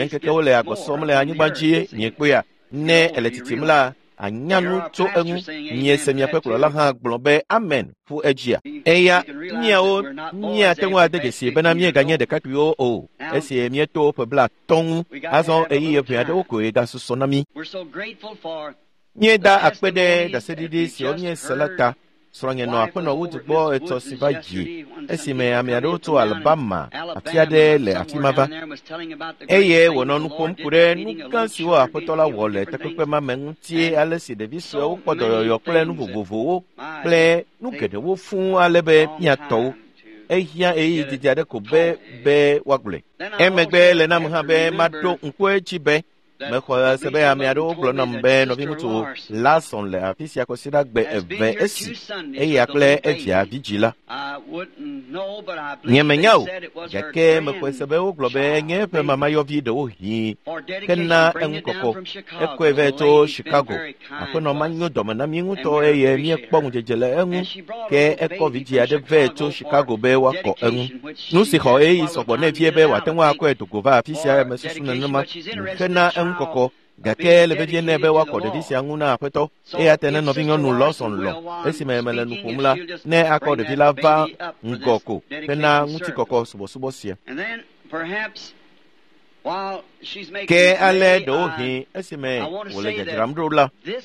nye nkeke wo le agbɔsɔm le anyigba dzi nye kpea ne ele titim la anya nu tso eŋu nye se miaƒe kplɔla hã gblɔ be amen ƒu edzia eya míawo míate ŋu ade dzesi bena míeganye ɖekakpuiwo o esi míeto ƒe 50 ŋu azɔ eye ʋe aɖewo koe gasusɔ na mí. We're so grateful for nye da akpede da sedidi si onye selata sronye no apono wutugbo eto sibaji esime amiado to Alabama afiade le afimava eye wonon kompure nukansi wa apotola wole tepepe ma mentie alesi de viso podo yo ple nu vovovo ple nu gede wo fun alebe piato ehia eyi didiade ko be wagle emegbe le nam ha be mado nkwechi be mekwa sebe amiado glonam be no bimuto lason le afisia consider gbe eve esi eya kle etia vigila nyemenyao yake mekwa sebe oglobe nye pe mama yo video hi kenna enkoko ekweve to Chicago akono manyo domana mingu to eye mi ekpong jejele engu ke eko vigia de ve to Chicago be wako engu nusi ho eyi sobo ne vie be watenwa akwa etokova afisia mesusu nanuma kenna koko gake le bedie nebe wako de disi anguna apeto e atene no vinyo nu loson lo esime mele nu kumla ne akọ de vilava ngoko pena nguti koko subo sia ke ale do hi esime wole jramdo la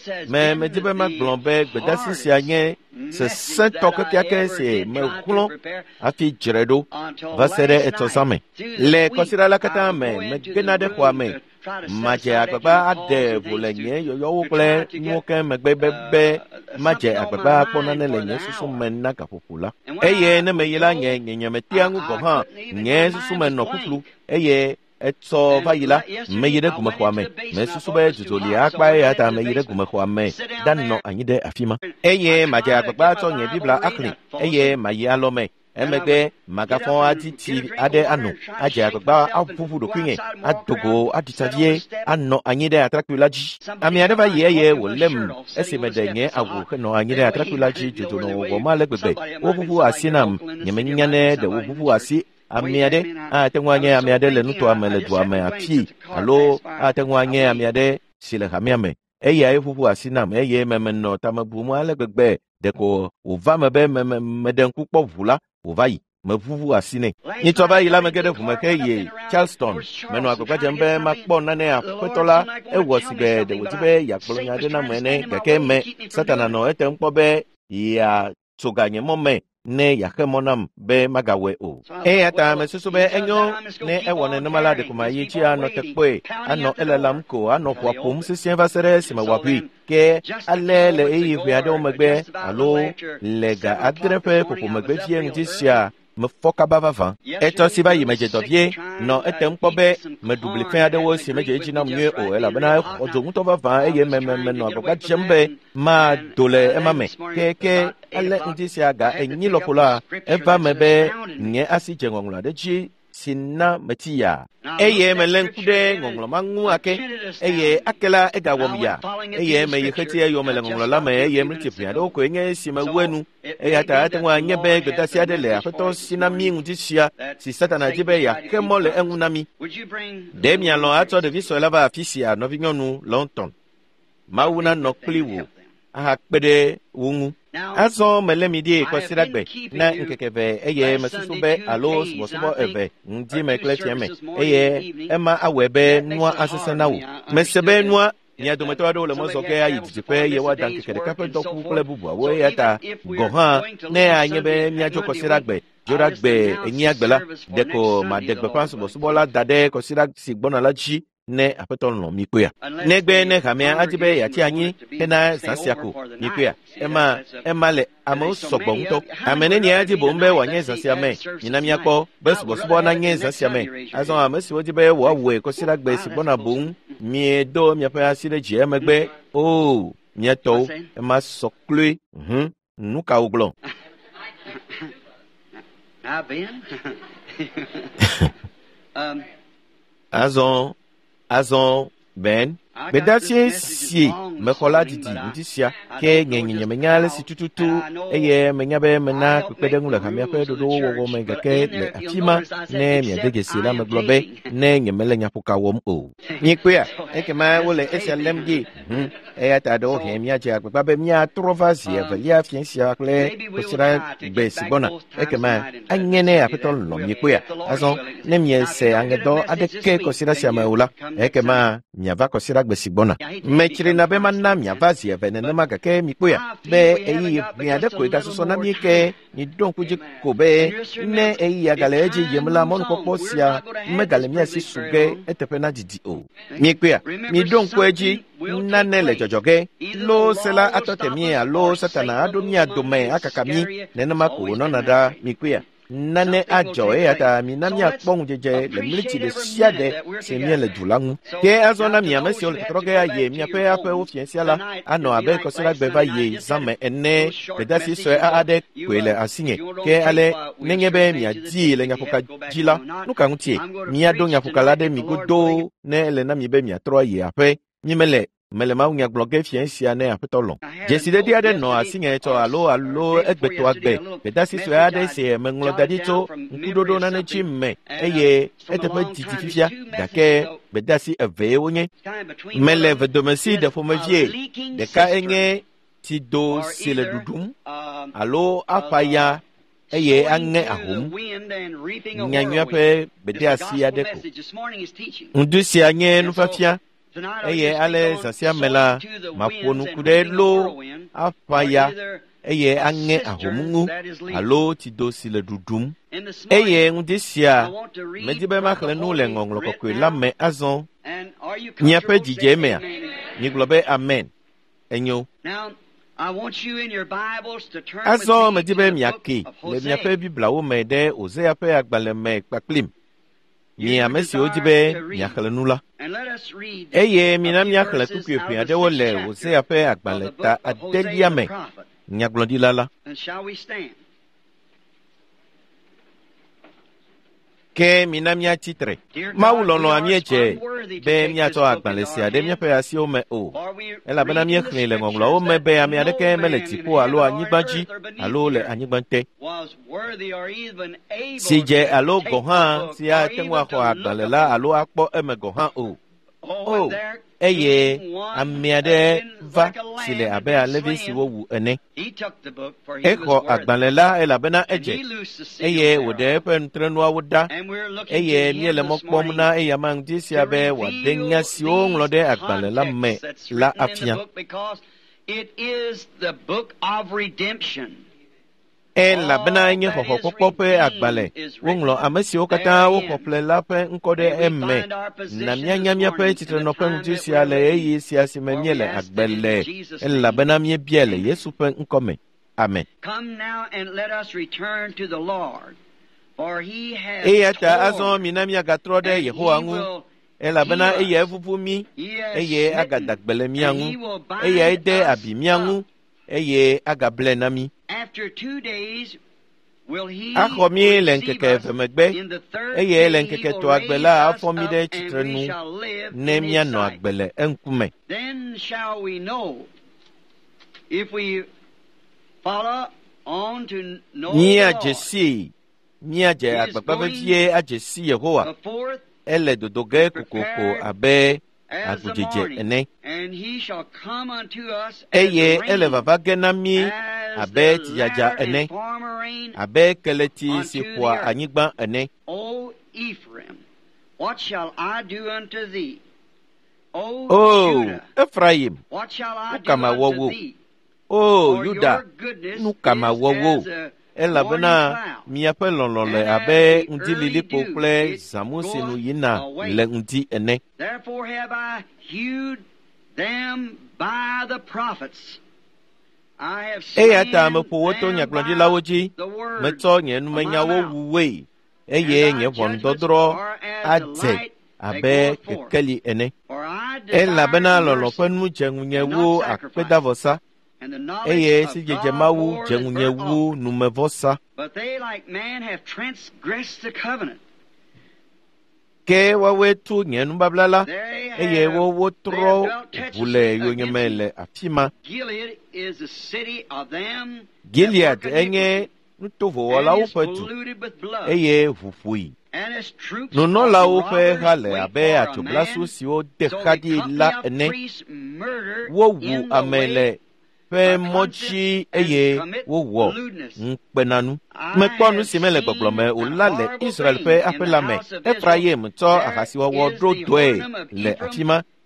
me dibe ma glombe gbedasi sia nye se sentoko kiake se me kulon afi jredo va sere etosame le kosira la kata me genade kwa me maje agbagba ade volenye yo wokle nwoke megbebebe maje agbagba pona ne lenye susu men na kapopula eye ne meyela nye nyametiangu go ha nye susu men no kuflu eye etso vayila meyire gumakwame mesusu be jujoli akpa ya ta meyire gumakwame dan no anyide afima eye maje agbagba to nye bibla akli eye mayi alome emegbe magafon aditi ade anu aje agbagba afufu do kwinye adogo aditavie anno anyide atrakulaji ami adeva yeye wolem esimedenye awu no anyide atrakulaji jojono wo malegbegbe ofufu asinam nyemenyane de ofufu asi amiade atengwanye amiade le nuto amele do ame afi alo atengwanye amiade sile hamiame eye afufu asinam eye memeno tamabumu alegbegbe deko ova mebe medenku povula ovayi mevuvu asine nitoba ila megede fumeke ye Charleston meno agbagba jembe makpo nane apetola ewosige de wotibe yakpolonya de na mene keke me satana no etempobe ya toganye mome ne yakemonam be magawe o ata mesusu be enyo ne ewone no mala de kuma yichi ano tekwe ano elalamko ano kwapum sisien vasere sima wapi ke alele eyi hwiade o megbe alo lega adrepe popo megbe fie ngisia me foka bavava eto siba yimeje dovie no etempobe me double fin ade wo si meje jina mwe o ela bana ojomuto bava eye mememe no agoga jembe ma dole emame keke ele ngisia ga enyi lopola eva mebe nye asije ngongla de ji sinna metia eye melenkude ngonglo mangu ake eye akela egawom ya eye me yeketi ayo melengonglo la me eye mlitipia do ko enye sima wenu eye ata nwa nyebe gbedasi adele afeto sinami ngudisia si satana jibe ya kemole enunami demia lo ato de viso lava afisia no vinyonu London mauna no kliwo aha kpede wungu aso melemidi kwasiragbe na nkekeve eye mesusube alo subosubo eve ndi mekletieme eye ema awebe nwa asesenawo mesebe nwa ni adometo ado le mozoke ayi tipe ye wa danke kede kape doku kule bubu awo yata gohan ne anyebe mi ajo kwasiragbe joragbe enyi agbela deko madegbe pansubosubo la dade kwasirag sigbona laji ne apeton no mikuya negbe ne kamia atibe yati anyi hena sasiako mikuya ema le amo sogbonto amene ni ati bombe wanye sasiame nyinamiako besbosubo na nye sasiame azo amesi wojibe wawe ko siragbe sibona bun miedo miapa asire je megbe o mieto ema sokle nuka uglon Azon ben bedasi si mekola didi ndisia ke nyenye menyale si tututu eye menyabe mena kpedengu la kamia pe dodo wo menga ke le atima ne mi adegesi la meglobe ne nyemele nyapuka wom o nyikwa ekema wole SLMG ata do hemia je agbagba be mia trovasi evelia fiensia kle kosira besibona ekema anyene apetol no nyikwa azon ne mi se angedo adeke kosira siamaula ekema nyava kosira gbesigbona mechiri na be manna mia vazi evene na magake mikpoya be eyi mia de ko gaso na mi ke ni don kuji ko be ne eyi agale eji yemla mon poposia megale mia si suge etepe na didi o mikpoya mi don ko eji na nele jojoge lo sela atote mi alo satana ado mi adome akakami ne na mako no nada mikpoya nane ajo ata mi na mi akpong jeje le militi de siade se mi le dulangu ke azona mi amesi ol troge ye mi ape o fiensiala ano abe ko sala beva ye zame ene pedasi so ade kwele asinye ke ale nengebe mi adi le nyapoka jila nuka ntie mi ado nyapoka lade mi godo ne le na mi be mi atro ye ape mi mele ma unya bloge fiensia ne apetolo jeside dia de no asinye to alo egbeto agbe pedasi so ade se menglo dadito nkudodo na chimme eye etepe titififia dake bedasi eve wonye mele vedomesi de fomavie de ka enye tido sile dudum alo apaya eye ange ahom nyanya pe bedasi adeko ndusi anye nufafia eye ale sasia mela maponu kudelo afaya eye ange ahomungu alo tidosi le dudum eye ngudisia medibe makle no le ngonglo kokwe lame azon nyape dijemea ni globe amen enyo azon medibe miaki le miape bibla wo mede Hosea pe agbaleme kpaklim mi amesi ojibe miakle nula eye minam yakle kukwepia de wole Hosea pe agbaleta adeliame nyaglondi lala ke minam ya titre maulono amieche be miato agbalesi ade miape asi ome o ela bena miekle le ngonglo o mebe amia de ke meleti po alo anyigbaji alo le anyigbante sije alo gohan si a tenwa ko agbalela alo akpo eme gohan o eye amiade va sile abe alevi si wowu ene eko agbalela elabena eje eye wode pen trenu awuda eye miele mokpom na eye mangdi si abe wadenya si onglode agbalela me la afia la bena nye hohokopope agbale wonglo amesi okata wokople lape nkode emme na mianya pe titre no pe ntusi ale eyi siasi meniele agbele la bena mie biele Yesu pe nkome amen. Come now and let us return to the Lord, for he has eyata azon minami agatrode Yehowa ngu ela bena eye vuvumi eye agadagbele miangu eye ide abi miangu eye agable nami. After 2 days will he akomi lenkeke femegbe eye lenkeke to agbela afomide chitrenu nemia no agbele enkume. Then shall we know if we follow on to know nia jesi nia je agbabavie ajesi Yehowa ele dodoge kokoko abe agujeje ene and he shall come unto us eye ele vavagenami abe tijaja ene abe keleti sipwa anyigba ene. O Ephraim, what shall I do unto thee? O Judah, Ephraim, what shall I do ukama unto wowo. thee? O For Yuda, your goodness nukama is wowo. as a Elabena morning cloud, miape lolole and as abe the ndi early lili dew, pople it zamusi goeth nu yina away. le ndi ene. Therefore have I hewed them by the prophets. I have Eya slain ta mepo woto them nyaglodi by lawoji the word meto nye of my numenya wo mouth. wuwe. And Eye thy nye judgments vondodro are as the adze light that abe goeth forth. kekeli ene. For I desire Elabena lolo mercy penu jengunye and wo not sacrifice, akpedavosa. and the knowledge Eye of si God jejemawu more than jengunye burnt wu offering. numevosa. But they like man have transgressed the covenant. Ke wawe tu nye nubablala. They Eye have wo tro dealt treacherously vule against me. yonyemele afima. Gilead is the city of them Gilead that work iniquity, enye nutovo wala and is upetu. polluted with blood. Eye vufui. And his troops Nuno are la robbers, upe hale wait abe for a atoblasu man. si o So the dekadi company la of ene. priests murder Wowu in the amele way pe by mochi conscience and eye commit wowo lewdness. nkpenanu. I Mekponu have simele seen gbogbome a ulale horrible Israel thing pe in the apelame. house of Israel. Ephraim to There ahasiwawo is the drodwe whoredom of le Ephraim afima.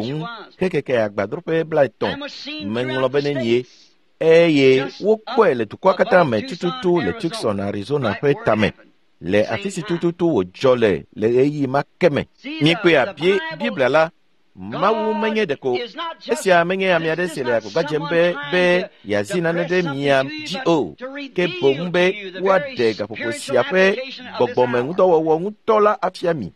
boŋ kekeke agbadroƒe bla etɔ̃ meŋlɔ be nenye eye wokwe le tukwa kata me tututu le Tucson Arizona pe tame le afisi tututu wo jole le eyi makeme mikwe a Biblia la mawu menye deko esia menye amiade sele akwa jembe be yazina ne de mia go ke bombe wade ga poposia pe bogbome ngudo wo ngutola afiami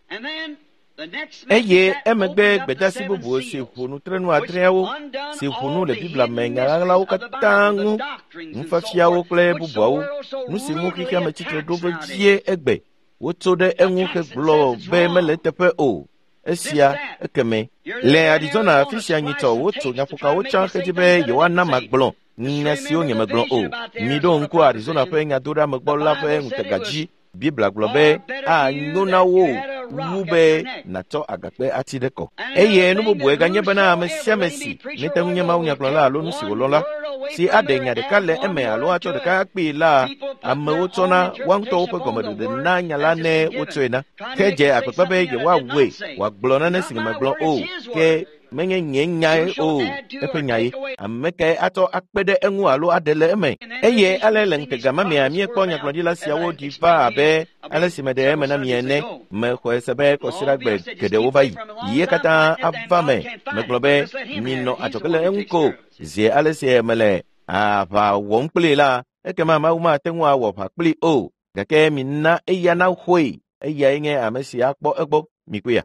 eye emegbe gbedasi bubu si hunu trenu adrewo si hunu le Biblia menga la wo katangu mfafia wo kle bubu nusi mu kike ma chitre dovo jie egbe wo to de enwu ke glo be mele tepe o esia ekeme le Arizona afisia nyito wo to nyafuka wo chan kejibe yowana magblon nasi onye magblon o mido nko Arizona pe ngadura magbola pe ntegaji Biblia globe a nyona wo wube na to agape atideko eye no bubu eganye bana amesia mesi netanunye mawunya klola alo nusi wolola si adenya de kale eme alo ato de ka pe la amewotona wanto ope gomedo de nanya la ne wotwena keje akpepe ye wa we wa glona na sinima glon o ke menye nyenya o epenyai ameke ato akpede enwu alo adele eme eye alele nkega mami amie kponya klodila siawo diva abe alesimede eme na miene me ko sebe ko siragbe kede ovayi ye kata avame me globe mino atokele enko zie alese mele ava wonple la ekema mauma tenwa wo pakpli o gake minna eyana hoi eyenge amesi akpo egbo mikuya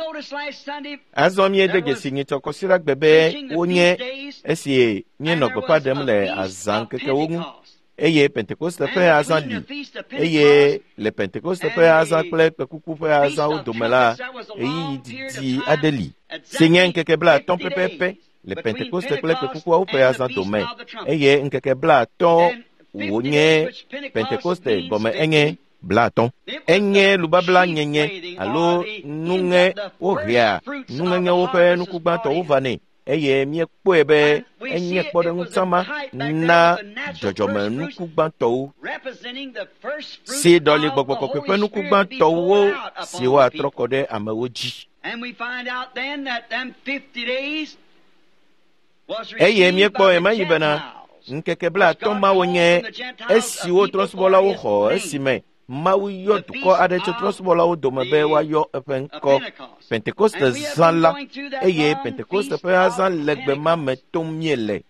azomie de gesingi tokosira gbebe onye esi nye no gopadem le azan keke wogu eye Pentecost fe azan li eye le Pentecost fe azan kle kuku fe azan odomela eyi di adeli singen keke bla ton pepepe le Pentecost kle kuku au fe azan dome eye nkeke bla ton wonye Pentecost gome enge blaton enye lubabla nyenye alo nunge ohia nunge wope nukugba to uvane eye mie kpoebe enye kpode ngutama na jojome nukugba to si doli gbogbo pepe nukugba to wo si wa trokode amewoji eye mie kpo emayi bana nkeke blaton ma wonye esi wo transbola wo ho esime mawu yo duko ade transbola wo domebe wa yo epenko Pentecost zanla eye Pentecost pe zan legbe ma metom miele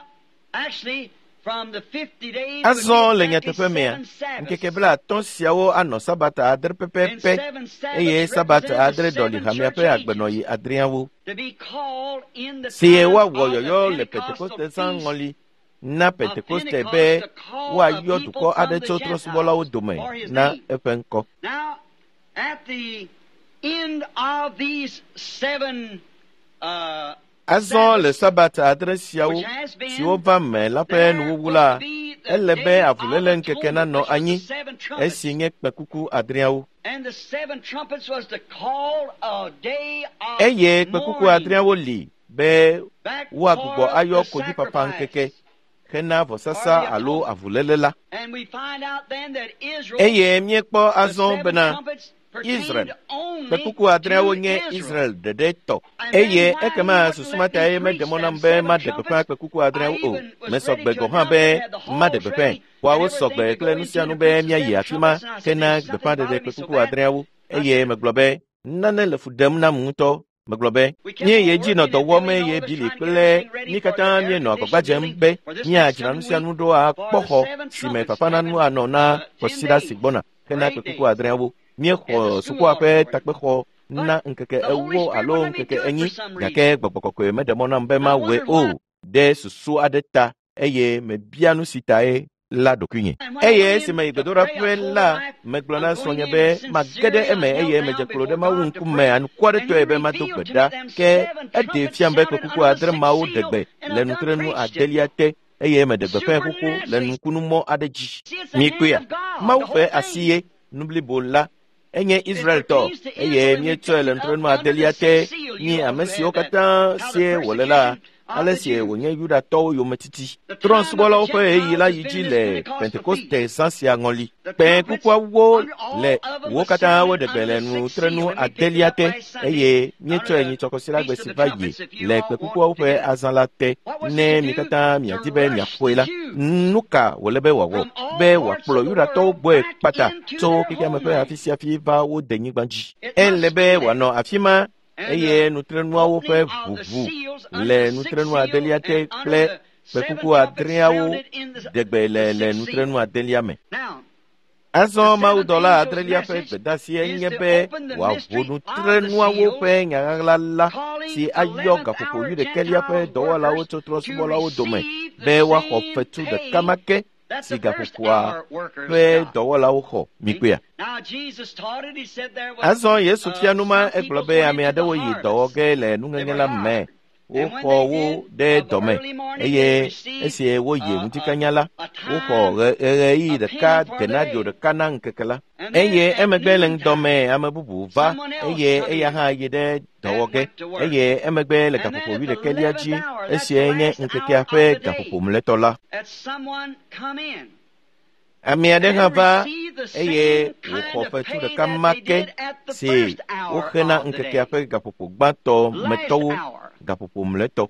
azon le nyatepe mea nkeke bla ton siawo ano sabata adre pepepe eye sabata adre doli hamia pe agbeno yi adrianwo siye wa woyoyo le Pentecost zan ngoli na Pentecost be wa yo duko ade transbola wo dome na epenko now at the end of these 7 azon le sabata adresi yawo si o va me la pe nu wula elebe avulele nkeke na no anyi esinye pekuku adriawo and the 7 trumpets was to call a day of eye pekuku adriawo li be wa gugo ayo koji papa nkeke kena vosasa alo avulele la and we find out then that Israel eye miekpo azon bena Israel pekuku adriawo nye Israel dedeto eye ekema susumata eye medemona mbe madepepa pekuku adriawo o mesogbe gohan be madepepe wawo sogbe kle nusianu be mia yi afima kena gbepa de pekuku adriawo eye meglobe nane le fudem na muto meglobe nye ye ji no dowo me ye bili kle ni kata mi no akogba jembe ni ajina nusianu do akpoho si me papa nanu anona kosida sigbona kena pekuku adriawo mie xɔ sukua ƒe takpexɔ na nkeke ewo alo nkeke enyi gake gbɔgbɔkɔkɔe meɖemɔ nam be mawɔe o ɖe susu aɖe ta eye mebia nu si tae la ɖokuinye eye esi me yi gbedoɖaƒe la megblɔ na srɔ̃nye be mage ɖe eme eye medze klo ɖe mawu ŋkume anuku aɖe tɔe be mado gbe ɖa ke eɖe fiam be kpekuku adre mawo ɖe gbe le nutrenu adelia te eye meɖe gbeƒe xoxo le nukunumɔ aɖe dzi mikpea mawu ƒe asi ye nublibo la enye Israel to eye mietsɔe le nutrenu adelia te ni ame siwo katã sie wòle la ale si wonye Yudatɔwo yometiti. Trɔ̃subɔlawo ƒe ɣeyiɣi la yi dzi le Pentekoste zã sia ŋɔli. Kpẽ kukuawo le wo katã wo ɖe gbe le nutrenu adelia te, eye míetsɔe nyi tsɔkɔsi la gbe si va yi le kpẽ kukuawo ƒe azã la te, ne mi katã miadi be miaƒoe la. Nu ka wòle be wòawɔ be wòakplɔ Yudatɔwo gbɔe kpata tso kekeame ƒe afi sia afi va wo denyigba dzi. Ele be wòanɔ afi ma, eye nutrenuawo ƒe ʋuʋu le nutrenu adelia te kple kpẽkuku adreawo degbe le nutrenu adelia me. Azɔ mawudɔla adrelia ƒe gbedasie nye be wòaʋu nutrenuawo ƒe nyaɣaɣla la si ayɔ gaƒoƒo 11 ƒe dɔwɔlawo tso trɔ̃subɔlawo dome be woaxɔ fetu ɖeka ma ke si gaƒoƒoa ƒe dɔwɔlawo xɔ mikpea. Azɔ Yesu fia nu ma egblɔ be ame aɖewo yi dɔwɔ ge le nuŋeŋe la me. Woxɔ wo ɖe dɔme, eye esi woyi ŋutikanya la, woxɔ ɣeyiɣi ɖeka denario ɖeka na ŋkeke la. Eye emegbe le ŋdɔme ame bubu va, eye eya hã yi ɖe dɔwɔ ge, eye emegbe le gaƒoƒo 11 dzi, esie nye ŋkekea ƒe gaƒoƒo mletɔ la. Ame aɖe hã va, eye wòxɔ fetu ɖeka ma ke si woxena ŋkekea ƒe gaƒoƒo gbãtɔ metɔwo gaƒoƒo mletɔ.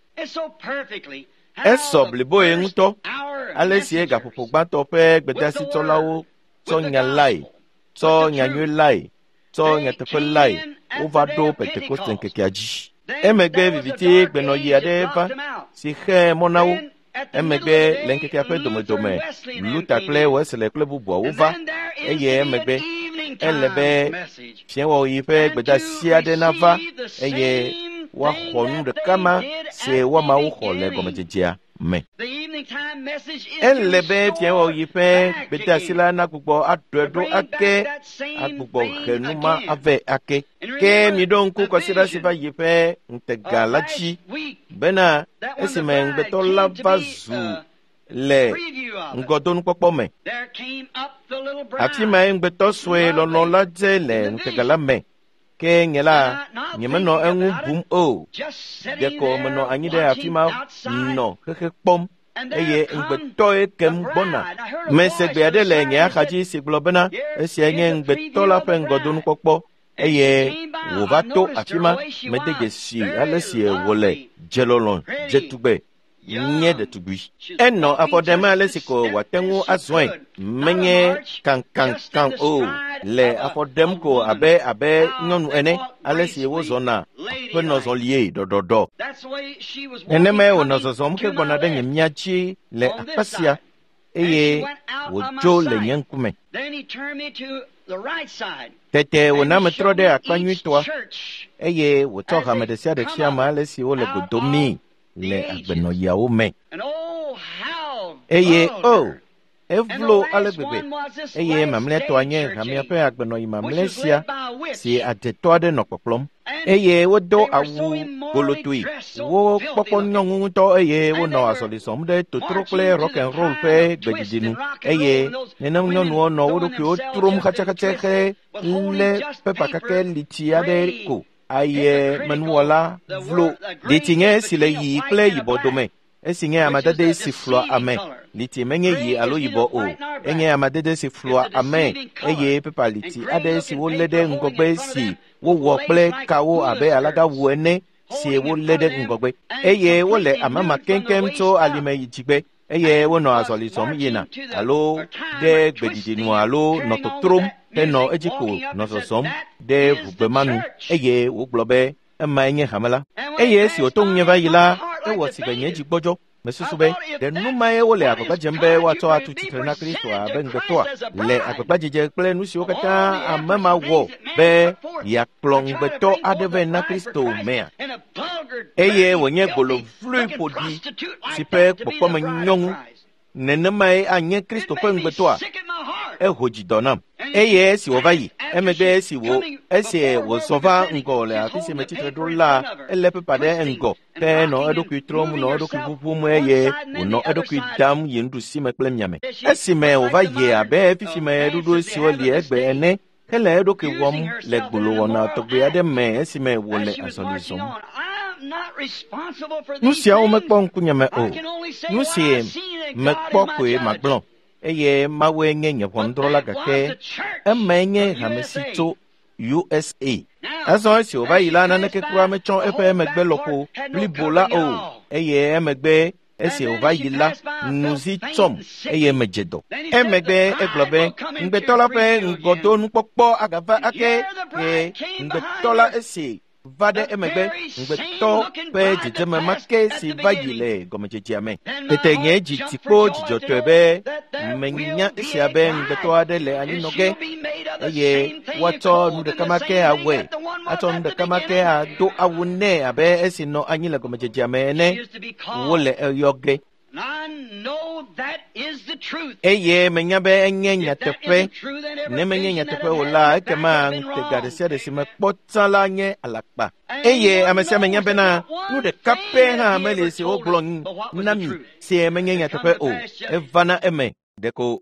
Esɔ bliboe ŋutɔ, ale sie gaƒoƒo gbãtɔ ƒe gbedasitsɔlawo tsɔ nya lae, tsɔ nyanyui lae, tsɔ nyateƒe lae, wova ɖo Pentekoste ŋkekea dzi. Emegbe viviti gbenɔyi aɖe va si xe mɔ na wo. Emegbe le ŋkekea ƒe domedome, Luta kple Wesley kple bubuawo va, eye emegbe ele be fiẽwɔɣi ƒe gbedasi aɖe nava, eye woaxɔ nu ɖeka ma si woamawo xɔ le gɔmedzedzea me. Ele be fiẽwɔɣi ƒe gbedasi la nagbugbɔ aɖɔe ɖo ake, agbugbɔ he nu ma ave ake. Ke mi ɖo ŋku kɔsiɖa si va yi ƒe ŋutega la dzi, bena esime ŋgbetɔ la va zu le ŋgɔdonukpɔkpɔ me. Afi mae ŋgbetɔ sue lɔlɔ la dze le ŋutega la me. Ke nye la, nye menɔ eŋu bum o. Ɖeko menɔ anyi ɖe afi ma nɔ xexe kpɔm, eye ŋgbetɔe kem gbɔna. Mesegbe aɖe le nye axadzi si gblɔ bena esia nye ŋgbetɔ la ƒe ŋgɔdonukpɔkpɔ, eye wòva to afi ma mede dzesi ale si wòle dze lɔlɔ dze tugbe nye ɖetugbui. Enɔ afɔ ɖem ale si ko wòate ŋu azɔe, menye kankankan o, le afɔ ɖem ko abe nyɔnu ene, ale si wozɔna ƒe nɔzɔlie ɖɔɖɔɖɔ. Nenemae wònɔ zɔzɔm ke gbɔna ɖe nye mia dzi le aƒe sia, eye wòdzo le nye ŋkume. Tete wòna metrɔ ɖe akpa nyuitɔa, eye wòtsɔ hame ɖe sia ɖe fiame ale si wole godom nɛ le agbenɔyiawo me. Eye evlo ale gbegbe, eye mamlɛtɔa nye hamea ƒe agbenɔyi mamlɛ sia si adetɔ aɖe nɔ kpɔkplɔm. Eye wodo awu golotoe, wo kpɔkpɔ nyɔŋu ŋutɔ, eye wonɔ azɔli zɔm ɖe totro kple rock and roll ƒe gbedidinu, eye nenem nyɔnuwo nɔ wo ɖokuiwo trom xatsɛxatsɛ xe lé pepa kake liti aɖe ko. Aye menuwɔla vlo liti nye si le yi kple yibɔ dome, esi nye amadede si flɔa ame. Liti menye yi alo yibɔ o, enye amadede si flɔa ame, eye pepa liti aɖe si wolé ɖe ŋgɔgbe si wowɔ kple kawo abe alagawu ene si wolé ɖe ŋgɔgbe, eye wole amama keŋkeŋ tso alime yi dzigbe, eye wonɔ azɔli zɔm yina alo ɖe gbedidinu alo nɔ totrom henɔ edzi ko nɔ zɔzɔm ɖe ʋugbemanu, eye wogblɔ be emae nye hame la. Eye esi wòto ŋunye va yi la, ewɔ si be nye dzi gbɔdzɔ. Mesusu be ɖe nu mae wole agbagba dzem be woatsɔ atu tsitre na Kristo abe ŋgbetɔa le agbagbadzedze kple nu siwo katã ame ma wɔ be yeakplɔ ŋgbetɔ aɖe vɛ na Kristo mea. Eye wònye gbolovloe ƒoɖi si ƒe kpɔkpɔme nyɔŋu, nenemae anye Kristo ƒe ŋgbetɔa, eho dzidɔ nam. Eye esi wòva yi, emegbe esi wòzɔ va ŋgɔ le afi si me tsitre ɖo la, elé pepa ɖe ŋgɔ, ke nɔ eɖokui trɔm, nɔ eɖokui ʋuʋum, eye wònɔ eɖokui dam yi nuɖusi me kple miame. Esime wòva yi abe fifi me ɖoɖo siwo li egbe ene, hele eɖokui wɔm le gbolowɔna tɔgbe aɖe me esime wòle azɔli zɔm. nusia wo mekpɔ ŋkunyeme o nusie mekpɔ koe magblɔ eye mawoe nye nye ʋɔnudrɔ̃la gake eme nye hamesi tso USA. Azɔ esi wòva yi la naneke kura metsɔ eƒe megbe lɔƒo blibo la o eye emegbe esi wòva yi la nuzi tsɔm eye medze dɔ. Emegbe egblɔ be ŋugbetɔ la ƒe ŋgɔdo nukpɔkpɔ agava ake ye ŋugbetɔ la esi va ɖe emegbe ŋugbetɔ ƒe dzedzeme make si va yi le gɔmedzedzea me. Tete nye dzi tikpo dzidzɔtɔe be menya esia be ŋugbetɔ aɖe le anyinɔge eye woatsɔ nu ɖeka make awɔe, atsɔ nu ɖeka make ado awu nɛ abe esi nɔ anyi le gɔmedzedzea me ene wole eyɔ ge. Eye menya be enye nyateƒe, ne menye nyateƒe o la ekema ŋutega ɖe sia ɖe si mekpɔ tsã la nye alakpa. Eye ame sia menya bena nu ɖeka pɛ hã mele si wogblɔ na mi si menye nyateƒe o, evana eme ɖeko.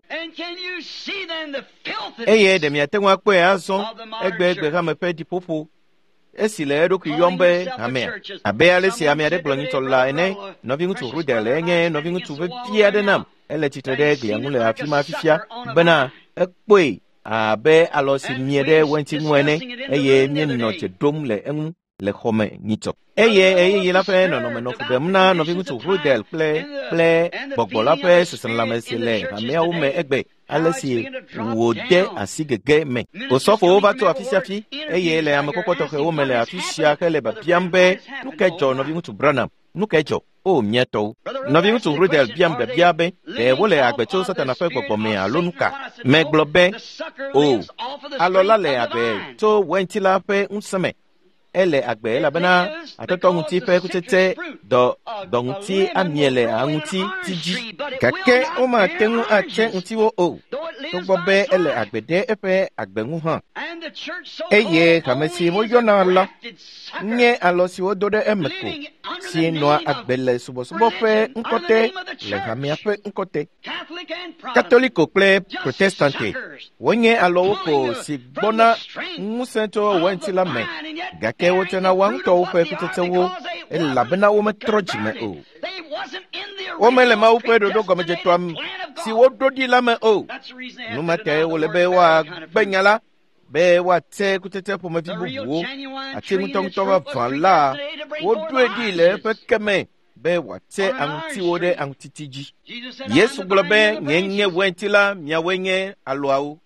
Eye ɖe miate ŋu akpɔe azɔ egbe hã me ƒe ɖiƒoƒo esi le eɖokui yɔm be amea abe ale si ame aɖe gblɔ nyuitɔ la ene, nɔvi ŋutsu Rudel enye nɔvi ŋutsu vevi aɖe nam, ele tsitre ɖe glia ŋu le afi ma fifia bena ekpɔe abe alɔ si mie ɖe wɛnti ŋu ene eye mienɔ dze ɖom le eŋu le xɔme nyitɔ. Eye eye la ƒe nɔnɔme nɔ fu ɖem na nɔvi ŋutsu Rudel kple gbɔgbɔ la ƒe seselãme si le ameawo me egbe ale si wòde asi gege me. Osɔfowo va tso afi sia afi eye le amekpɔkpɔ tɔxɛwo me le afi sia hele biabiam be nu ke dzɔ nɔvi ŋutsu Branham, nu ke dzɔ o mietɔwo. Nɔvi ŋutsu Rudel biam biabia be ɖe wole agbe tso Satana ƒe gbɔgbɔ me alo nu ka. Megblɔ be o alɔ la le agbe tso wɛnti la ƒe ŋusẽ me. Ele agbe elabena atɔtɔ ŋuti ƒe kutsetse dɔŋuti amie le aŋuti ti dzi gake womate ŋu atse ŋutiwo o togbɔ be ele agbe ɖe eƒe agbe ŋu hã. Eye hame si woyɔna la nye alɔ si wodo ɖe eme ko si nɔa agbe le subɔsubɔ ƒe ŋkɔte le hamea ƒe ŋkɔte. Katoliko kple protestante wonye alɔwo ko si gbɔna ŋusẽ tso wɛnti la me gake wotsɔna woa ŋutɔwo ƒe kutsetsewo elabena wometrɔ dzime o. Womele Mawu ƒe ɖoɖo gɔmedzetɔa si woɖo ɖi la me o. Numate wole be woagbe nya la be woate kutsetse ƒomevi bubuwo ati ŋutɔŋutɔ vavã la woɖoe ɖi le eƒe keme be wòate aŋutiwo ɖe aŋutiti dzi. Yesu gblɔ be nye wɛnti la miawoe nye alɔawo.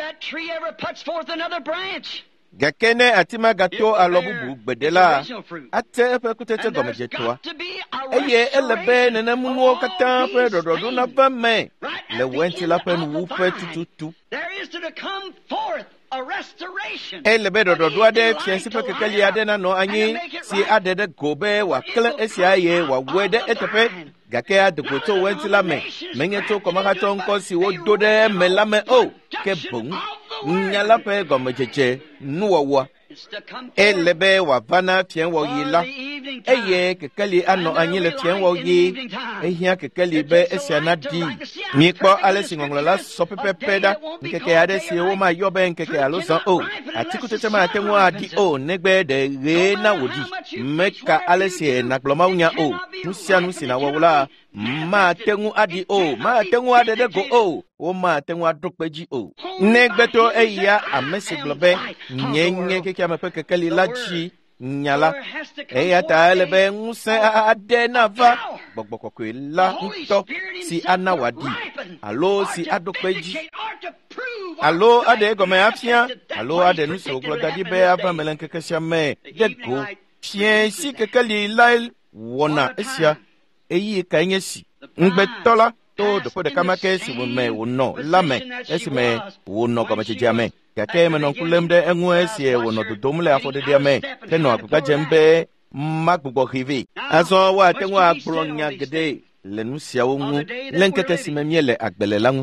Gake ne ati magato alɔ bubu gbeɖe la ate eƒe kutsetse gɔmedzetɔa eye ele be nenemunuwo katã ƒe ɖɔɖɔɖo nava me le wɛnti la ƒe nuwuƒe tututu. Ele be ɖɔɖɔɖo aɖe fiasi ƒe kekeli aɖe nanɔ anyi si aɖe ɖe go be wòaklẽ esia eye wòawɔe ɖe eteƒe gake adogo tso wɛnti la me menye tso kɔmaxatsɔ ŋkɔ si wodo ɖe eme la me o ke boŋ nya la ƒe gɔmedzedze nuwɔwɔa. Ele be wòava na fiẽwɔɣi la eye kekeli anɔ anyi le fiẽwɔɣi ehiã kekeli be esia naɖi. Mikpɔ ale si ŋɔŋlɔ la sɔ pɛpɛpɛ ɖa ŋkeke aɖe si womayɔ be ŋkeke alo zã o. Atikutsetse mate ŋu aɖi o negbe ɖe ɣee na wòɖi. Meka ale si nàgblɔ mawunya o. Nu sia nu si nàwɔwɔ la mate ŋu aɖi o, mate ŋu aɖe ɖe go o, womate ŋu aɖo kpe dzi o. Negbeto eya ame si gblɔ be nye keke ame ƒe kekeli la dzi nya la eya ta ele be ŋusẽ aɖe nava gbɔgbɔ kɔkɔe la ŋutɔ si ana wòaɖi alo si aɖo kpe dzi alo aɖe egɔme afia alo aɖe nu si wògblɔ da ɖi be ava me le ŋkeke sia me de go. Fiẽ si kekeli la wɔna esia eyi kae nye si ŋugbetɔ la to ɖoƒe ɖeka make si me wònɔ la me esi me wònɔ gɔmedzedzea me gake menɔ ŋku lém ɖe eŋu esi wònɔ dodom le afɔɖeɖea me henɔ agbagba dzem be magbugbɔ xi vɛ. Azɔ woate ŋu agblɔ nya geɖe le nu siawo ŋu le ŋkeke si me mie le agbe le la ŋu.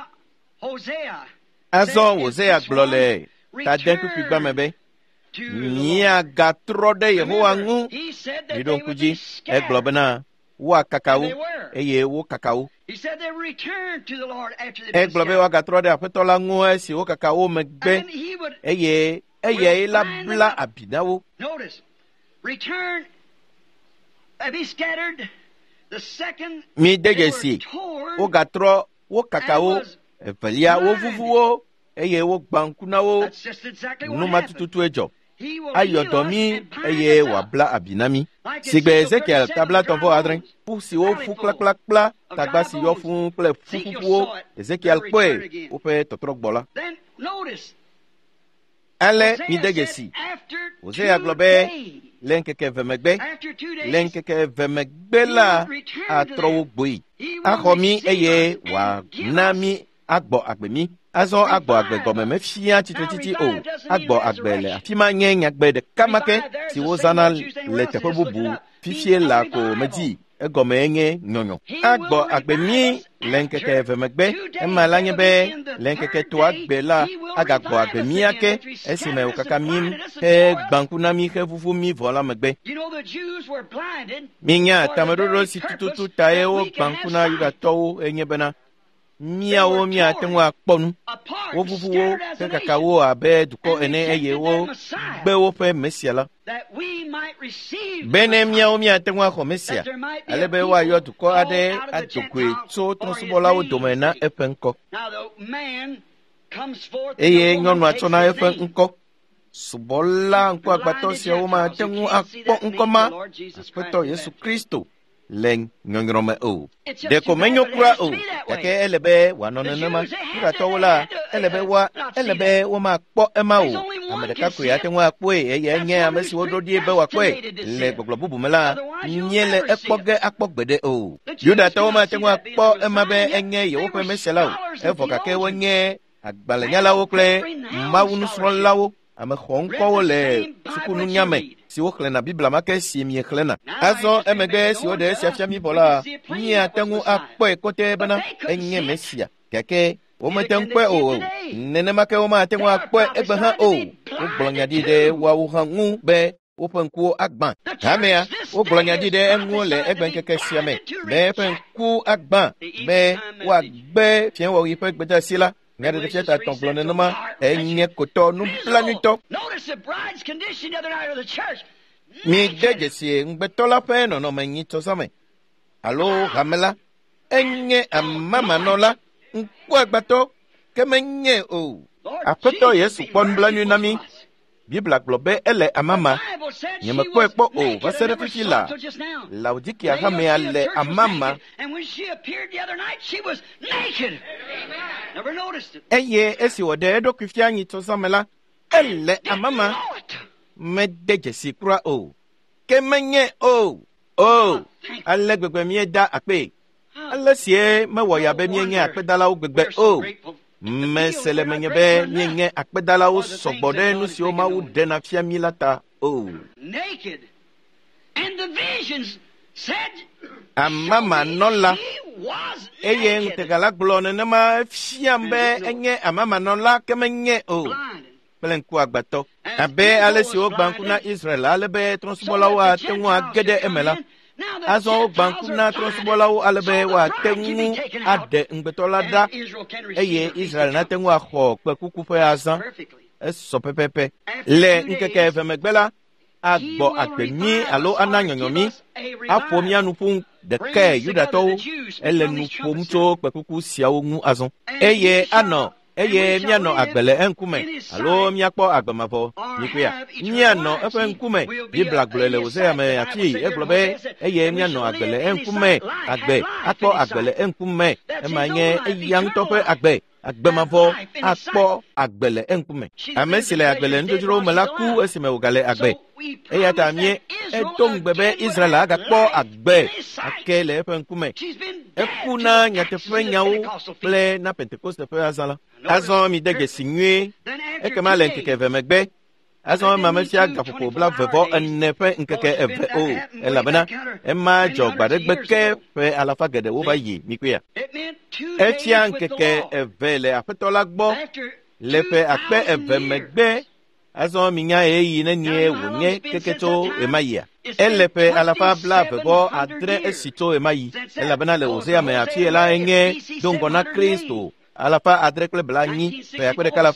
Azɔ Hosea gblɔ le Tade kpukpugba me be miagatrɔ ɖe Yehowa ŋu. Miɖo ŋku dzi egblɔ bena woakaka wo eye wokaka wo. Egblɔ be woagatrɔ ɖe Aƒetɔ la ŋu esi wokaka wo megbe eye eyae la bla abi na wo. mi degesi wo gatrɔ wo kakawo evelia wo vuvuwo eye wo gbankunawo numa tututu edzɔ ayɔdɔ mi eye wòabla abina mi sigbe Ezekiel tabla tɔnfɔ adre fu si wo fu kplakplakpla tagba si yɔ fún kple fufufuwo Ezekiel kpɔe woƒe tɔtrɔ gbɔ la. Ale mi degesi Hosea gblɔ be le ŋkeke eve megbe la atrɔ wo gboe axɔ mi eye wòana mi agbɔ agbe mi. Azɔ agbɔ agbe gɔme mefia tititi o agbɔ agbe le afi ma nye nyagbe ɖeka ma ke si wozãna le teƒe bubu fifie la ko medi egɔme nye nyɔnyɔ agbɔ agbe mi le ŋkeke eve megbe ema la nye be le ŋkeke to agbe la agagbɔ agbe mi ake esime wòkaka mi he gbanku na mi he vuvu mi vɔ la megbe. Minya tameɖoɖo si tututu ta ye wo gbanku na Yudatɔwo enye bena miawo miate ŋu akpɔ nu wo vuvuwo ke kakawo abe dukɔ ene eye wo gbe woƒe Mesia la bene miawo miate ŋu axɔ Mesia ale be woayɔ dukɔ aɖe adogoe tso trɔ̃subɔlawo dome na eƒe ŋkɔ eye nyɔnua tsɔna eƒe ŋkɔ subɔla ŋkuagbãtɔ siawo mate ŋu akpɔ ŋkɔ ma Aƒetɔ Yesu Kristo le nyɔnyrɔ me o ɖeko menyo kura o gake ele be wòanɔ nenema Yudatɔwo la ele be womakpɔ ema o ame ɖeka koe ate ŋu akpɔe eye enye ame si woɖo ɖie be wòakpɔe le gbɔgblɔ bubu me la míele ekpɔ ge akpɔ gbeɖe o Yudatɔwo mate ŋu akpɔ ema be enye yewoƒe Mesia la o evɔ gake wonye agbalẽnyalawo kple mawunusrɔ̃lawo ame xɔŋkɔwo le sukununya me si woxlẽna Biblia ma ke si miexlẽna azɔ emegbe si woɖe esia fia mi vɔ la míate ŋu akpɔe kɔtɛ bena enye Mesia gake womete ŋu kpɔe o nenema ke womate ŋu akpɔe egbe hã o wogblɔ nya ɖi ɖe woawo hã ŋu be woƒe ŋkuwo agbã hamea wogblɔ nya ɖi ɖe eŋuwo le egbe ŋkeke sia me be eƒe ŋku agbã be woagbe fiẽwɔɣi ƒe gbedeasi la nya ɖeɖe fia tatɔ gblɔ nenema enye kotɔ nublanuitɔ. Mi de dzesi ŋgbetɔ la ƒe nɔnɔme nyitsɔzɔme alo hame la enye amamanɔ la ŋkuagbãtɔ ke menye o Aƒetɔ Yesu kpɔ nublanui na mi Biblia gblɔ be ele amama nyemekpɔe kpɔ o va se ɖe fifi la Laodikea hamea le amama eye esi wòɖe eɖokui fia nyitsɔzɔme la ele amama mede dzesi kura o ke menye o ale gbegbe mieda akpe ale sie mewɔ ya be mienye akpedalawo gbegbe o mese le menye be mienye akpedalawo sɔgbɔ ɖe nu siwo Mawu ɖena fia mi la ta o amama nɔla eye ŋutegala gblɔ nenema fiam be enye amama nɔla ke menye o kple ŋkuagbãtɔ abe ale si wogbã ŋku na Israel ale be trɔ̃subɔlawo ate ŋu age ɖe eme la azɔ wogbã ŋku na trɔ̃subɔlawo ale be woate ŋu aɖe ŋugbetɔ la ɖa eye Israel nate ŋu axɔ kpekuku ƒe azã esɔ pɛpɛpɛ le ŋkeke eve megbe la agbɔ agbe mi alo ana nyɔnyɔ mi aƒo mia nu ƒom ɖeke Yudatɔwo ele nu ƒom tso kpekuku siawo ŋu azɔ eye mianɔ agbe le eŋkume alo miakpɔ agbemavɔ nyikuia mianɔ eƒe ŋkume Biblia gblɔe le Hosea me afi egblɔ be eye mianɔ agbe le eŋkume agbe akpɔ agbe le eŋkume ema nye eya ŋutɔ ƒe agbe agbemavɔ akpɔ agbe le eŋkume ame si le agbe le nudzrodzrowo me la ku esime wògale agbe eya ta mie edo ŋugbe be Israel agakpɔ agbe ake le eƒe ŋkume eku na nyateƒe nyawo kple na Pentekoste ƒe azã la azɔ mi de dzesi nyuie ekema le ŋkeke eve megbe azɔ mamefia gaƒoƒo 24 ƒe ŋkeke eve o elabena ema dzɔ gbaɖegbe ke ƒe 200 wova yi mikuia efia ŋkeke eve le Aƒetɔ la gbɔ le ƒe akpe eve megbe azɔ minya eyi nenie wònye keke tso ema yia ele ƒe 227 esi tso ema yi elabena le Hosea me afi la enye do ŋgɔ na Kristo 780 ƒe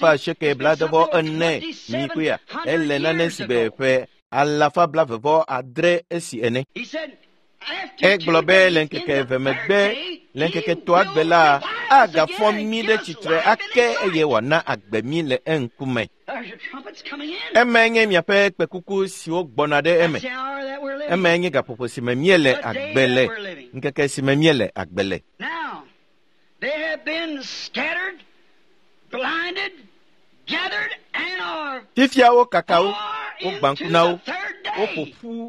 1924 mikuia ele nane si be ƒe 227 esi ene Eglobe lenkeke vemegbe lenkeke to agbela aga fomi de chitre ake eye wana agbemi le enkume. Emenye miape pekuku si ogbonade eme. Emenye gapopo si memiele agbele. Nkeke si memiele agbele. Now, they have been scattered, blinded, gathered, and are Tifia o kakao o into bankunao the third o day. pofu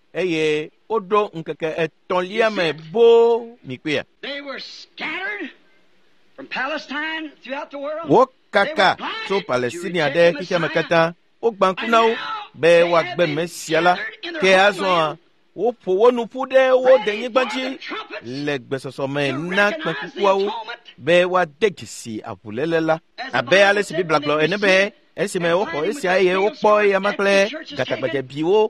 eye odo nkeke etonlia me bo mikwea. They were scattered from Palestine throughout the world. Wo kaka so Palestinia de kisha makata o bankunao be wa gbe mesiala ke azon wo powo nupu de wo denyi gbanji legbe soso me na pekuku awo be wa degisi abulelela abe ale si bibla glo enebe esime wo ko esi aye wo po ya makle gatagbaje biwo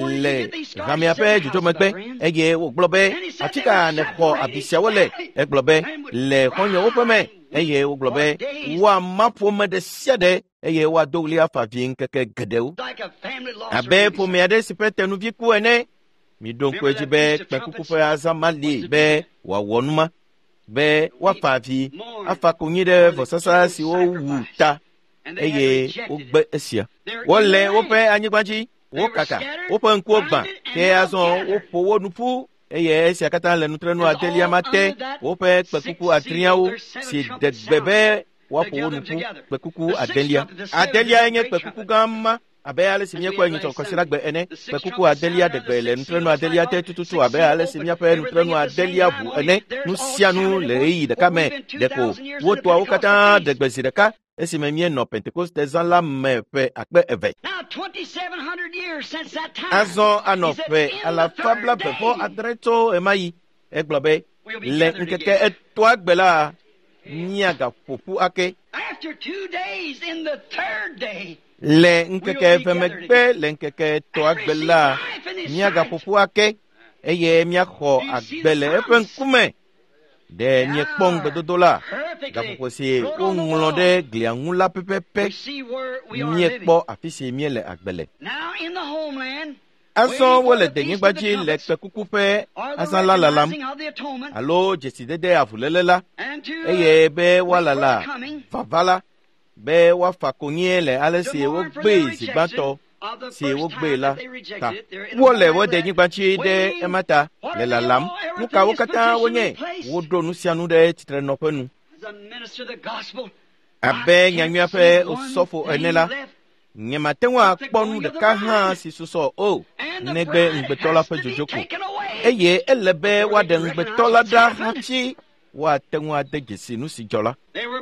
le rami ape jujo megbe eye wo globe atika ne ko abisia wole e globe le konyo wo peme eye wo globe wa mapo me de siade eye wa dogli afavin keke gedeu Like a family lost abe po me ade sipete nu viku ene mi don ko ejibe pekuku fe azamali be wa wonuma be wa favi afa kunyide vosasa si wo wuta eye ogbe esia wole wo pe anyigbaji wo kaka wo pe nku ogba ke azon wo powo nupu eye esia kata le nutrenu adelia mate wo pe pekuku atriawo si degbebe wa powo nupu pekuku adelia enye pekuku gamma abe ale simye kwa nyito kosira gbe ene pekuku adelia degbe le nutrenu adelia te tututu abe ale simye pe nutrenu adelia bu ene nusianu le yi de kame deko woto awokata degbe zideka esimemie no Pentecost ezala mepe akpe eve Now 2,700 years since that time. azon He anope said, "In ala the fabla third befo day, adreto emayi eglobe le nkeke eto agbela nyaga popu ake after 2 days, in the third day, le nkeke vemegbe le nkeke eto agbela nyaga popu ake eye miakho agbele epe nkume de nye kpong dodola gapopo si o nglode gliangula pepepe we see where we are nye living. kpo afisi miele agbele Now in the homeland, aso wole de nyigbaji le pekuku pe asan lalalam of the atonement, alo jesidede avulelela and to eye be wait walala for the coming, favala be wa fakonye le ale to si wo mourn for their gbe sigbanto rejection of the si wo first gbe time la that they rejected ta it. They're in a wole wo homeland de nyigbaji de waiting. emata le lalam nuka wo kata wonye wo do nusianu de titre nopenu As a minister of the gospel, abe nyanyua pe osofo enela nyematenwa kponu de ka ha si suso o negbe ngbetola pe jojoko eye elebe wa de ngbetola da hachi wa tenwa de gesi nu si jola they were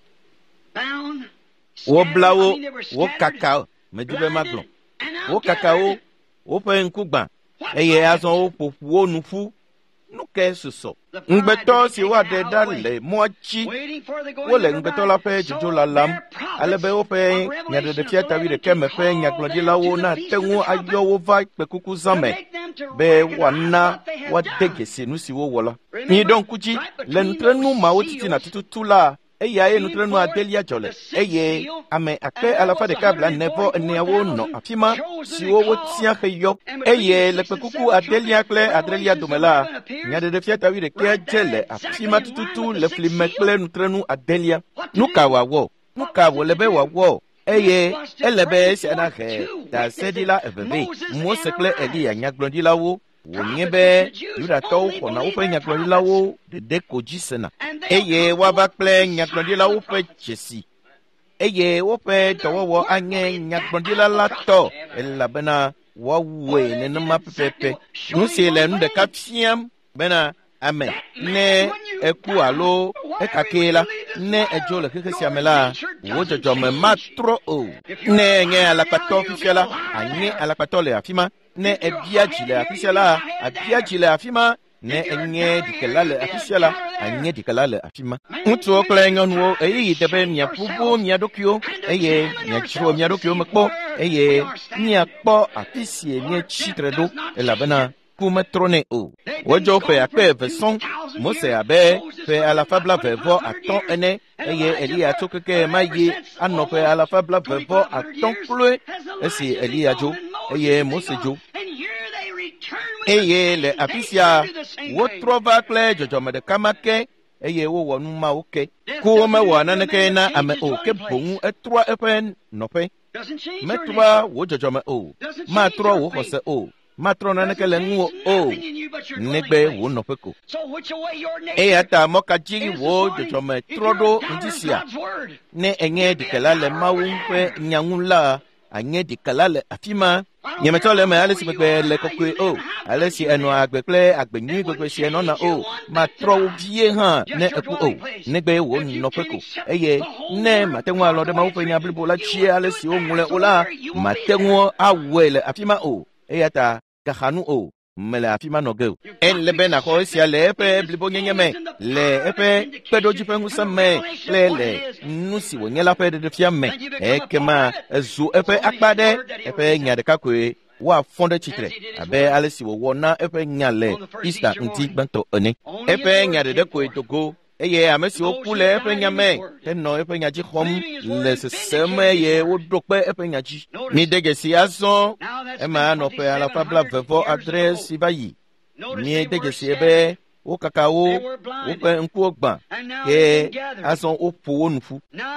bound, wo scattered. blawo I mean, they were wo scattered, kakao medibe maglo blinded, and now wo kakao wo pe nkugba eye azon wo pofu wo nufu nuke suso ngbeto si wa de dale mochi waiting for the going wo le of the ngbetola bride. pe So jojola lam their prophets alebe wo pe of nyade de Revelation fiata wi de keme pe call nyaglodi them lawo to the na feast of tenwo the trumpet, ayo wo va pekuku to zame make them to be recognize wana what they have wa done. degesi nu si wo wola Remember, ni don kuji right between le nutrenu those ma wo titi na seals, tututula eya ye came nutrenu forth adelia jole the sixth eye seal, ame and akpe there alafa was de kabla nevo enewo no afima si wo wo tia heyo eye le pekuku adelia kle adrelia domela nyade de fiata wi de ke jele afima tututu le flimekle nutrenu adelia nuka wo lebe wo eye elebe siana he da sedila eveve mosekle elia nyaglodila wo wonyebe yuda to kona wo pe nyaglodila wo de kojisena eye wabakle nyaglodila wo pe chesi eye wo pe towo anye nyaglodila la to elabena wa we ne nma pepepe nusele nu de kapiam bena amen ne eku alo ekakela ne ejole keke siamela wo jojo me matro o ne nye alakpato fisiala anye alakpato le afima ne ebia jile afisiala abia jile afima ne enye dikela le afisiala anye dikela le afima mutu okle nyonwo eyi tebe mia pupu mia dokio eye mia chiro mia dokio mekpo eye mia kpo afisie mia chitredo elabena kuma trone o wojo fe akpe veson mose abe fe ala fabla vevo aton ene eye elia tokeke maye anope ala fabla vevo aton plue esi elia jo eye mose jo and here they return eye le afisia wo trova kle jojome de kamake eye wo wonu ma oke ko me wa naneke na ame o ke bon etroa epen nope metroa wo jojome o ma tro wo hose o matro naneke le nwo o negbe wo nope ko eye ta mokaji wo jojome trodo ndisia ne enye dikela le mawu pe nyanula anye dikela le afima Yemetole me ale si pepe le kokwe o ale si eno agbekle agbenyi kokwe si eno na o ma tro vie han ne eku o negbe wo no peko eye ne matenwa lo de ma upe nya blibo la chi ale si o mule ola matenwo awele afima o eye ta kahanu o mele afima no ge en le bena ko si ale epe blibo nyenyeme le epe pedoji pe ngusame le nusi wo nyela pe de fiame ekema ezu epe akpade epe nyade kakwe wa fonde chitre abe alesi wo wona epe nyale Easter nti banto ene epe nyade de ko etogo eye amesi okule epe nyame tenno epe nyaji khom le seseme ye wo dokpe epe nyaji mi degesi ason e ma no pe ala fabla vevo adresse ibayi mi degesi ebe o kakao o pe nku ogban ke ason o po nufu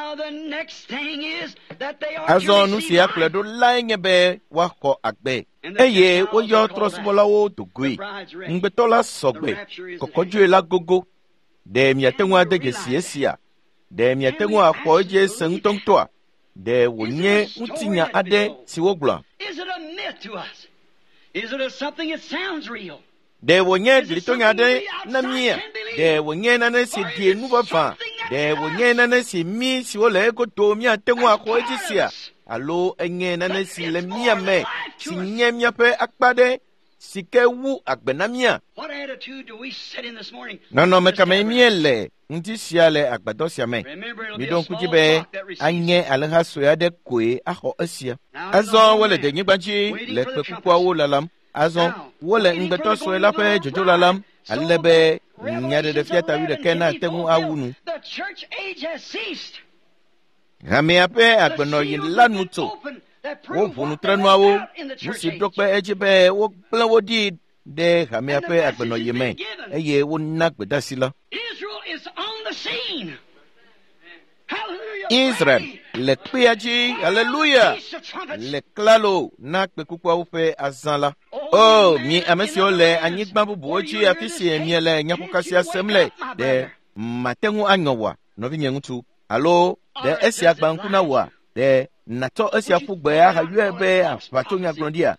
ason nu si akle do lainye be wa ko agbe eye o yo trosbolawo dogui ngbetola sogbe kokoju la gogo de miatenwa degesi esia de miatenwa ko je sentongtoa de wonye utinya ade siwogla Is it a myth to us? Is it something that sounds real? De wonye dilitonya de na mia de wonye na na si die nu bafa de wonye na na si mi si wole ko to mi atenwa ko ejisia alo enye na na si le mia me si nyemia pe akpade sikewu agbenamia What attitude do we sit in this morning? no mekame miele nti siale agbado siame mi don kujibe anye alha soya de kwe aho asia azon wole de nyigbanji le pekukwa wo lalam azon wole ngbeto so la pe jojo lalam alebe nyade de fiata wi de kena temu awunu The church age has ceased. Hame ape agbeno yin lanuto wo vunu trenuawo musi dokpe ejibe wo planwo di de hame ape agbeno yeme eye wo nagbedasila Israel is on the scene. Hallelujah. Israel le piaji hallelujah le klalo na pekukwa upe azala oh mi amesio le anyigba bubu oji afisi emiele nyakukasi asemle de matengu anyowa no vinyengutu alo de esi agbanku na wa de nato esi afugbe ya hayebe afatonya grondia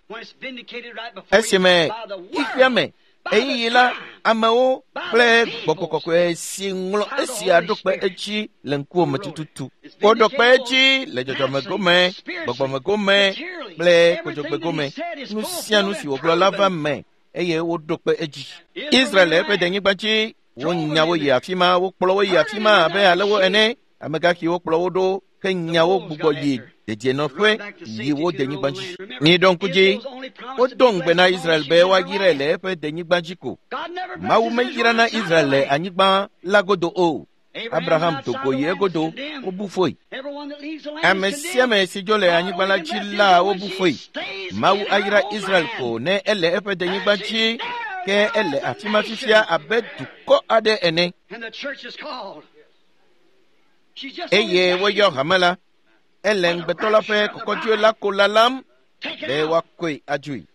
esi me ifiame eyila amao ple bokokoko esi nglo esi adokpe echi lenku matututu odokpe echi le jojome gome bogbome gome ple kojokpe gome nusianu si woglo lava me eye wodokpe echi Israel epe denyi gbachi wonyawo ya afima wo kpolo ya afima be alewo ene amega ki wo kpolo do kenyawo gbugbo yi deje no fe yi wo denyi gbachi ni don kuji o don gbe na Israel be wa gire le epe denyi gbachi ko mawu me gira na Israel le anyigba lagodo o Abraham to go yegodo obufoi amesia me si jole anyigba la chila obufoi mawu ayira Israel ko ne ele epe denyi gbachi ke ele afima fifia abedu ko ade ene eye wo yo hamala ele ngbetola pe kokoju la kolalam le wa koi ajui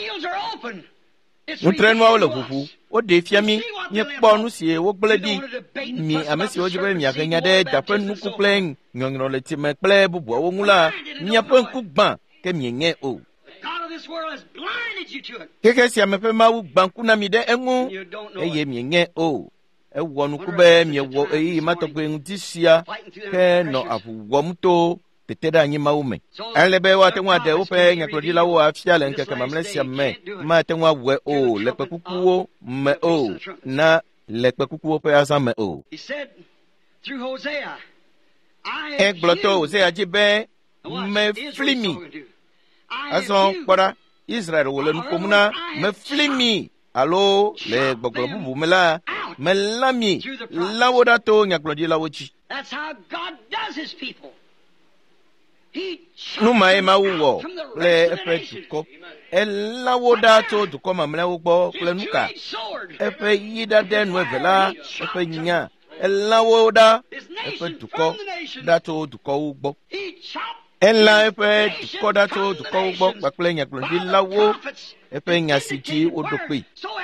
Nutrenwa ole fufu o de fiami nye kponu sie wo gbledi mi amesi o jibe mi akenya de dapen nuku pleng nyongno le time ple bubu wo ngula nya pen ku gban ke mienye o keke si amepe mawu gbanku na mi de engu eye mienye o ewonu kube mi wo eyi matokwe ngtisia ke no afu womto teteda nyi maume alebe wa tenwa de upe nyaklodila wo afia le nkeke mamlesia me ma tenwa we o le pekukuo me o na le pekukuo pe azame o He said through Hosea, egloto Hosea jibe me flimi azon kwara Israel wole nkomuna me flimi alo le gbogbo bubu mela me lami lawoda to nyaklodila wochi. That's how God does his people. Numa ema uwo kple eƒe dukɔ. Elã wo ɖa tso dukɔ mamlɛawo gbɔ kple nuka. Eƒe yi ɖaɖe nu eve la, eƒe nya. Elã wo ɖa eƒe dukɔ ɖa tso dukɔwo gbɔ. Elã eƒe dukɔ ɖa tso dukɔwo gbɔ kpakple nyagblɔɖilawo eƒe nya si dzi woɖo kpee.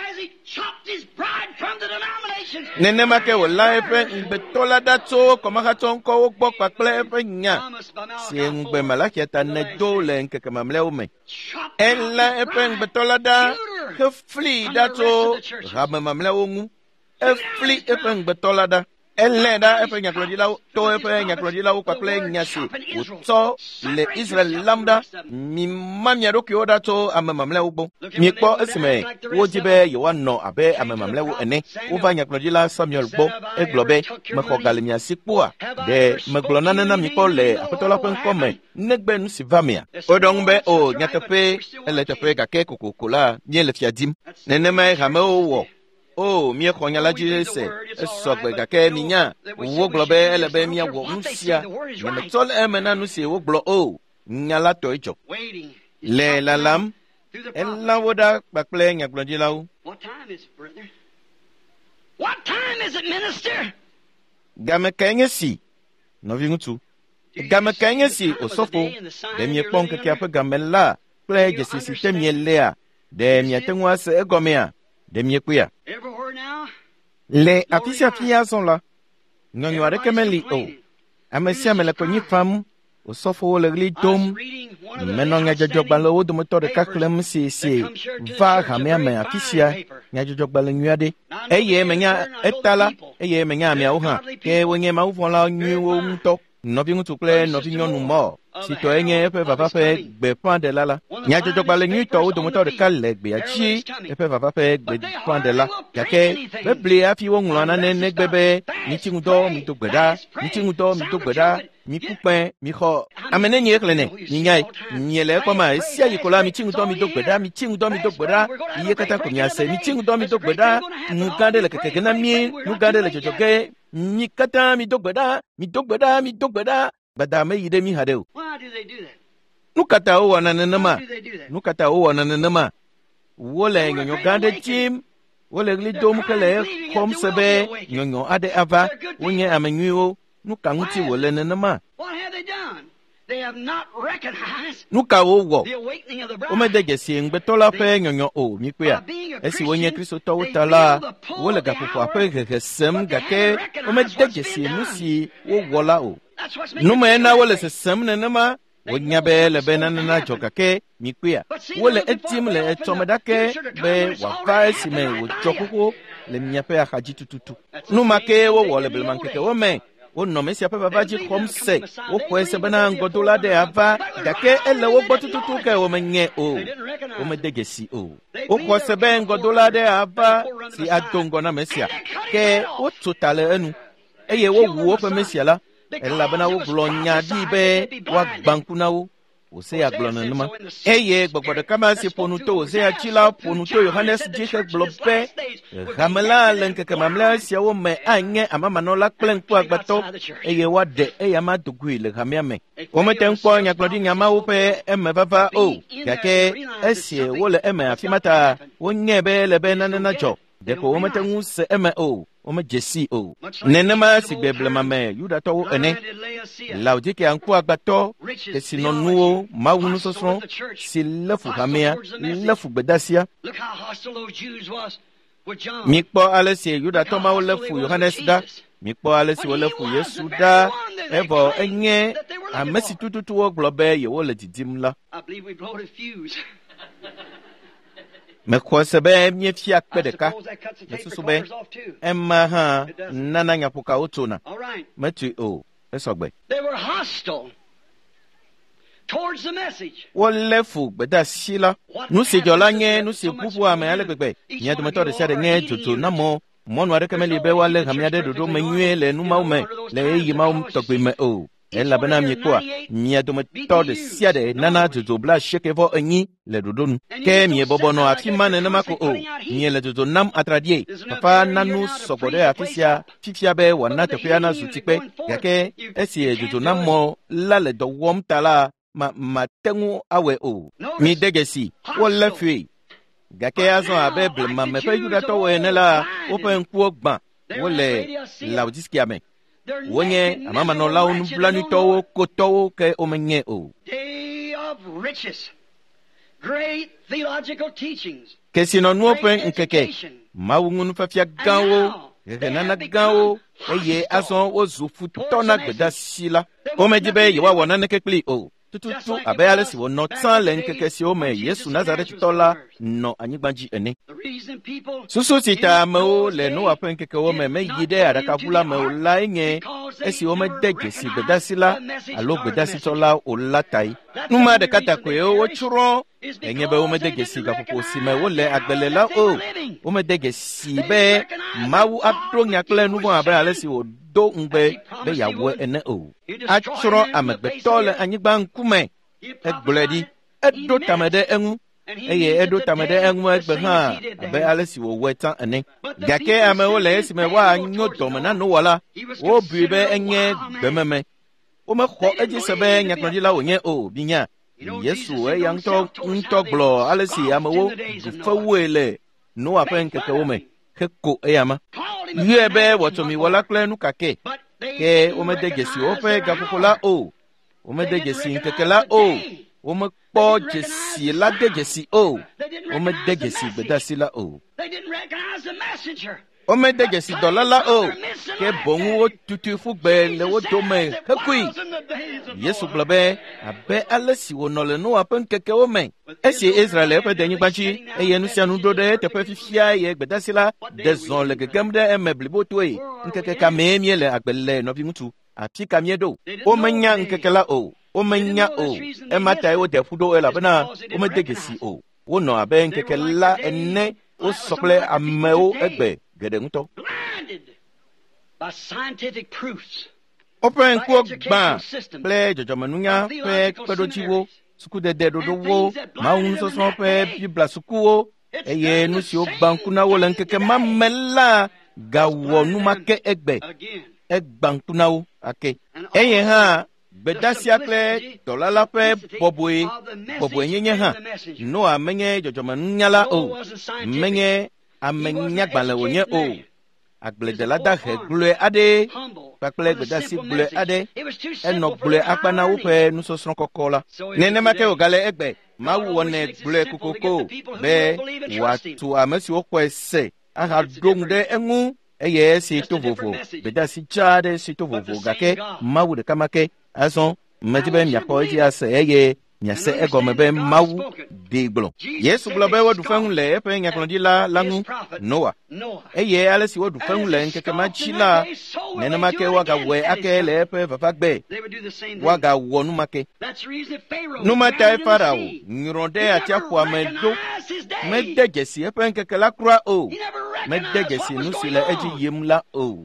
Nenema ke wòlã eƒe ŋugbetɔ la ɖa tso kɔmaxatsɔ ŋkɔwo gbɔ kpakple eƒe nya si ŋugbe Malachia ta nedo le ŋkeke mamlɛawo me. Elã eƒe ŋugbetɔ la ɖa hefli ɖa tso hame mamlɛawo ŋu. Efli eƒe ŋugbetɔ la ɖa. Elẽ ɖa eƒe nyagblɔɖilawo to eƒe nyagblɔɖilawo kpakple nya si wòtsɔ le Israel lam ɖa. Mima mia ɖokuiwo ɖa tso ame mamlɛawo gbɔ. Miekpɔ esime wodi be yewoanɔ abe ame mamlɛawo ene. Wova nyagblɔɖila Samuel gbɔ. Egblɔ be mexɔ ga le mia si kpɔa. Ɖe megblɔ nane na mi kpɔ le Aƒetɔ la ƒe ŋkɔ me negbe nu si va mea. Woɖɔ ŋu be o nyateƒe ele teƒe gake kokoko la míele fia dim. Nenemae hamewo wɔ. O míexɔ nya la dzi se esɔgbe gake minya wogblɔ be ele be míawɔ nu sia. Nyametɔ le eme na nu si wogblɔ o nya la tɔe dzɔ. Le lalam elãwo ɖa kpakple nyagblɔɖilawo. Game kae nye si nɔvi ŋutsu. Game kae nye si osɔfo ɖe miekpɔ ŋkekea ƒe game la kple dzesi si te mielea ɖe miate ŋu ase egɔmea ɖe miekpea. Le afi sia afi azɔ la, nyɔnu aɖeke meli o. Ame sia ame le konyi fam, osɔfowo le ɣli dom. Menɔ nyadzɔdzɔgbalẽwo dometɔ ɖeka xlẽm si va hamea me afi sia, nyadzɔdzɔgbalẽ nyui aɖe. Eye menya eta la, eye menya ameawo hã, ke wonye mawuvɔ̃la nyuiwo ŋutɔ. Nɔvi ŋutsu kple nɔvi nyɔnu mɔ, si tɔe nye eƒe vava ƒe gbeƒãɖela la. Nyadzɔdzɔgbalẽ nyuitɔwo dometɔ ɖeka le gbea dzi eƒe vava ƒe gbeƒãɖela. Gake bebli hafi woŋlɔ nane negbe be mitsiŋudɔ mido gbe ɖa, mitsiŋudɔ mido gbe ɖa, miku kpẽ, mixɔ. Ame ne nye xlẽ nɛ, minyae, miele ekpɔma esia yi ko la mitsiŋudɔ mido gbe ɖa, mitsiŋudɔ mido gbe ɖa, iye katã ko miase, mitsiŋudɔ mido gbe ɖa, nu gã aɖe le kekeke na mí, nu gã aɖe le dzɔdzɔ ge, mi katã mido gbe ɖa, mido gbe ɖa, mido gbe ɖa. Bada meyi ɖe mi ha ɖe o. Nu ka ta wowɔna nenema? Nu ka ta wowɔna nenema? Wole nyɔnyɔ gã aɖe dzim, wole ɣli dom ke le exɔm se be nyɔnyɔ aɖe ava, wonye ame nyuiwo. Nu ka ŋuti wòle nenema? Nu ka wowɔ? Womede dzesi ŋugbetɔ la ƒe nyɔnyɔ o mikpea. Esi wonye kristotɔwo ta la, wole gaƒoƒoa ƒe hehe sem gake womede dzesi nu si wowɔ la o. Nume na wole sesem nenema, wonya be le be nanena dzɔ gake mikpea. Wole etim le etsɔmeɖake be wòava esime wòdzɔ xoxo le miaƒe axadzi tututu. Nu ma ke wowɔ le blemaŋkekewo me. Wonɔ mesia ƒe vava dzi xɔm se. Woxɔe se bena ŋgɔdola ɖe ava gake ele wo gbɔ tututu ke womenye o. Womede dzesi o. Woxɔ se be ŋgɔdola ɖe ava si ado ŋgɔ na mesia. Ke wotso ta le enu. Eye wowu woƒe mesia la. Elabena wogblɔ nya ɖi be woagbã ŋku na wo. Hosea gblɔ nenema. Eye gbɔgbɔ ɖeka ma si ƒo nu to Hosea dzi la ƒo nu to Yohanes dzi hegblɔ be hame la le ŋkeke mamlɛa siawo me anye amamanɔla kple ŋkuagbãtɔ eye woaɖe eya ma do goe le hamea me. Womete ŋu kpɔ nyagblɔɖi nyamawo ƒe eme vava o, gake esi wole eme afi ma ta wonye be le be nane nadzɔ. Ɖeko womete ŋu se eme o, womedze si o. Nenema si gbe blema me Yudatɔwo ene. Laodikea ŋkuagbãtɔ kesinɔnuwo, Mawu nusɔsrɔ̃ si lé fu hamea, lé fu gbedasia. Mikpɔ ale si Yudatɔ mawo lé fu Yohanes ɖa. Mikpɔ ale si wolé fu Yesu ɖa. Evɔ enye ame si tututu wogblɔ be yewole didim la. Mexɔ se be miefia kpe ɖeka. Mesusu be ema hã nana nyaƒokawo tsona. Metui o, esɔgbe. Wolé fu gbedasi la. Nu si dzɔ la nye nu si ƒuƒu ame ale gbegbe. Mia dometɔ ɖe sia ɖe nye dzodzo na mɔ. Mɔnu aɖeke meli be woalé hamea ɖe ɖoɖo me nyuie le nu mawo me le eye mawo tɔgbe me o. Elabena miekpɔa, mia dometɔ ɖe sia ɖe nana dzodzo 98 le ɖoɖo nu. Ke miebɔbɔ nɔ afi ma nenema ko o. Miele dzodzo nam atradie. Papa nanu sɔgbɔ ɖe afi sia fifia be wòana teƒea nazu tikpe. Gake esi dzodzo nam mɔ la le dɔ wɔm ta la, tengu awe o. Mi degesi, wo le fui. Gake azon abe blema me pe yuda to we ne la, wo pe nku ogban, wo le Laodicea me. Wonye amama no la unu blanu to wo ko to wo ke o menye o. Day of riches. Great theological teachings. Kesi no nu open nkeke. Mawungun fafia ganwo, renana ganwo, eye azon wo zufu tona gbeda sila. O mejibe yewa wona nekekli o. Tututu abe alesi wo no tan le nkeke si o me Yesu Nazareth tola no anyigbanji ene. Susu sita me o le no apen nkeke o me yide adaka bula me o la enye esi o me dege si gbeda sila alo gbeda si tola o latai. Numa de katakwe o churo enye be o me dege si gapopo si me o le agbele la o me dege si be mawu adro nyakle nugo abe alesi o do ngbe be yawo ene o. Achuro amegbetole anyigba nkume egbledi edo tamede engu eye edo tamede engu egbe ha abe alesi wo wetan ene gake ame o le esi me wa nyodo na no wala o bibe enye gbememe o me kho eji sebe nyaknodi la onye o binya Yesu e yang to glo alesi ame wo fawele no apen keke wo me heko eyama yebe wotomi wala klenu kake ke o me degesi o pe gapokola o me degesi nkekela o me po jesi la degesi o me degesi bedasi la o me degesi dolala o ke bongu o tutu fugbe le wo dome hekui Yesu blobe abe alesi wo nole no apen keke o me esi Israel pe denyi gbachi eye nu sia nu do de te pe fifia ye bedasi la dezon le gegem de emeblibo toy nkeke ka memie le agbele no bi mutu ati kamiedo o menya nkekela o menya o e mata o de fudo ela bana o me degesi o wo no abe nkekela enne o sople ameo egbe gede nto by scientific proofs. Open ko gba ple jojomanunya pe pedochiwo suku de dodo wo maun so so pe bibla suku wo eye nu si o gbanku na wo lenkeke mamela gawo nu make egbe egbanku na wo ake eye ha bedasi akle dolala pe boboe nyenye ha no amenye jojomanunya la o menye amenya gbale wonye o agbledela da he glue ade pakle bedasi glue ade eno glue akpana wo pe nu so sron kokola nene make o gale egbe ma wo ne glue kokoko be watu amesi wo kwese aha dongde engu eye si to vovo bedasi chade si to vovo gake mawu de kamake azon metibe miako ji ase eye nyase egomebe mawu digblon Yesu globe wo du fun le pe nyaklodi la langu Noah eye alesi wo du fun le nkeke machila nene make waga we akele pe vavagbe waga wonu make no mata Farao nyironde atiafu amedo medegesi pe nkeke la kura o medegesi nusile eji yemla o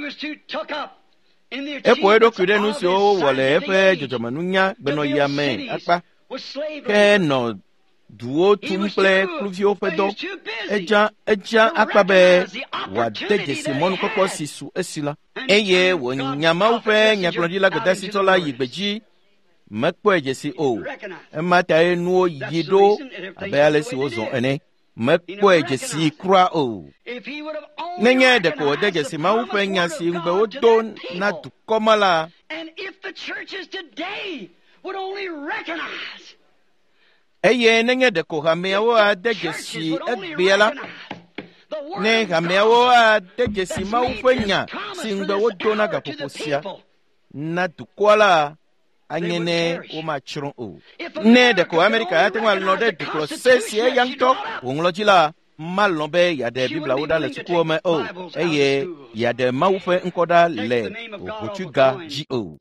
epo edo kude nusi o wole epe jojomanunya beno yame akpa ke no duo tumple kluvio pedo eja akpabe wa degesi monu kokko sisu esila eye wonyama upe nyaklodi la godasi tola yigbeji mekpo ejesi o emata enu yido abele si ozo ene mekpo ejesi kra o nenye de ko degesi ma upe nyasi ngbe odo na dukomala and if the churches today would only recognize eye nenye de ko hamewo adegesi egbiela ne hamewo adegesi ma ufenya singbe wodo na gapoposia na dukwala anyene o machron o ne de ko America ya tenwa no de process ye yanto onglojila malombe ya de bibla woda le suko me o eye ya de mawufe nkoda le ochuga go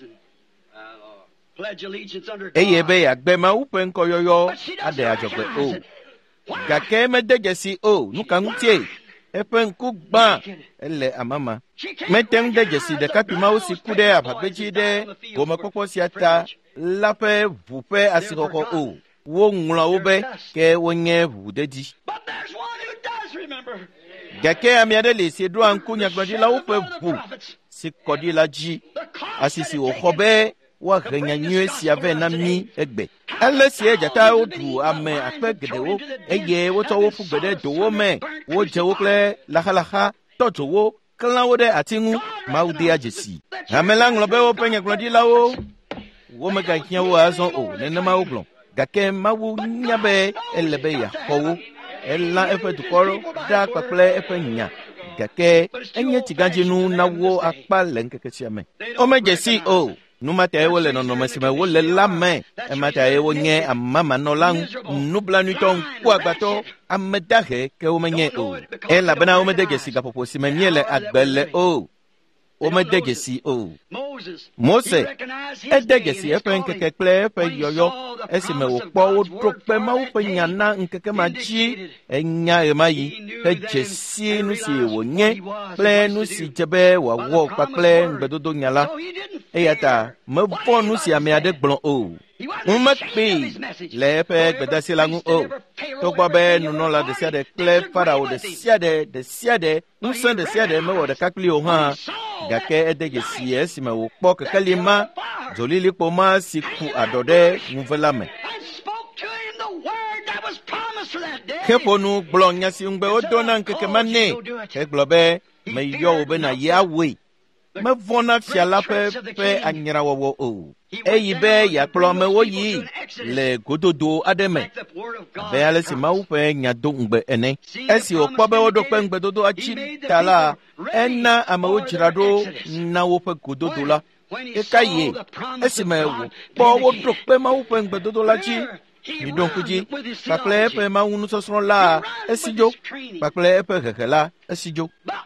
eye be ya gbe mawufe nkoyoyo ade ajogbe o gake me degesi o nuka ntie epe nku gba ele amama metem degesi de kapima o sikude ababeji de go mekpopo siata lape vupe asikoko o wo nla obe ke wonye vudedi gake amiade le se do anku nyagbadi la ope vu sikodi la ji asisi o khobe wa henya nyue si ave na mi egbe ele si ejata odu ame akpe gedewo eye wo to wo fu gbede do wo me wo je wo kle lahalaha tojo wo klan wo de atingu maudi ajesi amela nglobe wo penye glodi lawo wo me ga kian wo azon o ne na ma wo glon gake mawu nyabe elebe ya howo ela efe tukoro da paple efe nya gake enye tigajinu na wo akpa lenkeke siame o me jesi o numata ewo le no mesime wo le lame e mata ewo nye amama no lang nubla nuton ku agbato amedahe ke o menye o e la bana o me de jesi gapopo si menye agbele o me de jesi o Mose e de jesi e pe nkeke kle pe yoyo esime wo po wo trope ma wo pe nyana nkeke maji enya e mayi e jesi nu si wo nye ple nu si jebe wa wo pa ple ngbedodo nyala eyata me bon nu si ame ade gbon o me pe le pe gbedasi la ngu o to gba be nu no la de sia de ple para o de sia de nu sen de sia de me wo de kakli o ha gake ede jesi esime wo po kekalima jolili poma siku adode nuvelame keponu blonya si ngbe odona nkeke mane ke globe me yo obe na yawe me vona fiala pe anyira wo o eyibe ya klome wo yi le gododo ademe be ale si mawu pe nyado ngbe ene esi okpobe odo pe ngbe dodo achi tala enna amawo jirado na wo pe gododo la ekaye esi mewo po wo do pe mawu pe ngbe dodo la chi ni don kuji pakle pe mawu nu sosro la esijo pakle pe kekela esijo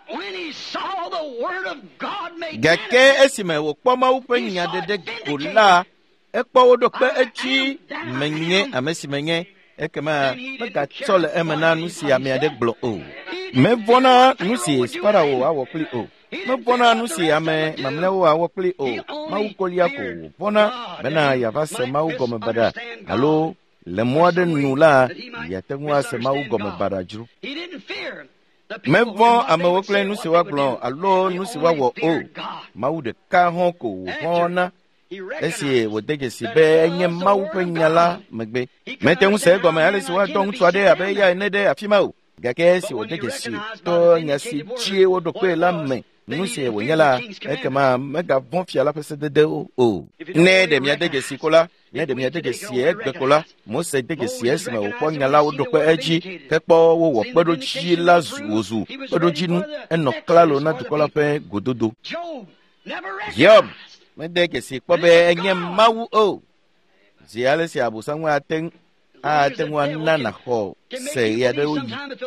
gake esime wo kpo mawu pe nya dede gola ekpo wo do pe echi menye amesi menye ekema mega tole emena nu si amiade glo o me bona nu si spara wo awo pli o me bona nu si ame mamle wo awo pli o mawu kolia ko bona bena ya vase mawu gome bada alo le moade nu la ya tenwa se mawu gome bada juru me bon ame wo kle nu si wa glo alo nu si wa wo o mawu de ka hon ko bona esi wo deje si be enye mawu pe nyala megbe mete un se gome ale si wa don twade abe ya ne de afima o gake si wo deje si to nya si chie wo do pe la me nu si wo nyala ekema mega bon fiala pese de o ne de mi deje si kola ne de mi deje si egbe kola mo se deje si esi me wo po nyala wo do pe eji kepo wo pedo chi la zuozu pedo jinu eno klalo na tukola pe gododo Job me deje si pobe enye mawu o ziale si abusanwa atenwa nana ho se ya de o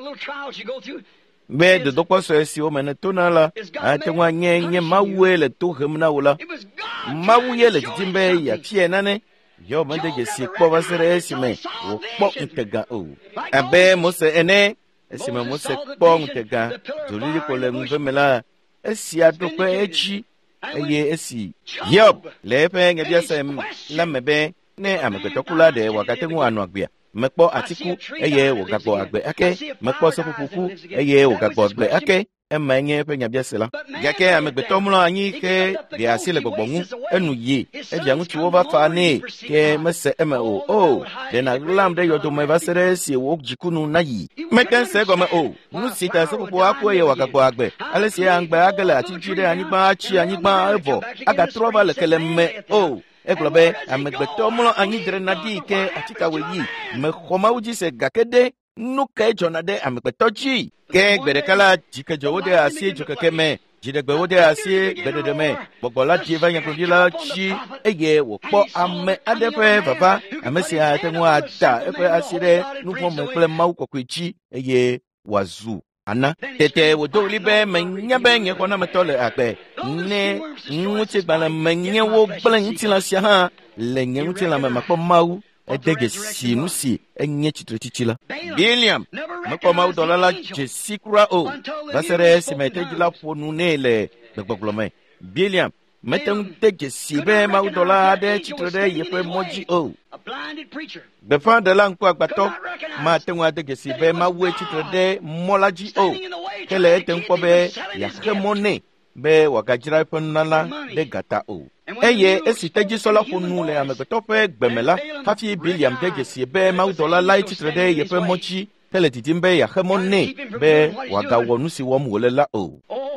be de dokwa so si o mena tonala atenwa nye mawu ele to hemna wala mawu yele timbe ya tie nane yo me deje si poba sere si me wo po ntega o abe mo se ene esi me mo se po ntega jolili ko le mvemela esi adokwa echi eye esi Job lepe ngebia sem la mebe ne amekotokula de wakati nwa anu agbia mekpo atiku eye wogagbo agbe ake mekpo sopupuku eye wogagbo agbe ake emenye pe nyabia sela gake amegbetomlo anyi ke de asile gbogbongu enu ye eja ntu over fa ne ke mese o de na lam de yodo me vasere si wo jikunu na yi meken se gome o nu sita sopupu akwo ye wagagbo agbe alesi angbe agele atijire anyigba achi anyigba evo aga trova lekele me o eglobe amegbetomlo anyi dire na di ke atika we yi me khoma uji se gakede nu ke jonade amegbetoji ke gberekala jike jowode asie jokekeme jidegbe wode asie gbededeme bogbola diva nyakodila chi eye wo po ame adepe baba amesi atenwa ada epe asire nu fo me kle mawu kokwechi eye wazu ana tete wodo libe menya benye kona metole akpe ne nwuti bala menya wo blan tila sia ha lenye nwuti la makpo mawu edege si nusi enye chitretichila William makpo mawu dolala jesikura o basere simetejila fonu nele begboglome William metem dege sibe mawu dolala de chitrede yepe moji o the father lang kwa gbato ma tenwa dege sibe mawu chitrede molaji o kele etenkpo be ya kemone be wagadzra eƒe nunala ɖe gata o. Eye esi tedzisɔla ƒo nu le amegbetɔ ƒe gbeme la, hafi Biliam de dzesi be mawudɔla lae tsitre ɖe yeƒe mɔdzi hele didim be yeaxe mɔ nɛ be wòagawɔ nu si wɔm wòle la o.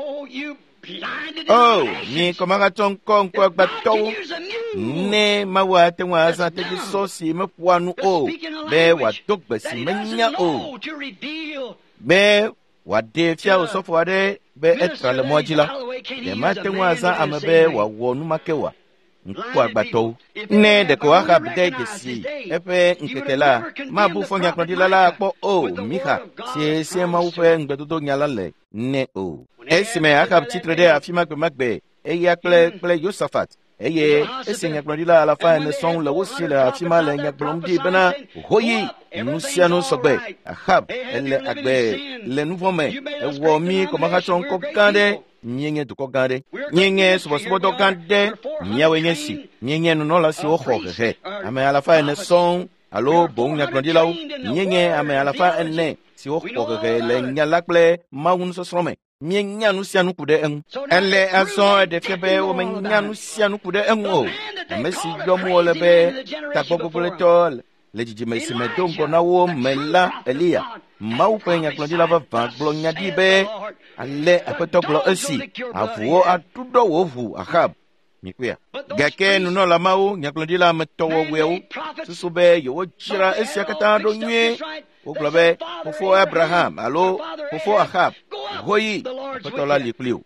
Oh, mi kɔmagatɔ ŋkɔ ŋkuagbãtɔwo, ne Mawu ate ŋu azã tedzisɔ si meƒoa nu o be wòado gbe si menya o, be wòaɖe fia osɔfo aɖe be etra le mɔa dzi la, yemate ŋu azã ame be wòawɔ nu ma ke wòa. Ŋkuagbãtɔwo, ne ɖeko Ahab de dzesi eƒe ŋkeke la, mabu fɔ nyagblɔɖila la akpɔ o Mixa sie Mawu ƒe ŋugbedodo nya la le ne o. Esime Ahab tsitre ɖe afi ma gbemagbe, eya kple Yosafat, eye esi nyagblɔɖila 400 sɔŋ le wo si le afi ma le nya gblɔm ɖi bena hoyi nu sia nu sɔgbe, Ahab ele agbe le nu vɔ̃ me, ewɔ mi kɔmahatsɔ ŋkɔ gã ɖe, mienye dukɔ gã ɖe, mienye subɔsubɔdɔ gã ɖe, miawoe nye si, mienye nunɔla siwo xɔ hehe, ame 400 sɔŋ alo boŋ nyagblɔɖilawo, mienye ame 400 siwo xɔ hehe le nya la kple Mawu nusɔsrɔ̃ me. Mienya nu sia nu ku ɖe eŋu. Ele azɔ ɖe fia be womenya nu sia nu ku ɖe eŋu o. Ame si yɔm wole be tagbɔgbɔgblẽtɔ le dzidzime si me do ŋgɔ na wo me la Eliya. Mawu ƒe nyagblɔɖila vavã gblɔ nya ɖi be ale Aƒetɔ gblɔ esi avuwo aɖuɖɔ wò ʋu Ahab. Mikuya. Gake nunɔla mawo nyagblɔɖila ametɔwɔwɔewo susu be yewodzra esia katã ɖo nyuie. Wogblɔ be fofo Abraham alo fofo Ahab, hoyi Aƒetɔ la li kpli o.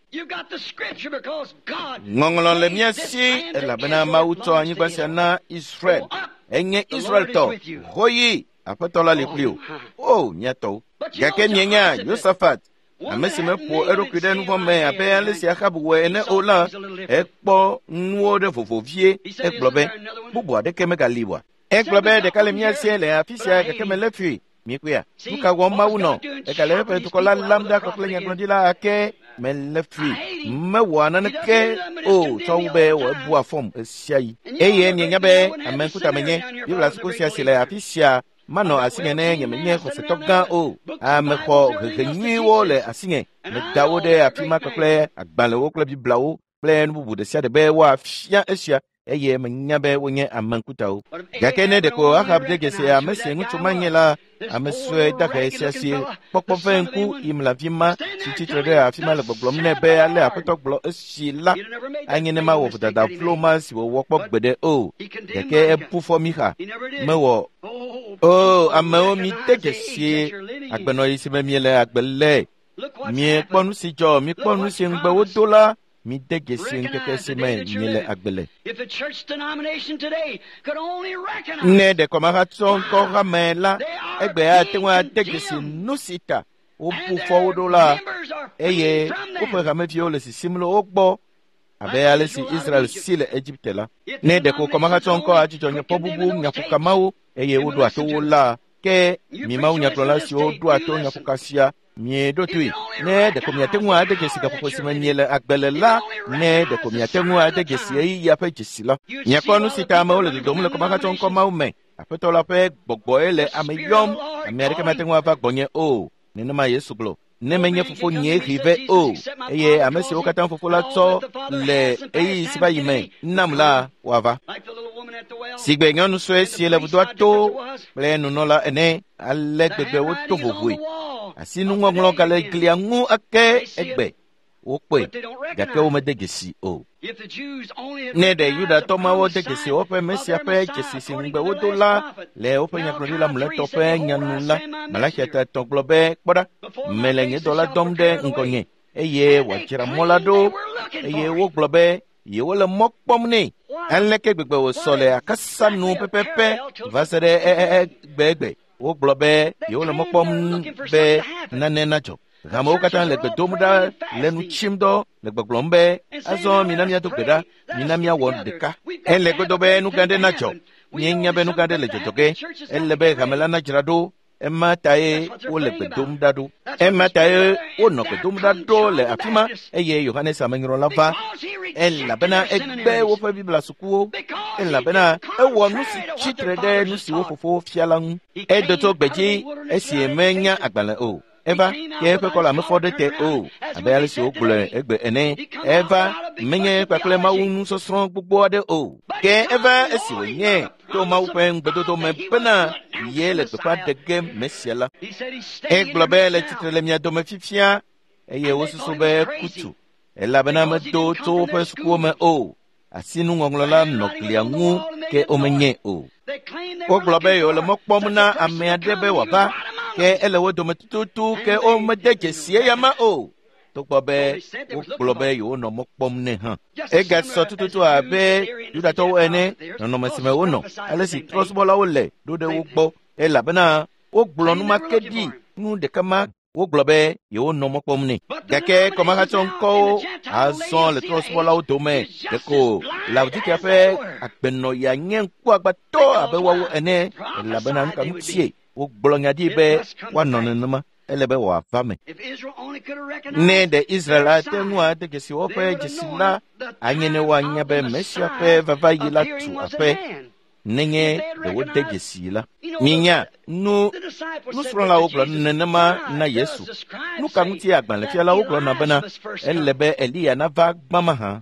Ŋɔŋlɔ le mía si elabena Mawu tsɔ anyigba sia na Israel. Enye Israel tɔ, hoyi Aƒetɔ la li kpli o. O miatɔwo. Gake mienya Yosafat, ame si meƒo eɖokui ɖe nu vɔ̃ me abe ale si Ahab wɔ ene o la, ekpɔ nuwo ɖe vovovie, egblɔ be bubu aɖeke megali oa. Egblɔ be ɖeka le mía si le afi sia gake mele fi. Mikuya, nu ka wɔm Mawu nɔ, egale eƒe dukɔ la lam ɖa kple nyagblɔɖila ake mele fi, mewɔ naneke o tsɔ wu be wòebu afɔm esia yi. Eye mienya be ame ŋkutame nye, Biblia suku sia si le afi sia manɔ asinye ne nyemenye xɔsetɔ gã o. Ame xɔ hehe nyuiwo le asinye, meda wo ɖe afi ma kple agbalẽwo kple Bibliawo kple nu bubu ɖe sia ɖe be woafia esia. Eye menya be wonye ame ŋkutawo. Gake ne ɖeko Ahab de dzesi ame si ŋutsu ma nye la, ame sue dahe sia si kpɔkpɔ ƒe ŋku imlavi ma si tsitre ɖe afi ma le gbɔgblɔm nɛ be ale Aƒetɔ gblɔ esi la, anye ne mawɔ vodada vlo ma si wòwɔ kpɔ gbeɖe o. Gake ebu fɔ Mixa, mewɔ o amewo mi de dzesi agbenɔɣi si me miele agbe le. Miekpɔ nu si dzɔ, mikpɔ nu si ŋugbe wodo la, mi de dzesi ŋkeke si me miele agbe le. Ne ɖekɔmahatsɔ ŋkɔ hame la, egbe ate ŋu ade dzesi nu si ta wobu fɔ wo ɖo la, eye woƒe hameviwo le sisim le wo gbɔ abe ale si Israel si le Egipte la. Ne ɖeko kɔmahatsɔ ŋkɔ adzudzɔ nyakpɔ bubu nyaƒoka mawo, eye woɖo ato wo la, ke mi mawu nyagblɔla siwo ɖo ato nyaƒoka sia, mieɖo toe. Ne ɖeko miate ŋu ade dzesi gaƒoƒo si me miele agbe le la, ne ɖeko miate ŋu ade dzesi eyiya ƒe dzesi la. Miakpɔ nu si ta amewo le dodom le kɔmahatsɔ ŋkɔ mawu me. Aƒetɔ la ƒe gbɔgbɔe le ame yɔm, ame aɖeke mate ŋu ava gbɔnye o. Nenema Yesu gblɔ. Ne menye fofo nye xive o, eye ame siwo katã fofo la tsɔ le eyi si va yi me nam la woava. Sigbe nyɔnu sue si le vudoa to kple nunɔla ene, ale gbegbe woto vovoe. Asi nuŋɔŋlɔ gale glia ŋu ake egbe. Wokpɔe, gake womede dzesi o. Ne ɖe Yudatɔ mawo de dzesi woƒe Mesia ƒe dzesi si ŋugbe wodo la le woƒe nyagblɔɖila mletɔ ƒe nyanu la, Malachia 3 gblɔ be kpɔɖa, mele nye dɔla dɔm ɖe ŋgɔnye, eye wòadzra mɔ la ɖo, eye wogblɔ be yewole mɔ kpɔm nɛ. Aleke gbegbe wòsɔ le akasa nu pɛpɛpɛ va se ɖe gbegbe. Wogblɔ be yewole mɔ kpɔm be nane nadzɔ. Amewo katã le gbe dom ɖa le nu tsim dɔ le gbɔgblɔm be azɔ mina miado gbe ɖa, mina miawɔ ɖeka. Ele gbedo be nu gã ɖe nadzɔ. Mienya be nu gã ɖe le dzɔdzɔge. Ele be hame la nadzra ɖo. Ema tae wole gbe dom ɖa ɖo. Ema tae wonɔ gbe dom ɖa ɖo le afi ma, eye Yohanes amenyrɔla va. Elabena egbe woƒe Biblia sukuwo. Elabena ewɔ nu si tsitre ɖe nu si wo fofowo fia la ŋu. Edo tso gbe dzi esi menya agbalẽ o. Eva ke pe kola me fode te o abel si o gbole egbe ene Eva menye kwakle ma unu so sron gbogbo de o ke Eva esi wenye to ma upen gbedodo me pena ye le to pa de gem mesiela e globe le titre mia do me fifia e ye wo so be kutu e la bana me to pe sku me o asinu ngonglola noklia ngu ke o menye o ko globe yo le mokpom na ame adebe waba ke ele wo do me tutu ke o me de jesie ya ma o to globe o globe yo no mokpom ne ha e ga so tutu abe yuda to ene no me sime wo no ale si trosbola wo le do de wo gbo e la bana o glonu makedi nu de kama wo globe yo no mokpom ne gake ko ma chon ko azon le trosbola wo do me de ko la di ke fe akbeno ya nyen ku agbato abe wo ene la bana nka mtie wo gbolonya di be wa nonenma elebe wa fame ne de Israel tenu ade ke si wo pe jisila anyene wa nyabe mesia pe vava yila tu ape nenye de wo de jisila minya nu sro la wo nenema na Yesu nu ka mti agban le fiala wo na bana elebe Elia na va gbama ha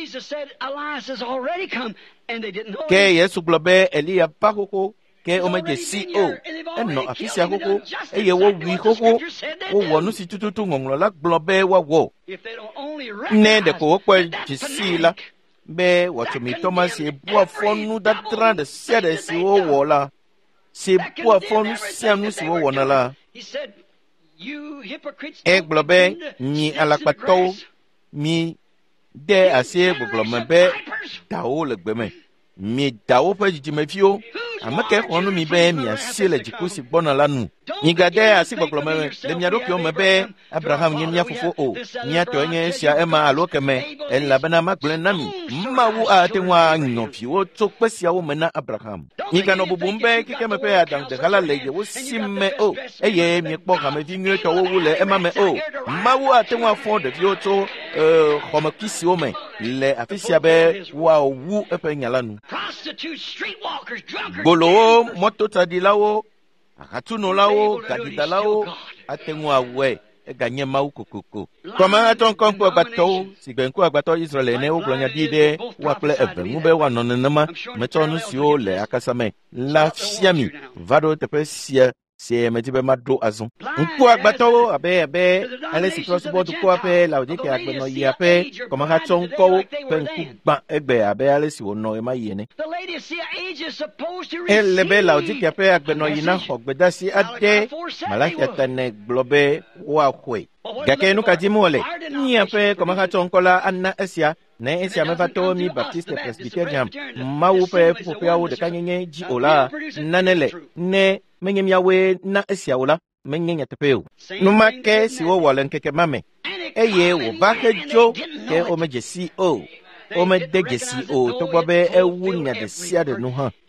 ke Yesu globe Elia pa koko ke o meje si o eno afisia koko eye wo wi koko wo wonu si tututu ngonglo la globe wa wo ne de ko po jisi la be wato mi Thomas e bua fonu da tran de sede si wo wo la si bua fonu sianu si wo wona la e globe ni alakpato mi de ase gbogbo be dawo le gbeme mi dawo pe jimefio amake honu mi be mi asile jikusi bona lanu nyigade asigboglo me le miado ki o me be Abraham nyemia fofo o nya to nye sia ema alokeme en labana magle nami mawu atenwa nyofi o to pesia wo mena Abraham nyika no bubumbe kike me pe adam de kala leje wo simme o eye mi kpo ka me vinwe to wo wule ema me o mawu atenwa fo de fi o to homakisi o me le afisia be wa wu epe nyalanu bolo moto tadilawo akatuno lawo gadidalawo atenwa we eganye mau kokoko koma aton konpo agbato sigbenku agbato Israel ne oglonya dide wa ple evengu be wa nonenema metonu sio le akasame la fiami vado tepesia se metibe mado azon nku agbato abe ale si crossbow to ko ape la odike agbeno yi ape koma aton ko pe nku gba egbe abe ale si wono e maye ne elebe la odike ape agbeno yi na ogbedasi ade malaki atane globe wa kwe gake nu kadimole ni ape koma aton kola anna esia ne esia mevato mi Baptiste Presbyterian mawu pe popia wo de kanyenye ji ola nanele ne menye miawe na esiawola menye nyatepeo numake siwo wole nkeke mame eye wo bakejo ke o mejesi o medegesi o to gbobe ewu nya de sia de nu ha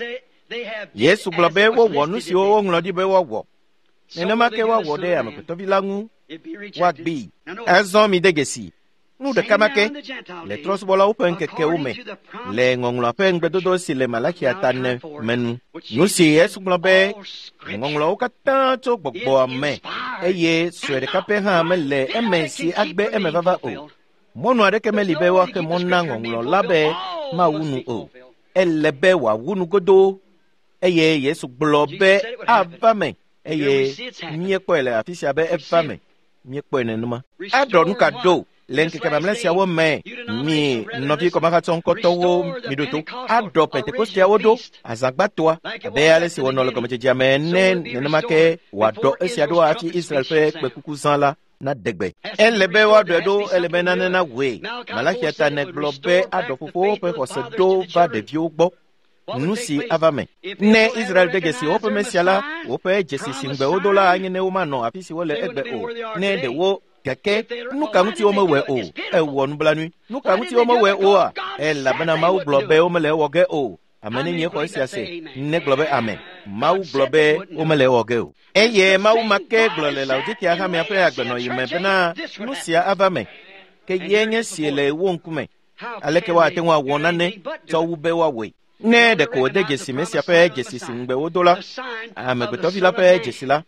Yesu gbobe wo wonu si o nglodi be wo ne make wo de amakoto bilangu wa bi azon mi degesi nu de kamake le trosbola open keke ume le ngonglo pen gbedodo si le malaki atane menu nu si Yesu globe ngonglo kata to gbogbo ame eye swere kape ha mele emesi agbe emevava o monu adeke melibe wa ke monna ngonglo labe ma wunu o elebe wa wunu godo eye Yesu globe abame eye nyekpele afisia be efame nyekpele numa adonu kado lenke kabamlesia wo me mi novi ko makaton ko towo midoto ado Pentecoste awodo azagbatwa be ale si wono le ko meje amene ne make wado esia do ati Israel pe pekukuzan la na degbe elebe wado do elebe na we malaki ata ne globe ado fofo pe ko se do va de viogbo nusi avame ne Israel degesi ope mesiala ope jesi singbe odola anyene umano afisi wole egbe o ne de wo keke nuka muti o mewe o ewo nblanu nuka muti o mewe o a elabana mau globe o mele woge o amene nye ko siase ne globe amen mau globe o mele woge o eye mau make glole la ojiti aha me afa agbeno yime bena nusia avame ke yenye siele wo nkume aleke wa atenwa wonane to wube wa we ne de ko de gesi mesia pe gesi singbe odola amegbeto fila pe gesi la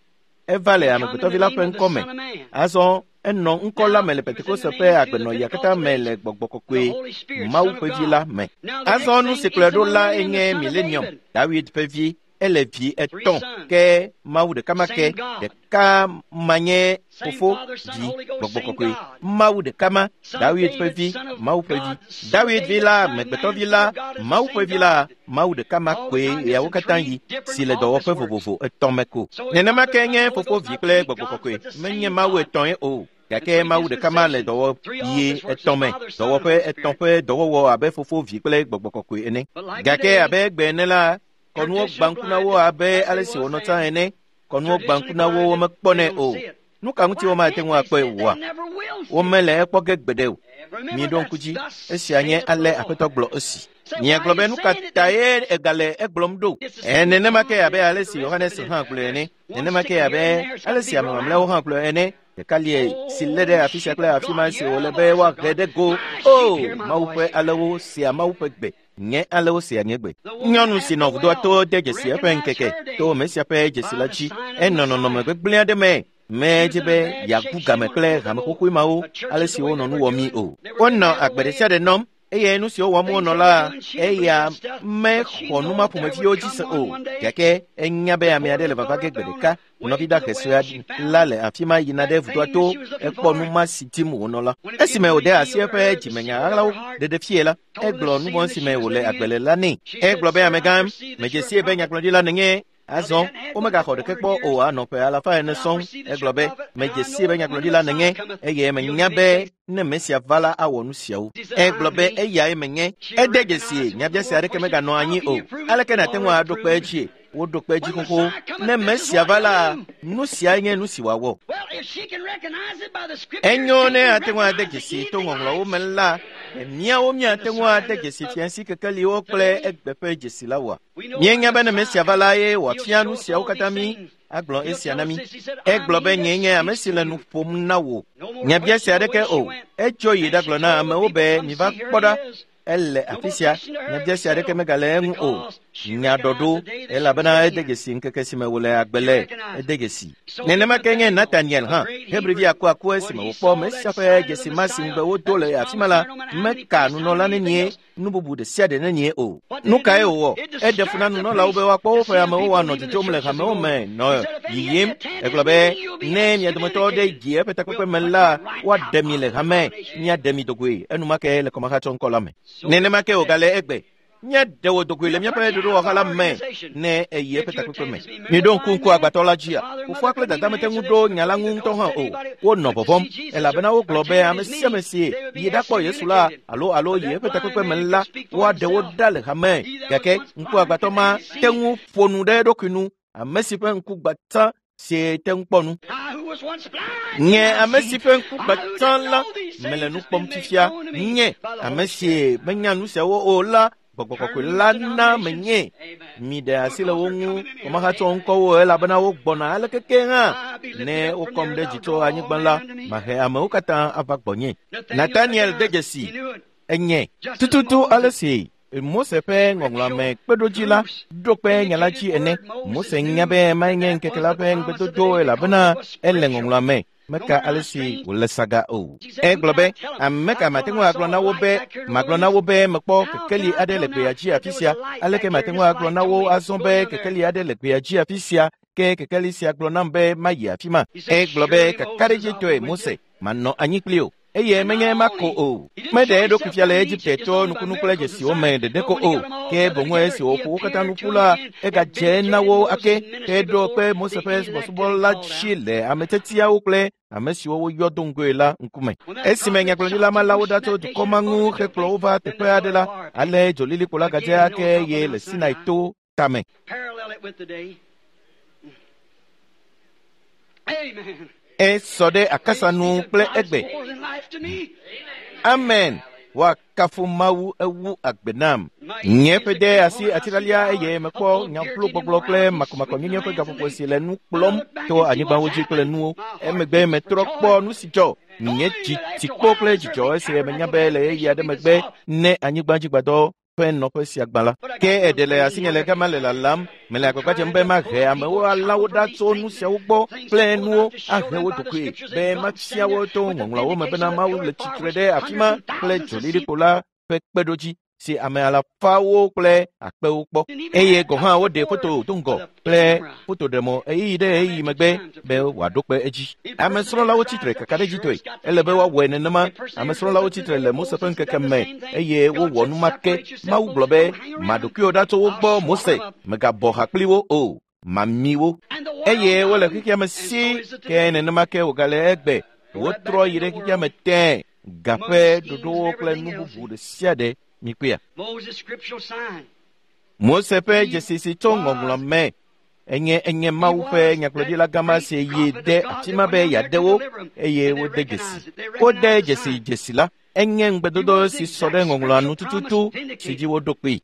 eva le amegbetɔ vi la ƒe ŋkɔ me azɔ enɔ ŋkɔ la me le Pentekoste ƒe agbenɔya katã me le gbɔgbɔ kɔkɔe Mawu ƒe vi la me. Azɔ nu si kplɔe ɖo la enye milenium. David ƒe vi ele vi etɔ̃ ke Mawu ɖeka ma ke ɖeka manye fofo vi gbɔgbɔ kɔkɔe. Mawu ɖeka ma David ƒe vi Mawu ƒe vi. David vi la amegbetɔ vi la Mawu ƒe vi la Mawu ɖeka ma koe yawo katã yi si le dɔwɔƒe vovovo etɔ̃ me ko. Nenema ke nye fofo vi kple gbɔgbɔ kɔkɔe menye Mawu etɔ̃ ye o. Gake Mawu ɖeka ma le dɔwɔ yi etɔ̃ me dɔwɔƒe etɔ̃ ƒe dɔwɔwɔ abe fofo vi kple gbɔgbɔ kɔkɔe ene. Gake abe gbe ene la kɔnuwo gbanku na wo abe ale si wònɔ tsã ene. Kɔnuwo gbanku na wo womekpɔnɛ o. Nu ka ŋuti womate ŋu akpɔe oa? Womele ekpɔ ge gbeɖe o. Mieɖo ŋku dzi esia nye ale Aƒetɔ gblɔ esi. Miagblɔ be nu ka ta ye egale egblɔm ɖo? Nenema ke abe ale si Yohanes hã gblɔe ene. Nenema ke abe ale si ame mamlɛawo hã gblɔe ene. Ɖeka lie si lé ɖe afi sia kple afi ma si wòle be woahe ɖe go. O Mawu ƒe alewo sia Mawu ƒe gbe. Nye alewo sia nye gbe. Nyɔnu si nɔ vudoa to de dzesi eƒe ŋkeke to me sia ƒe dzesi la dzi. Enɔ nɔnɔme gbegblẽ aɖe me. Medze be yagu game kple hame xoxoe mawo ale si wonɔ nu wɔmi o. Wonɔ agbe ɖe sia ɖe nɔm eye nu siwo wɔm wonɔ la eya mexɔ numa ƒomeviwo dzi se o. Gake enya be ame aɖe le vava ge gbe ɖeka nɔvi ɖake sue la le afi ma yina ɖe vudoa to ekpɔ numa si dim wònɔ la. Esime wòde asi eƒe dzimenya ɣaɣlawo ɖeɖefie la egblɔ nu vɔ si me wòle agbe le la nɛ. Egblɔ be amegã medze sie be nyagblɔɖila nenye. Azɔ womegaxɔ ɖeke kpɔ o anɔ ƒe 400 sɔŋ. Egblɔ be medze sie be nyagblɔɖila nenye eye menya be ne Mesia va la awɔ nu siawo. Egblɔ be eyae menye. Ede dzesie nyabiase aɖeke meganɔ anyi o. Aleke nate ŋu aɖo kpe edzi? Woɖo kpe edzi xoxo. Ne Mesia va la nu sia nye nu si wòawɔ. Enyo ne ate ŋu ade dzesi to ŋɔŋlɔwo me la míawo míate ŋu ade dzesi fiasi kekeliwo kple egbe ƒe dzesi la wɔa. Míenya be ne Mesia va la ye wòafia nu siawo katã mi agblɔ esia na mi. Egblɔ be nye nye ame si le nu ƒom na wò. Nyabiase aɖeke o. Etso yi ɖagblɔ na amewo be miva kpɔ ɖa. Ele afi sia nyabiase aɖeke megale eŋu o. Nyaɖɔɖo elabena ede dzesi ŋkeke si me wòle agbe le ede dzesi. Nenema ke nye Nathaniel hã Hebrevi akuaku esime wòkpɔ Mesia ƒe dzesi ma si ŋgbe wodo le afi ma la meka nunɔla nenye nu bubu ɖe sia ɖe nenye o. Nu kae wòwɔ? Eɖe fu na nunɔlawo be woakpɔ woƒe amewo woanɔ dzodzom le hamewo me nɔ yiyim. Egblɔ be ne mia dometɔ ɖe dzi eƒe takpekpe me la woaɖe mi le hame míaɖe mi do goe enumake le kɔmaxatsɔ ŋkɔ la me. Nenema ke wògale egbe. Míaɖe wo do goe le míaƒe ɖoɖowɔha la me ne eyi eƒe takpekpe me. Mieɖo ŋku agbadɔ la dzia. Fofoa kple dada mete ŋu ɖo nya la ŋu ŋutɔ hã o. Wonɔ vɔvɔm elabena wogblɔ be ame sia ame si yi ɖakpɔ Yesu la alo yi eƒe takpekpe me la woaɖe wo ɖa le hame. Gake ŋku agbadɔ ma te ŋu ƒo nu ɖe eɖokui nu. Ame si ƒe ŋku gbãtã si te ŋu kpɔ nu. Nye ame si ƒe ŋku gbãtã la mele nu kpɔm fifia. Nye ame si menya nu siawo o la gbɔgbɔ kɔkɔe la na menye. Mi ɖe asi le wo ŋu kɔmaxatsɔ ŋkɔwo elabena wo gbɔna ale keke hã. Ne wokɔm ɖe dzi tso anyigba la mahe amewo katã ava gbɔnye. Nathaniel de dzesi enye tututu ale si Mose ƒe ŋɔŋlɔame kpeɖodzi la ɖo kpe nya la dzi ene. Mose nya be mae nye ŋkeke la ƒe ŋgbedodo elabena ele ŋɔŋlɔame meka ale si wòle saga o. Egblɔ be ameka mate ŋu agblɔ na wo be magblɔ na wo be mekpɔ kekeli aɖe le gbea dzi afi sia. Aleke mate ŋu agblɔ na wo azɔ be kekeli aɖe le gbea dzi afi sia ke kekeli sia gblɔ nam be mayi afi ma. Egblɔ be kakaɖedzitɔe Mose manɔ anyi kpli o. Eye menye mako o. Meɖe eɖokui fia le Egipte to nukunu kple dzesiwo me ɖeɖe ko o. Ke boŋu esi wòƒo wo katã nuƒu la egadze na wo ake ke ɖo kpe Mose ƒe subɔsubɔ la dzi le ametetsiawo kple ame siwo woyɔ do ŋgoe la ŋkume. Esime nyagblɔɖila ma la woɖa tso dukɔ ma ŋu hekplɔ wo va teƒe aɖe la ale dzolilikpo la gadze ake ye le Sinai to tame. Esɔ ɖe akasanu kple egbe. Amen. Wakafu Mawu ewu agbe nam. Nye ƒe de asi atiralia eye mekpɔ nyaƒlo gbɔgblɔ kple makɔmakɔnyenye ƒe gaƒoƒo si le nu kplɔm to anyigbawo dzi kple nuwo. Emegbe metrɔ kpɔ nu si dzɔ. Nye tikpo kple dzidzɔ esi menya be le eya ɖe megbe ne anyigbadzigbadɔ pen no pe sia gbala ke edele asinyele kama le lalam mele akwa chembe ma he amewo alawo da to nu sia ugbo plenu ahewo to kwe be ma sia wo to ngla wo me bena ma wo le chitrede afima ple joliri kola pe pedoji si ame ala fawo ple akpe ukpo eye go ha wo de photo tungo ple photo demo eyi megbe be wa dokpe eji ame sro la wo chitre kakade jitoi ele be wa wene nama ame sro la wo chitre le mo sepen kekeme eye wo wonu make ma wu globe madokio da to wo gbo mose mega bo hakpliwo o mamiwo eye wo le kikiame si ke ne nama ke wo gale egbe wo tro yire kikiame ten gape dodo ple nubu de siade Mikuya. Mose pe jesisi tongo ngulame. Enye maupe nyaklodi la gama se yede atima be yadewo eye wo de jesi. Ko de jesi la enye ngbedodo si sode ngula nutututu siji wo dokwi.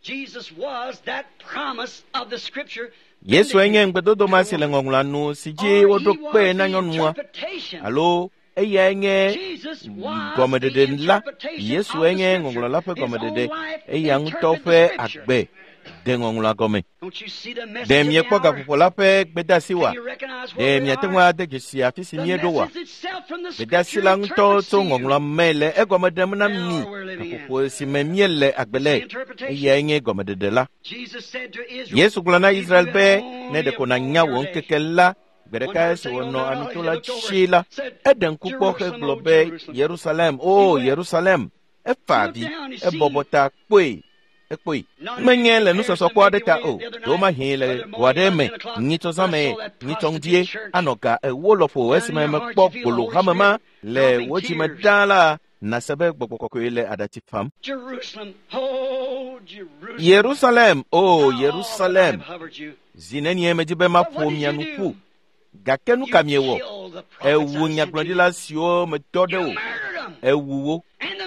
Yesu enye ngbedodo ma se ngula nu siji wo dokpe na nyonwa. Alo eye enye gomedede la Yesu enye ngongla la pe gomedede eye ngutofe agbe de ngongla gome dem ye kwa gapola pe gbedasiwa dem ye tengwa de gesi afisi miedowa bedasila ngto to ngongla mele e gomedem na mi apopo si memiele agbele eye enye gomedede la Yesu glana Israel be ne de kona nyawo nkekela Bereka se wono amitola chila eden kupo ke globe Jerusalem Jerusalem e fabi e bobota kwe menyele nu soso kwa deta do ma hele wademe nyito zame nyitongdie anoka e wolofo esime me kpokolo hamama le wochi medala na sebe gbogbo ile adati fam Jerusalem Jerusalem zinenye mejibe mafomia nuku gakenu kamiewo ewu nyaglodila sio metodewo ewuwo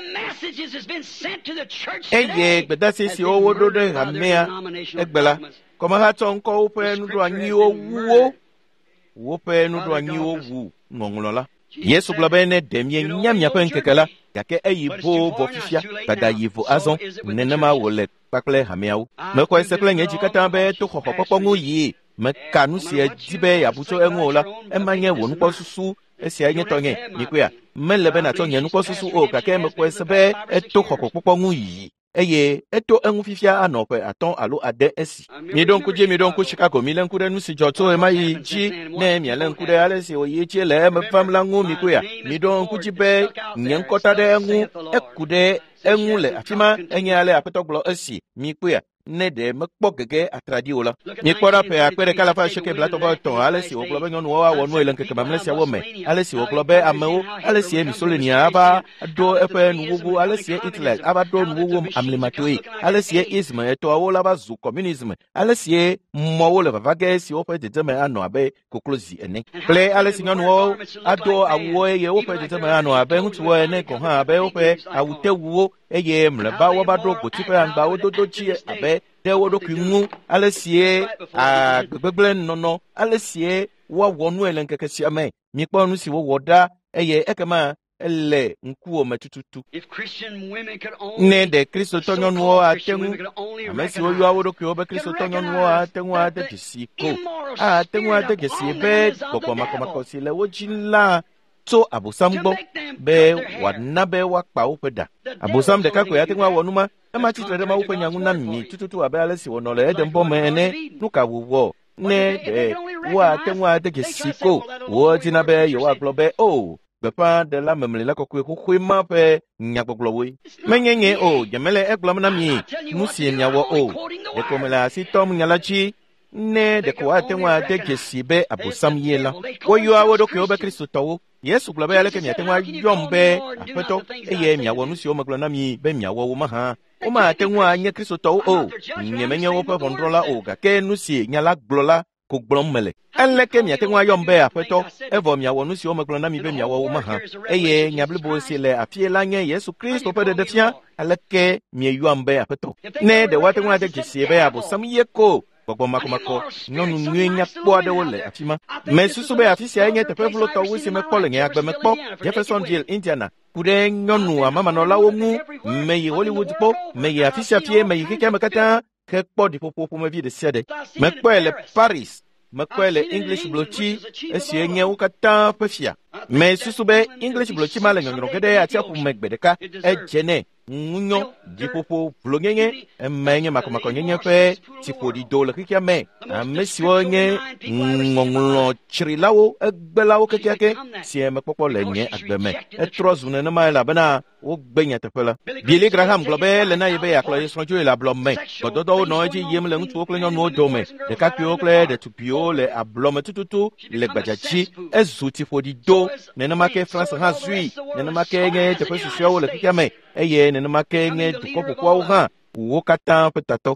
eye gbedasi si owo dodo hamea egbela koma ha tonko ope nudo anyi owuwo wope nudo anyi owu ngonglola Yesu globene demye nyamya penkekela gake eyibo bofifia bada yivo azon nenema wole pakle hameawo meko esekle ngeji katambe to khokopopongo yi mekanu si jibe ya buto enwola emanye wonu kposusu esi anye tonye Mikuya melebe na tonye nu kposusu o kake meko esebe eto khokopopongo yi eye eto enwufifia anope aton alo ade esi mi don ku Chicago mi lenkude nu si joto e mai ji ne mi lenkude ale si o yechi le me famla ngu Mikuya mi don ku jibe nyenkota de ngu ekude enwule afima enye ale apetoglo esi Mikuya ne de mekpogege atradiola ni kwara pe akpere kala fa shoke blato ba ton ale si o globe nyon wa wonu elenke ke bamle si awome ale si o globe amewo ale si emi solenia aba do epe nugugu ale si Hitler aba do nugugu amlematoi ale si isme eto awola ba zu communism ale si mo le bavage si o pe de me ano abe koklozi ene ple ale si nyon wo ado awo ye o pe de me ano abe ntu ene ko ha abe o pe awutewo eye mleba wo ba do gotipe angba wo dodo chi abe de wo do kwingu alesie gbegbegle nono alesie wo wonu elenkekesi ame mi pa onu si wo woda eye ekema ele nkuo matututu ne de Kristo tonyon wo atengu amesi wo yo awodo kyo be Kristo tonyon wo atengu ade disiko atengu ade gesi be kokoma makoma si le wo jinla to abusambo be wadna be wakpa upeda abusam de kako ya tenwa wonuma ema chitre ma upenya nguna mi tututu abe alesi wonole edembo mene nuka wuwo ne de wa tenwa de gesiko wo tina be yo aglobe bepa de la memle la kokwe kokwe pe nyagboglowe menyenye jemele eglom na mi musi nyawo de komela sitom nyalachi ne de ko atenwa de gesibe abusam yela wo yo awodo ke obe Kristo tawo Yesu globe yale ke mi atenwa yombe apeto eye mi awonu si o maglo na mi be mi awo ma ha o ma atenwa anye Kristo tawo nyemenye wo pe controla ga ke nu si nyala glola ko glom mele ele ke mi atenwa yombe apeto evo mi awonu si o maglo na mi be mi awo ma ha eye nyablebo si le afiela nye Yesu Kristo pe de defia aleke mi yombe apeto ne de watenwa de gesibe abusam yeko gbɔgbɔ makɔmakɔ nyɔnu nyui nyakpɔ aɖewo le afi ma. Mɛ susu be afi sia nye teƒe vlotɔwo si mekpɔ le nye agbemekpɔ Jeffersonville, Indiana, ku ɖe nyɔnu amamanɔlawo ŋu, me yi Hollywood kpɔ, me yi afi sia fie, me yi xexea me katã, ke kpɔ ɖiƒoƒo ƒomevi ɖe sia ɖe. Mekpɔe le Paris, mekpɔe le English blotsi, esie nye wo katã ƒe fia. Mɛ susu be English blotsi ma le nyɔnyrɔ ge ɖe atsiaƒu me gbe ɖeka, edze nɛ ŋunyɔ dziƒoƒo vlonyenye, eme nye makɔmakɔnyenye ƒe tsiƒoɖido le xexea me. Ame siwo nye ŋɔŋlɔtsrilawo, egbelawo kekeake, si mekpɔkpɔ le nye agbe me. Etrɔ zu nenema elabena wogbe nyateƒe la. Billy Graham gblɔ be le na ye be yeakplɔ ye srɔ̃tsoe le ablɔ me. Gbɔdɔdɔwo nɔ edzi yim le ŋutsuwo kple nyɔnuwo dome. Ɖekakpuiwo kple ɖetugbiwo le ablɔ me tututu le gbadzadzi. Ezu tsiƒoɖido. Nenema ke France hã zui. Nenema ke nye teƒe susɔewo le xexea me. Eye nenema ke nye dukɔ ƒoƒuawo hã wo katã ƒe tatɔ.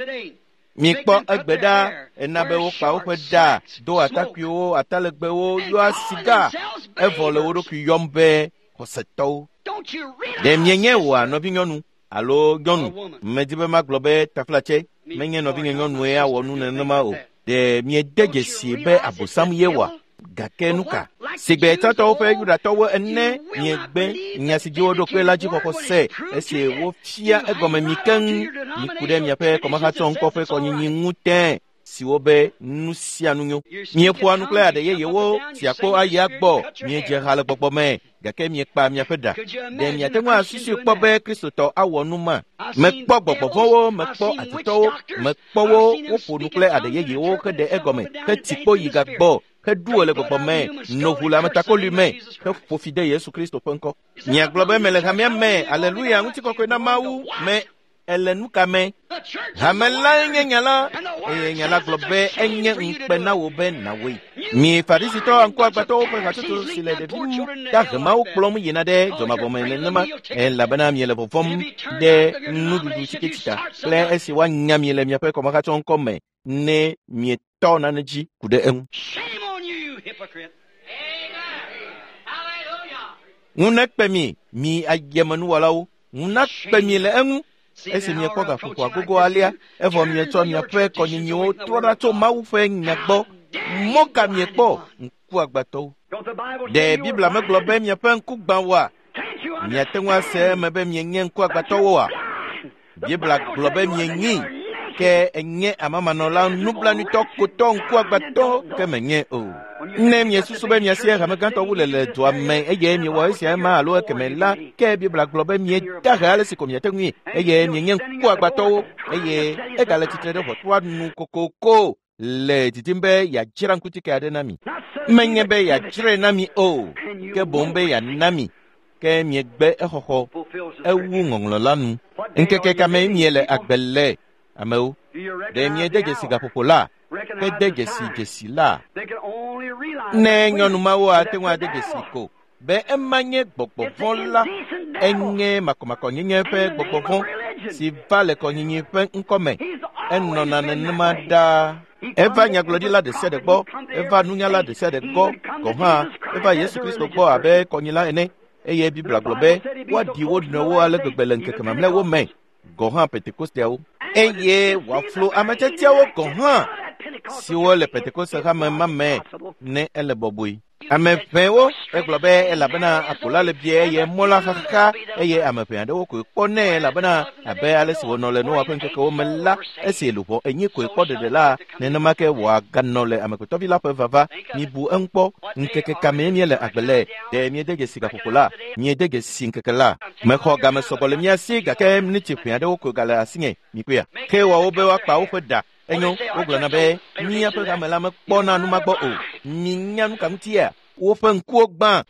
Mikpɔ egbe ɖa ena be wokpa woƒe ɖa, do atakpuiwo, atalegbewo, yɔa siga, evɔ le wo ɖokui yɔm be xɔsetɔwo. Ɖe mienye wòa nɔvi nyɔnu alo nyɔnu, medi be magblɔ be taflatse menye nɔvi nye nyɔnue awɔ nu nenema o. Ɖe miede dzesi be abosam ye wòa, gake nu ka? Sigbe tɔtɔwo ƒe Yudatɔwo ene miegbe nya si dzi woɖo kpe la dzi xɔxɔ se, esi wofia egɔme mi keŋ, miku ɖe miaƒe kɔmehatsɔ ŋkɔ ƒe kɔnyinyi ŋutɛ, siwo be nu sia nu nyo. Mieƒoa nu kple aɖe yeyewo si akpɔ ayi agbɔ, miedze ha le gbɔgbɔ me, gake miekpa miaƒe ɖa. Ɖe miate ŋu asusu kpɔ be kristotɔ awɔ nu ma. Mekpɔ gbɔgbɔvɔwo, mekpɔ atitɔwo, mekpɔ wo woƒo nu kple aɖe yeyewo ke ɖe egɔme, ke tikpo yi gagbɔ, ke ɖuwo le gbɔgbɔ me, noʋu le ametakoli me, ke ƒo fi de Yesu Kristo ƒe ŋkɔ. Miagblɔ be mele hamea me, aleluya, ŋutikɔkɔe na Mawu, me ele nu ka me. Hame la nye nya la, eye nya la gblɔ be enye ŋukpe na wo be nawoe. Mi Farisitɔ ŋkuagbãtɔwo ƒe hatsotso si le ɖevi dahemawo kplɔm yina ɖe dzɔmavɔ me nenema, elabena miele vɔvɔm ɖe nuɖuɖu tsiketsita kple esi woanya mi le miaƒe kɔmehatsɔ ŋkɔ me ne mietɔ nane dzi ku ɖe eŋu. Ŋu nekpe mi ayemenuwɔlawo, ŋu nakpe mi le eŋu. Esi miekpɔ gaƒoƒoa gogo alia, evɔ mietsɔ miaƒe kɔnyinyiwo trɔ ɖa tso Mawu ƒe nya gbɔ, mɔ ka miekpɔ ŋkuagbãtɔwo? Ɖe Biblia megblɔ be miaƒe ŋku gbã oa? Miate ŋu ase eme be mienye ŋkuagbãtɔwoa? Biblia gblɔ be mienyi, ke enye amamanɔla nublanuitɔ kotɔ ŋkuagbãtɔ ke menye o. Ne miesusu be miasi hamegãtɔwo le dua me eye miewɔ esia ema alo ekeme la, ke Biblia gblɔ be miedahe ale si ko miate ŋui, eye mienye ŋkuagbãtɔwo, eye egale tsitre ɖe ʋɔtua nu kokoko le didim be yeadzra ŋkutike aɖe na mi. Menye be yeadzrae na mi o, ke boŋ be yeana mi, ke miegbe exɔxɔ ewu ŋɔŋlɔ la nu. Ŋkeke kame miele agbe le amewo, ɖe miede dzesi gaƒoƒo la, ke de dzesi la. Ne nyɔnu mawo ate ŋu ade dzesi ko be ema nye gbɔgbɔ vɔ̃ la, enye makɔmakɔnyenye ƒe gbɔgbɔ vɔ̃ si va le kɔnyinyi ƒe ŋkɔme, enɔna nenema ɖaa. Eva nyagblɔɖila ɖe sia ɖe gbɔ, eva nunyala ɖe sia ɖe gbɔ, gɔ hã eva Yesu Kristo gbɔ abe kɔnyila ene, eye Biblia gblɔ be woaɖi wo nɔewo ale gbegbe le ŋkeke mamlɛawo me, gɔ hã Pentekosteawo, eye wòaflo ametsetiawo gɔ hã siwo le Pentekoste hame ma me ne ele bɔbɔe. Ame ʋɛwo egblɔ be elabena aƒola le bia eye mɔ la xaxa, eye ame ʋɛ aɖewo koe kpɔ nɛ elabena abe ale si wònɔ le Noa ƒe ŋkekewo me la, esi luʋɔ enyi koe kpɔ ɖeɖe la, nenema ke wòaganɔ le Amegbetɔvi la ƒe vava. Mibu eŋkpɔ, ŋkeke kame miele agbe le, ɖe miede dzesi gaƒoƒo la, miede dzesi ŋkeke la. Mexɔ game sɔgbɔ le mia si, gake nitsi ʋɛ aɖewo koe gale asinye mikpea. Ke wɔwo be woakpa woƒe ɖa. Enyo, wogblɔna be míaƒe hame la mekpɔna nu ma gbɔ o. Minya nu ka ŋutia? Woƒe ŋkuwo gbã.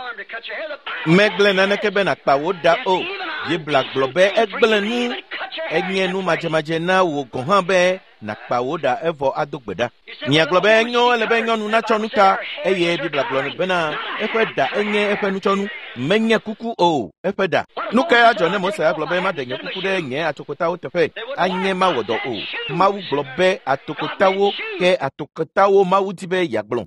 Megblẽ naneke be nakpa wo ɖa o. Biblia gblɔ be egblẽ nu, enye nu madzemadze na wò gɔ̃ hã be nakpa wo ɖa evɔ ado gbe ɖa. Miagblɔ be enyo ele be nyɔnu natsɔ nu ta, eye Biblia gblɔ bena eƒe ɖa enye eƒe nutsɔnu, menye kuku o, eƒe ɖa. Nu ke adzɔ ne Mose agblɔ be maɖe nye kuku ɖe nye atokotawo teƒe, anye mawɔ dɔ o. Mawu gblɔ be atokotawo, ke atokotawo Mawu di be yeagblɔ.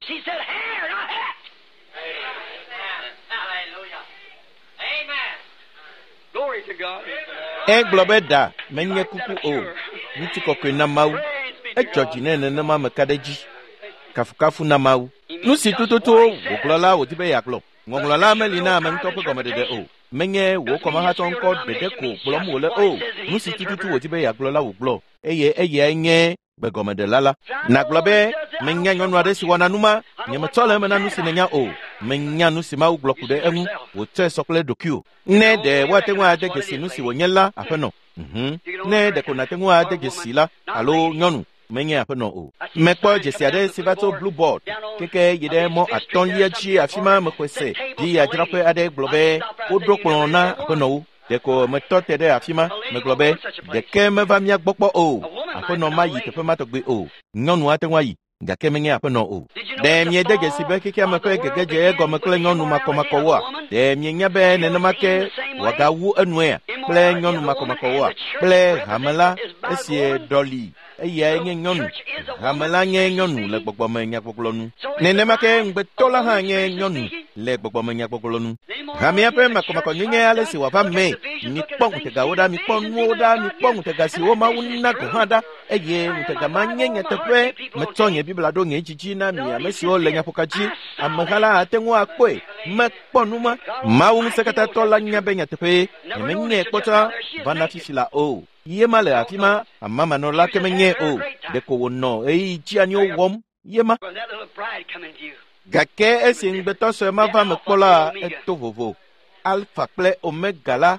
Egblɔ be ɖa menye kuku o, ŋutikɔkɔe na Mawu. ejoji ne ma mekadeji kafukafu na mau nusi tututu woglola wotibe yaklo ngonglola melina mentope komedede o menye wo koma ha tonko bedeko blom wole o nusi tututu wotibe yaklo la woglo eye nye begomede lala na globe menya nyonu ade si wana numa nyemetole mena nusi nenya o menya nusi ma uglokude emu wote sokle dokio ne de watenwa ade gesi nusi wonyela apeno ne de konatenwa ade gesi la alo nyonu menye apeno o mekpo jesi ade sivato blue board keke yede mo aton yechi afima mekwese di ajrape ade globe odroklona apeno deko metote de afima me globe deke me va mia gbokpo o apeno ma yi tepe matogbe o nyonu atenwa yi ngake menye apeno o de mie de gesi be keke me pe gegeje ego me kle nyonu makomako wa de mie nya be ne make waga wu enwe ple nyonu makomako wa ple hamala esie doli eye nye nyonu hamala nye nyonu le gbogbo me nya gboglonu nene make ngbe tola ha nye nyonu le gbogbo me nya gboglonu hamia pe makomako nye ale si wa va me ni pon tega woda mi pon woda mi pon tega si wo ma wuna ko hada eye tega manye nya tepe me tonye bibla do nye jiji na mi amesi o le nya pokaji amhala atenwo akwe me ponuma ma wun sekata tola nya be nya tepe menye kpota bana fifila o yema le afima amama no la kemenye o deko wono ji ani o wom yema gake esin beto so ma va me kola eto vovo alpha ple omega la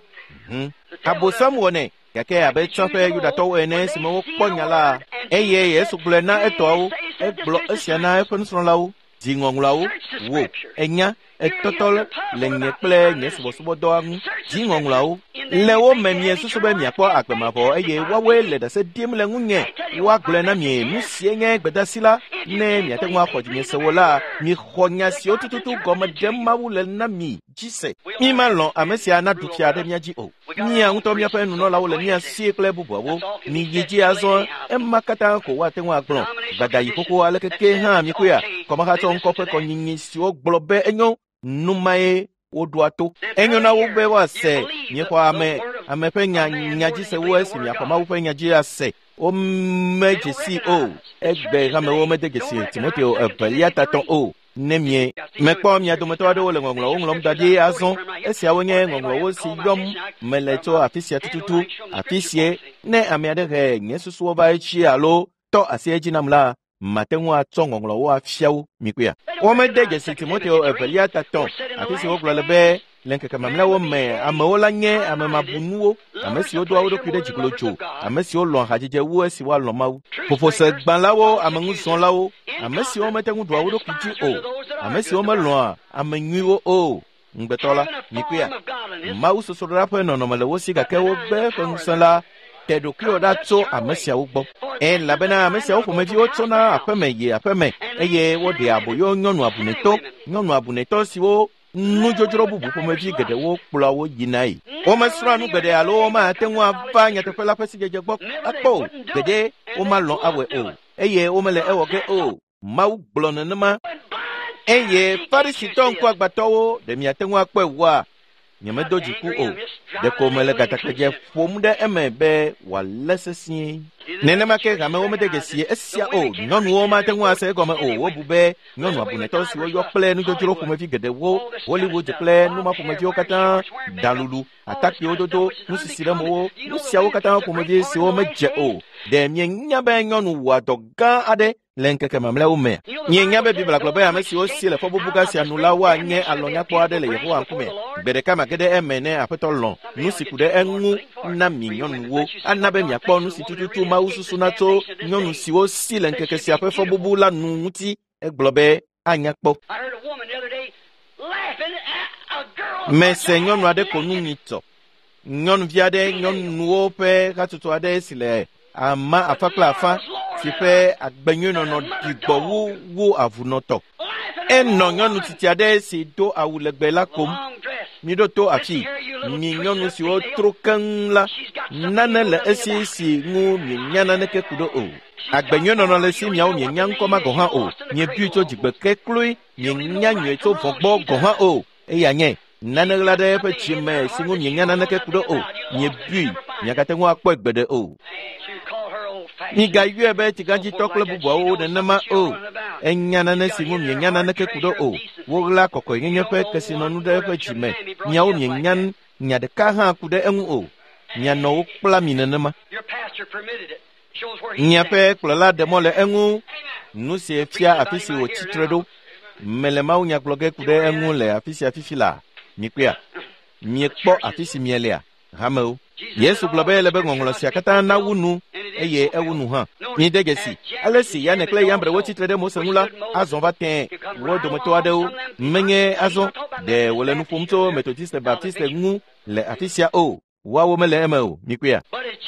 abosam wone gake abe tsofe yuda to ene simo ponyala eye yesu glena eto eglo esiana efenso lawo jingonglawo wo enya etotol lenye ple nyesbo do amu jingonglawo lewo memie susuba miapo akpemabo eye wawe le da se dim le ngunye wa glena mie musienye gbedasila ne miatenwa kwojinye sewola mi khonya si otututu gomedem mawule na mi jise mi malon amesia na dukia de miaji o mi anto mi afa nu no lawo le mi asie kle bubuwo mi yeji azo emakata ko watenwa agbon badayi koko alekeke ha mi kuya koma ha to nkope konyinyi si o globe enyo numae woduato enyo na wo be wa se nye kwa ame pe nyaji se wo esi mi akoma wo pe nyaji ase o meje si o egbe ha me wo me de si Timoteo ebelia taton o nemie mekpo mi adometo ado le ngonglo o nglom dadi azon esi awonye ngonglo wo si yom meleto afisia tututu afisie ne amiade he nyesusu wo ba chi alo to asieji namla matenwa tsongonglo wa fiawu mikuya o me de si Timoteo ebelia taton afisi wo glolebe lenke kamamla wo me amola nye amemabunuo amesi odo awodo kwide jikolojo amesi o lo hajeje wo esi wa lo mawu fofo se gbanlawo amenguson lawo amesi o metengu do awodo kwiji o amesi o melo amenyiwo o ngbetola mikuya mawu sosodra pe no mele wo siga ke wo be konsala tedokio dato amesi awugbo labena amesi awo fomeji o tona apeme eye wo de aboyo nyonu abuneto siwo nujojoro bubu fomeji gede wo kplawo yinai o masra nu gede alo ma tenwa vanya tefela pesi jeje gbo akpo gede o ma lon awe o eye o mele ewoge o mawu glon nma eye farisi ton ko agbatowo de mi atenwa pe wa nyemedoji ku o de ko mele gatakeje fomde emebe walesesi nene make game wo mede gesie esia o nyonu wo ma tenwa se gome o wo bube nyonu abuneto si wo yo ple nu jojoro ko mefi gede wo Hollywood ple nu ma ko mefi okata dalulu ataki ododo nu sisire mo nu sia wo kata ko mefi si wo meje o de nyenya be nyonu wa doga ade lenke kemamle wo me nyenya be bibla globe amesi o si le fo bubuga si anula wa nye alonya po ade le yeho ankume bere kama gede emene apetolon nu sikude engu na minyonu wo anabe mi akpo nu sitututu ma ususu nato nyonu siwo sile nkeke si afefo bubu la nuti eglobe anyakpo mese nyonu ade konu nito nyonu viade nyonu ope katutu ade sile ama afakla afa sipe agbenyo no digbo wo avunoto eno nyonu titi ade si do awulegbe la kom mi do to afi mi nyonu si o trokan la nana le esisi ngu mi nyana ne ke kudo o agbenyo no le si miawo mi nyanko ma go ha o nye biuto jigbe ke klui mi nyanyo to fogbo go ha o eya nye nana la de pe chime si ngu mi nyana ne ke kudo o nye bi nyakate ngu akpo egbede o Miga yue be tiganji tokle bubo de nama o. Enyana na simu nyana na kekudo o. Wogla koko nyenye pe kesino nude pe chime. Nyao nyenyan nyade kaha kude engu o. Nyano ukpla minenema. Nyape kulala demole engu. Nusi fia afisi o titredo. Melema u nyakloge kude engu le afisi afifila. Mikwea. Miekpo afisi mielea. Hamau. Yesu globe lebe ngongolo siakata na wunu. Eye ewunu ha. Ni degesi. Alesi ya nekle yambre wo titrede mo semula. Azon va ten. Wo dometo adeu. Menye azon. De wole nu fumto methodiste baptiste ngu. Le afisia o. Wawo mele emeo. Mikwea.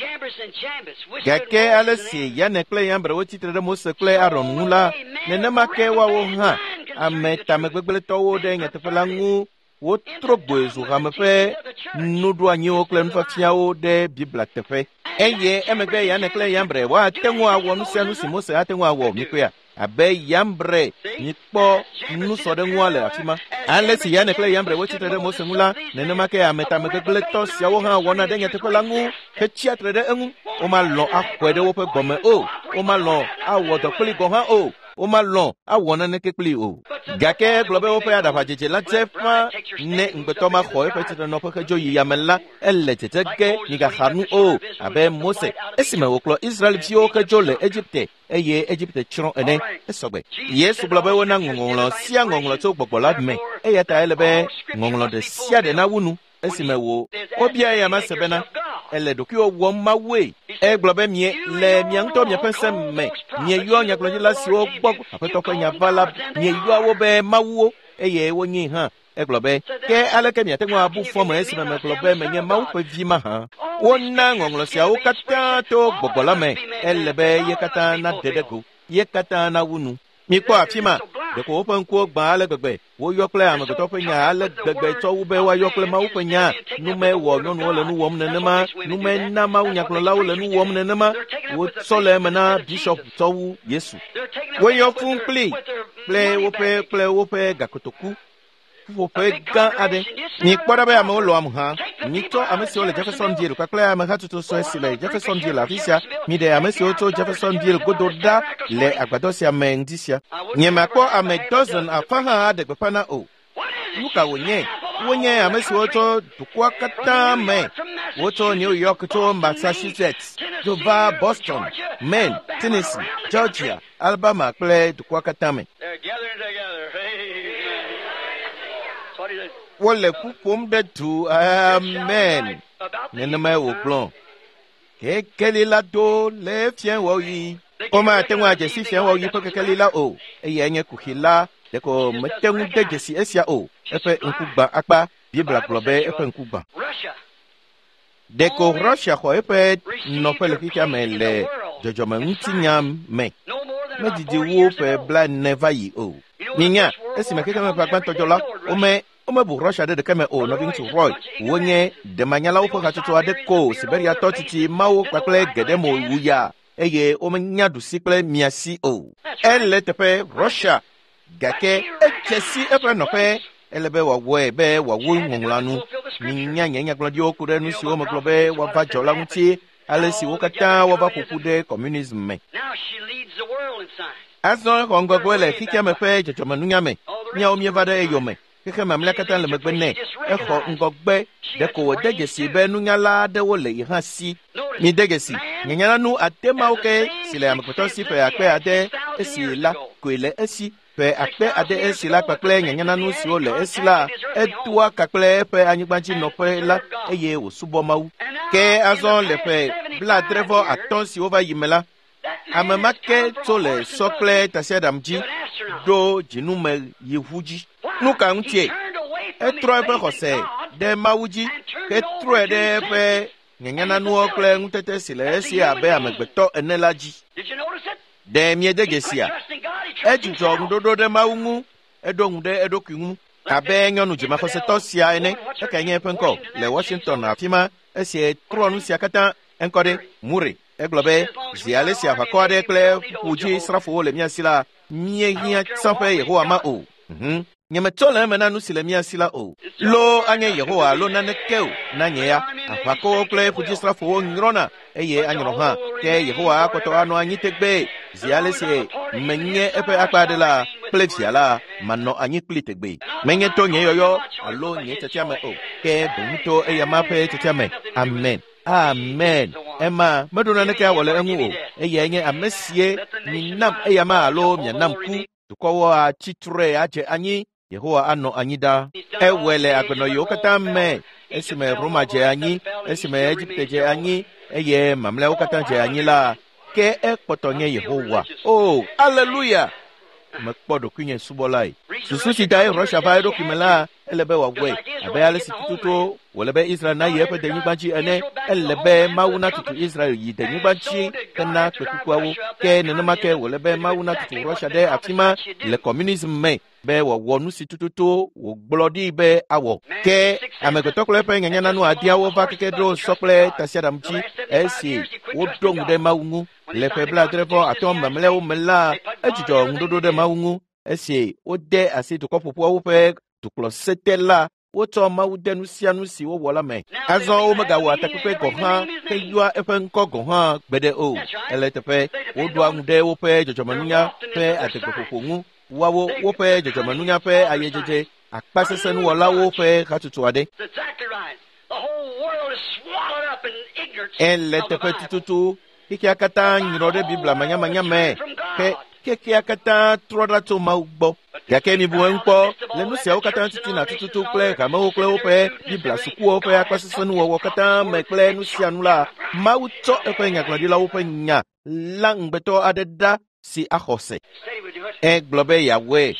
Gake alesi ya nekle yambre wo titrede mo sekle aron nula. Nenema ke wawo ha. Ame tamegbele towo de nyatefela ngu. Wo trogbo zu ramefe nudu anyo klem fa fiao de bibla tefe eye emegbe ya nekle yambre wa tenwo awo nu se nu simose atenwo awo mikoya abe yambre nipo nu so de nwale afima alesi ya nekle yambre wo chitere mo sengula nenema ke ameta megbele to sia wo ha wona de nyete kolangu ke chia trede engu o ma lo akwede wo pe gome o ma lo awo to kli go ha o ma lo awona ne kekli o gake globe wo pe ada fajeje la tefa ne ngbeto ma kho e pe tete no pe jo yamela elle tetege ni ga khanu o abe mose esime wo klo israel fio ke jo le egypte eye egypte chron ene esogbe yesu globe wo na ngongolo sia ngongolo to gbogbola me eye ta elebe ngongolo de sia de na wunu esime wo obia ya masebena elle doki o wo mawe e globe mie le mianto mie pensem me mie yo nya gloji la si o gbog apeto ko nya vala mie yo wo be mawo eye wo nyi ha e globe ke aleke mie tenwa abu fo mo esime me globe me nya mawo pe vima ha wonna ngonglo sia o kata to gbogbola me elle be ye kata na dedego ye kata na wunu mi ko afima de ko open ko gba ale gbegbe wo yokle am go to pe nya ale gbegbe to wo be wa yokle ma wo pe nya nu me wo no no le nu wo mne ma nu me na ma nya klo la wo le nu wo mne ma wo so le na bishop to wu yesu wo yo fun play wo pe gakotoku wo pe ga ade ni kpora be am lo am ha ni to amesi ole Jefferson Deal ka kla am ha to so esile Jefferson Deal afisia mi de amesi o to Jefferson Deal gododa le agbado si amendisia nyema ko ame dozen afaha de pepana o luka wonye amesi o to dukwa kata me wo to New York to Massachusetts to Boston Maine Tennessee Georgia Alabama kle dukwa kata me wole kupum de tu amen nenema wo plon ke kelila do le fien wo yi o ma tenwa je si fien wo yi pe kelila o eye nye kuhila de ko metengu de je si esia o epe nkugba akpa bibla globe epe nkugba de ko Russia ko epe no pele kika mele jojo ma ntinyam me didi wo pe bla never yi o ninya esi me kika me pa tojola o me bu Russia de keme o nothing to roy wonye de manyala wo ka tutu ade ko siberia totiti mawo kwakle gedemo wuya eye o menya du sikle miasi o elle tepe Russia gake echesi epe no pe elebe wa wo be wa wo ngolanu ninya nyanya glodi okure nu si o me globe wa va jola nti alesi wo kata wa ba kukude communism me Now she leads the world in science. aso kongo kwele kike me pe jojo nunya me nya o mi va de yo me keke mamlakatan le megbene ekho ngogbe de ko degesi be nunyala de wo le ha si mi degesi nyanyana nu atema oke sile amkoto si pe akpe ade esila kwele esi pe akpe ade esila pakle nyanyana nu si ole esila etua kakle pe anyigbanchi no pe la eye osubo mawu ke azon le pe bla trevo aton si over yimela amemake tole sokle tasiadamji do jinume yehuji nuka ntie etro pe khose de mawuji etro de pe nyanyana nu okle ntete sile esi abe amegbeto enelaji Did you notice it? de miedegesia ejujo ndodo de mawungu edongude edokungu abe nyonu jima khose tosia ene ekenye penko le Washington afima esi etro nu siakata enkode muri eglobe ziale sia fakode kle uji srafo le miasila mie hia sampe yehoama o nyemetola mena nu silemia sila o lo anye Yehowa lo nanekeu nanye ya apako kle fujisra fo ngrona eye anyro ha ke Yehowa akoto ano anyi tegbe ziale se menye epe akpadela plefiala mano anyi klitegbe menye to nye yoyo alo nye tetiame o ke bonito eyama pe tetiame amen amen ema medona neke wole enwu o eye nye amesie minam eyama alo mianam ku tukowo a chitre aje anyi Yehowa ano anyida ewele agno yokata me esime Roma je anyi esime Egypt je anyi eye mamle okata je anyi la ke ekpotonye Yehowa oh hallelujah mekpodo kunye subolai sususi dai Russia vai do kimela elebe wagwe abe ale situto wolebe Israel na yepe de nyibanchi ene elebe mauna tutu Israel yi de nyibanchi kana kwekwawo ke nenema ke wolebe mauna tutu Russia de afima le communism me be wonu situto wo glodi be awo ke amekotokle pe nyanya nanu adia wo va kekedro sokle tasiadamchi esi wo dong de maungu le pebla trevo atom mamle wo mela ejijo ngudodo de maungu esi wo de asi to kopopo wo pe to closetela wo to mawu de nu sia nu si wo wola me azon o mega wo atakupe ko ha ke yua efen ko go ha gbede o eletepe wo do angude wo pe jojomanunya pe atekopopo ngu wawo wo pe jojomanunya pe ayejeje akpasesenu wola wo pe katutu ade eletepe tututu kiki akata nyirode bibla manya me ke kiki akata troda to maugbo yake mi bu enpo le nu se o kata titi na tututu kle ka ma kle o pe bibla suku o pe akpasesenu wo kata me kle nu sia nu la mauto e pe nya kladi la wo pe nya langbeto adeda si ahose globe yawe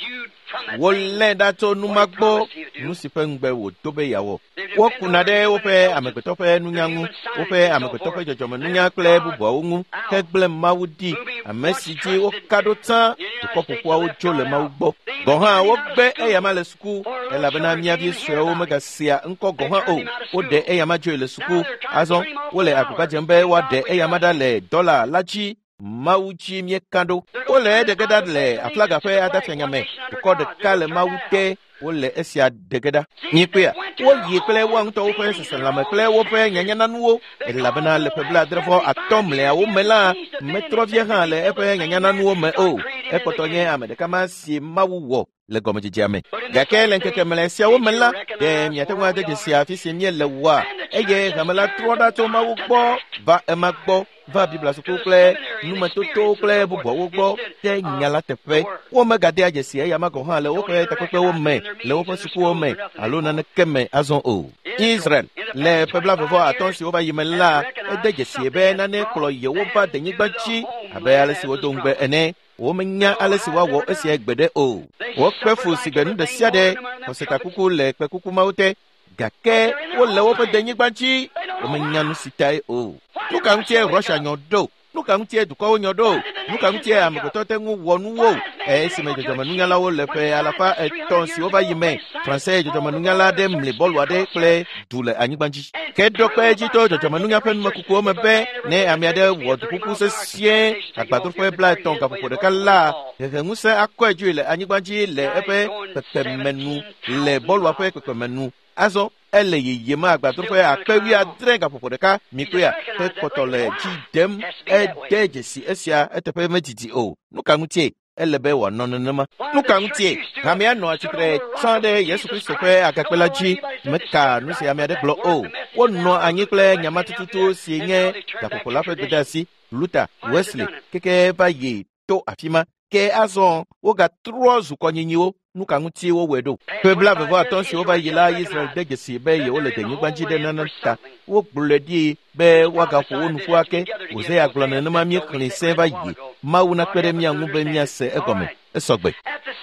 wolle dato numagbo nusipe ngbe wo tobe yawo wo kunade wo pe amepeto pe nunyangu wo pe amepeto pe jojomo nunya kle bubo ungu kegle mawudi amesiji wo kadotan to popo wo jole mawugbo goha wo gbe eyama le suku elabena mia bi swe wo megasia nko goha o wo de eyama jole suku azon wo le akuka jembe wa de eyama dale dollar laji mauchi miekando ole de geda le aflaga fe adafenyame ko de kale maute ole esia de geda nyipia wo yekle wo nto wo fe sesalama kle wo fe nyanya nanuo e labana le pebla drefo atomle wo mela metro vie han le e fe nyanya nanuo me o e potonye amede kama si mawuwo le gomeje jame gakele nkeke melesia wo mela de miatemwa de sia fi si miele wa eye gamela troda to mawugbo va emagbo va bibla sukukle numa toto kle bubo wogbo te nyala tefe wo megade ajesi ya mago ha le wo kle takwe wo me le wo suku wo me alona ne keme azon o Israel le pebla vovo atonsi wo ba yimela de jesi be na ne klo ye wo ba de nyigbachi abe ale si wo dongbe ene wo menya ale si wa wo esi egbede o wo pefu siganu de siade ko setakuku le pekuku maute gake wo le wo pe de nyigbachi wo menya nu sitai o nuka ntie Russia nyodo nuka ntie duko nyodo nuka ntie amekotote ngu wonu wo sime jojomanunya la wo lepe alafa tonsi over yime français jojomanunya la dem le bolwa de kle dule anyigbanji ke dokwe jito jojomanunya pen makuko mebe ne amiade wodukuku se sie agbadro fe bla ton ka popo de kala ke nguse akweju le anyigbanji le epe pepemenu le bolwa fe pepemenu azo ele yema agbadro fe akpewi adrenga popo de ka mikuya te kotole jidem edejesi esia etepe metiti o nuka ntie elebe wa nononema nuka ntie hamia no atikre chande Yesu Kristo pe akakpela ji meka no se amia de glo o wonno anyikle nyama tututu sienye da popola fe bedasi Luther Wesley keke baye to afima ke azon woga trozu konyinyiwo nuka ntie wo wedo pebla bevo atonsi over yila Israel degesi be ye ole de nyigbanji de nananta wo gbuledi be waga ko wonu ake oze aglona na mami klise ba yi mauna kwere mi anwu be mi ase egome esogbe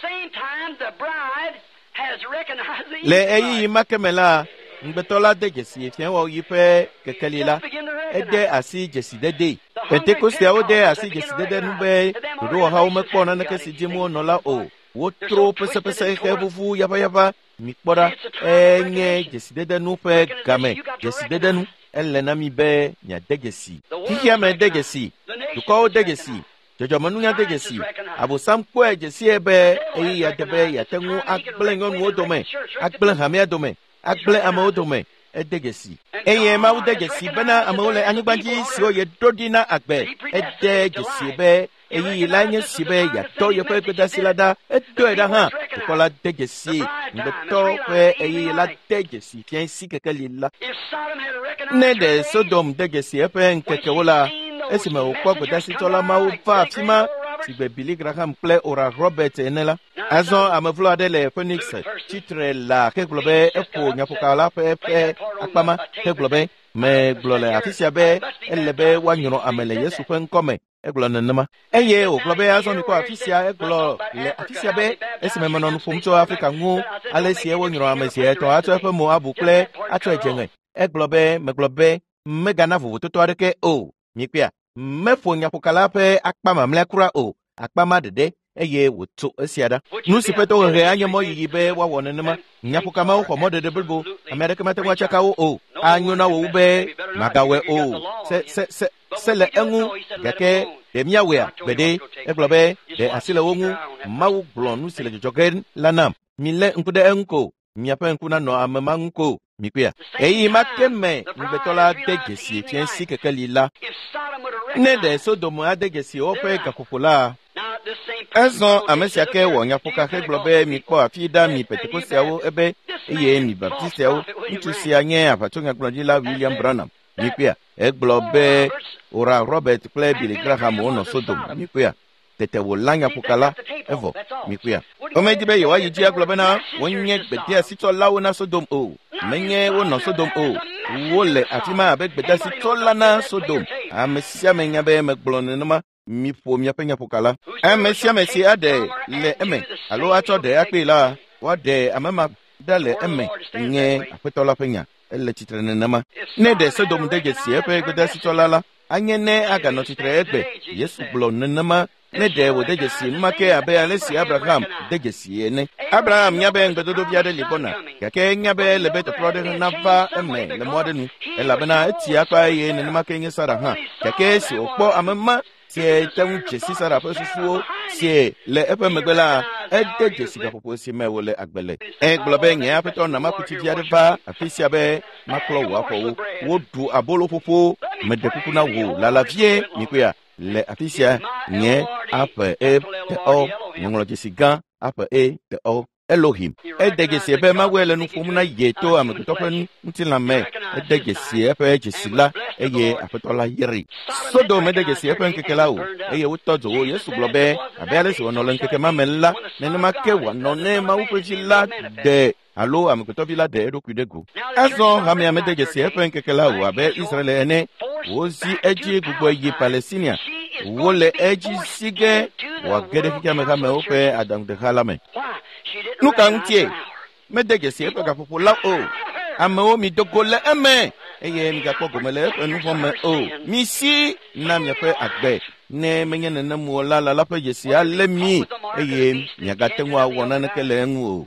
le eyi makemela ngbetola degesi efien wo yipe kekelila ede asi jesi dede Pentecoste ode asi jesi dede nube do ha o mekpo na nekesi jimu nola o wo tro pese hebufu yaba mikpora enye jesi dede nu pe game jesi dede nu elena mi be nya degesi kihia me degesi duko degesi Jojomanunya de Jesse, Abusam Kwe Jesse Ebe, Eya Debe, Yatengu, Akbling on Wodome, Akbling Hamia Dome, Akble Amodome, Edegesi. Eye Mau de Jesse, Bena Amole Anubanji, so ye Dodina Akbe, Ede Jesse Be, Eyi Lanya Sibe, Yato Yope Dasilada, Edoedaha, Kola de Jesse, Beto, Eyi La de Jesse, Tien Sikakalila. Nede Sodom de Jesse, Epen Kekewola. Esime ukwa kudasi tola maufa fima sibe Billy Graham play ora Robert enela azo amevlo adele Phoenix titre la keglobe epo nyapokala pe akpama keglobe me glole atisia be elebe wanyoro amele Yesu kwenkome eglo nanama eye oglobe azo ni kwa atisia eglo le atisia be esime manon fumto Africa ngu alesie wonyoro amesie to ato epe mo abukle ato ejenge eglobe meglobe megana vuvu to adeke o nyipia mefo nyapokala pe akpama mlekura o akpama dede eye woto esiada nusi peto he anyamo yibe wa wonenema nyapokama o komo de bilbo amerika mate kwa chaka o anyo na wo be magawe o se le engu gake de miawe bede eglobe de asile wongu mawu blon nusi le jogen lanam mile nkude enko miape nkuna no amama nko mikwia eyi makeme mbetola degesi tiensi kekelila nede Sodom adegesi ope kakupola ezo amesiake wonyapoka keglobe mikpo afida mi petekosiawo ebe eye mi baptistiawo ntusi anye apatonga glodila William Branham mikwia eglobe ora Robert Clay Billy Graham ono Sodom mikwia tete wolanya pokala evo mikwia omejibe yewa yiji aglobe na wonye bedia sito lawo na Sodom o menye wono Sodom o wole atima abeg bedia sito la na Sodom amesia menya be megblon numa mi po mi apenya pokala amesia mesi ade le eme alo ato de akpela wa de amama dale eme nye apetola penya ele chitre numa ne de Sodom de gesi epe bedia sito la anyene aga no chitre egbe Yesu blon numa ne de wo de jesi make abe alesi Abraham de jesi ne Abraham nyabe ngbedodo bia de libona kake nyabe lebet prode na va eme le modenu elabena eti akwa ye ne make nye Sara ha kake si okpo amema si temu jesi Sara pesusuo si le epe megbela de jesi ga popo si mewole agbele eglobe nye apeto na makuti bia de va afisia be maklo wa ko wo du abolo popo medekuku na wo la vie mikuya le afisia nye apa te o ngolo jesiga apa te o Elohim edegesi ebe mawele nu fomuna yeto amekutopen ntilame edegesi ebe jesila eye apetola yeri Sodom edegesi ebe nkekela o eye wutozo o Yesu globe abele si wonolen keke mamela nenema ke wanone ma upejila de alo amekutobila de edokudego azo hame amedegesi ebe nkekela o abe Israel ene ozi eji gbogbo yi Palestinian wole eji sige wa gede fika mekame ope adam de halame nuka ntie medegesi epe ka popola o ame o mi dogole eme eye mi ga pogomele enu fome o mi si na mi pe agbe ne menye ne mu la la pe yesi alemi eye mi ga tenwa wona ne kele enwu o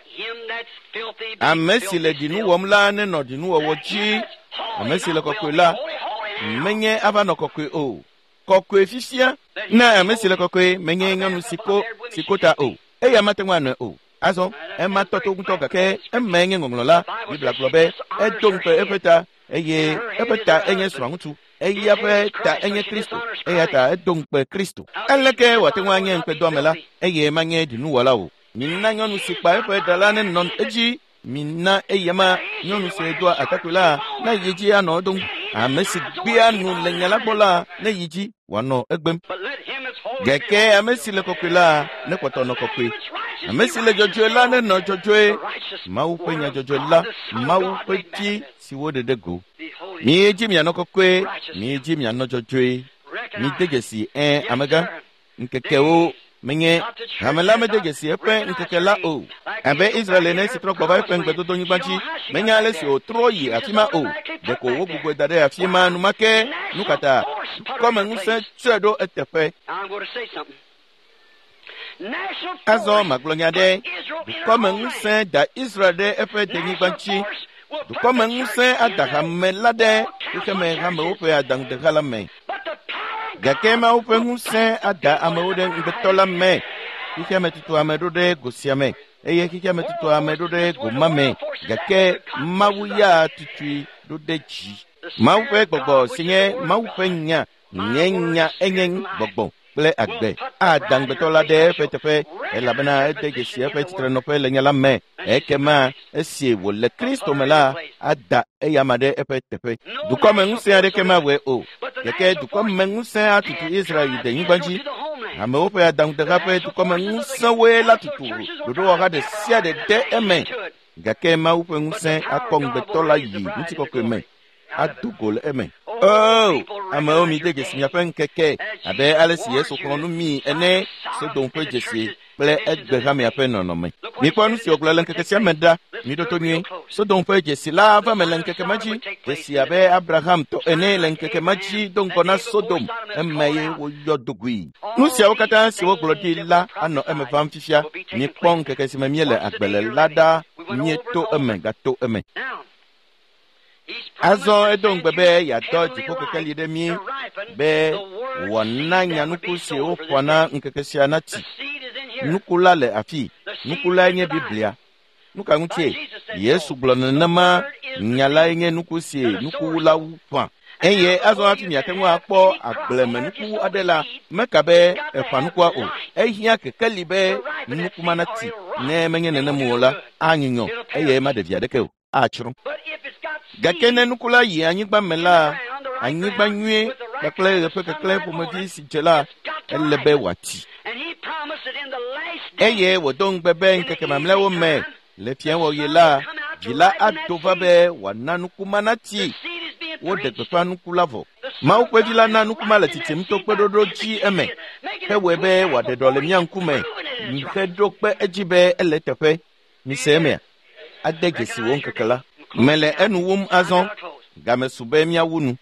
amesi le dinu womla ne no dinu wo ji amesi le kokola menye ava no kokwe o kokwe fisia na amesi le kokwe menye ngam sikota o eya matengwa no o azo emma toto kuntoka ke emmenye ngomlola bibla globe edompe epeta eye epeta enye swangutu eye apeta enye Kristo eye ta edompe Kristo eleke watengwanye mpe domela eye manye dinu wala o minna nyonu sikpa epeta la ne non eji minna eyema nyonu se do atakula na yiji anodun amesi bia nu lenyala bola na yiji wano egbem geke amesi le kokula ne kwotono kokwe amesi le jojola ne no jojoe mau penya jojola mau peti siwo de go mi eji mi anokokwe mi eji mi anojojoe mi degesi amega nkeke o menye hamela medegesi epe nkekela o abe Israel ne sitro gba epe ngbedodo nyigbachi menye alesi o troyi afima o deko wo gbogbo dade afima numake nukata come nse chedo etefe azo maglonyade come nse da Israel de epe de nyigbachi come nse adahamelade keme hame ope adang de halame gake Mawu ƒe ŋusẽ ada amewo ɖe ŋugbetɔ la me. Xixia me tutu ame ɖo ɖe gosia me, eye xixia me tutu ame ɖo ɖe goma me, gake Mawu ya tutui ɖo ɖe dzi. Mawu ƒe gbɔgbɔ si nye Mawu ƒe nya nye nya enye gbɔgbɔ kple agbe. Ada ŋugbetɔ la ɖe eƒe teƒe, elabena ede dzesi eƒe tsitrenɔƒe le nya la me. Ekema esi wòle Kristo me la ada eyama ɖe eƒe teƒe. Dukɔme ŋusẽ aɖeke mawɔe o, gake dukɔme ŋusẽ atutu Israel yi denyigba dzi. Amewo ƒe adaŋudeha ƒe dukɔme ŋusẽwoe la tutu ɖoɖowɔha ɖe sia ɖe de eme, gake Mawu ƒe ŋusẽ akɔ ŋugbetɔ la yi ŋutikɔkɔe me ado go le eme. Oh, amewo mi de dzesi miaƒe ŋkeke abe ale si Yesu xlɔ̃ nu mi ene, Sodom ƒe dzesi kple egbe ha miaƒe nɔnɔme. Mikpɔ nu si wògblɔ le ŋkeke sia me ɖa, mi ɖo to nyuie. Sodom ƒe dzesi la va me le ŋkeke ma dzi, dzesi abe Abraham tɔ ene le ŋkeke ma dzi do ŋkɔ na Sodom, eme ye woyɔ dogui. Nu siawo katã si wogblɔ ɖi la anɔ eme vam fifia. Mikpɔ ŋkeke si me miele agbe le la ɖa, mieto eme gato eme. Azɔ edo ŋgbe be yeadɔ dziƒo kekeli ɖe mí be wòana nyanuku si woƒoa na ŋkeke sia nati. Nuku la le afi, nuku la nye Biblia. Nu ka ŋutie? Yesu gblɔ nenema nya la nye nuku si nuku la ƒã. Eye azɔ hafi miate ŋu akpɔ agbleme nuku aɖe la, meka be eƒã nukua o. Ehiã kekeli be nuku ma nati. Ne menye nenem o la, anyunyɔ eye maɖe vi aɖeke o, atsrɔ̃. Gake ne nuku la yi anyigba me la, anyigba nyuie kpakple ɣe ƒe keklẽ ƒomevi si dze la, ele be wòati. Eye wòdo ŋugbe be ŋkeke mamlɛawo me le fiawɔɣi la, vi la ado va be wòana nuku ma nati. Woɖe gbeƒã nuku la vɔ. Mawu ƒe vi la na nuku ma le titsim to kpeɖoɖo dzi eme, hewɔe be wòaɖe ɖɔ le mía ŋkume, heɖo kpe edzi be ele teƒe. Mise emea, ade dzesi wo ŋkeke la. Mele enu wum azɔ, game su be miawu nu.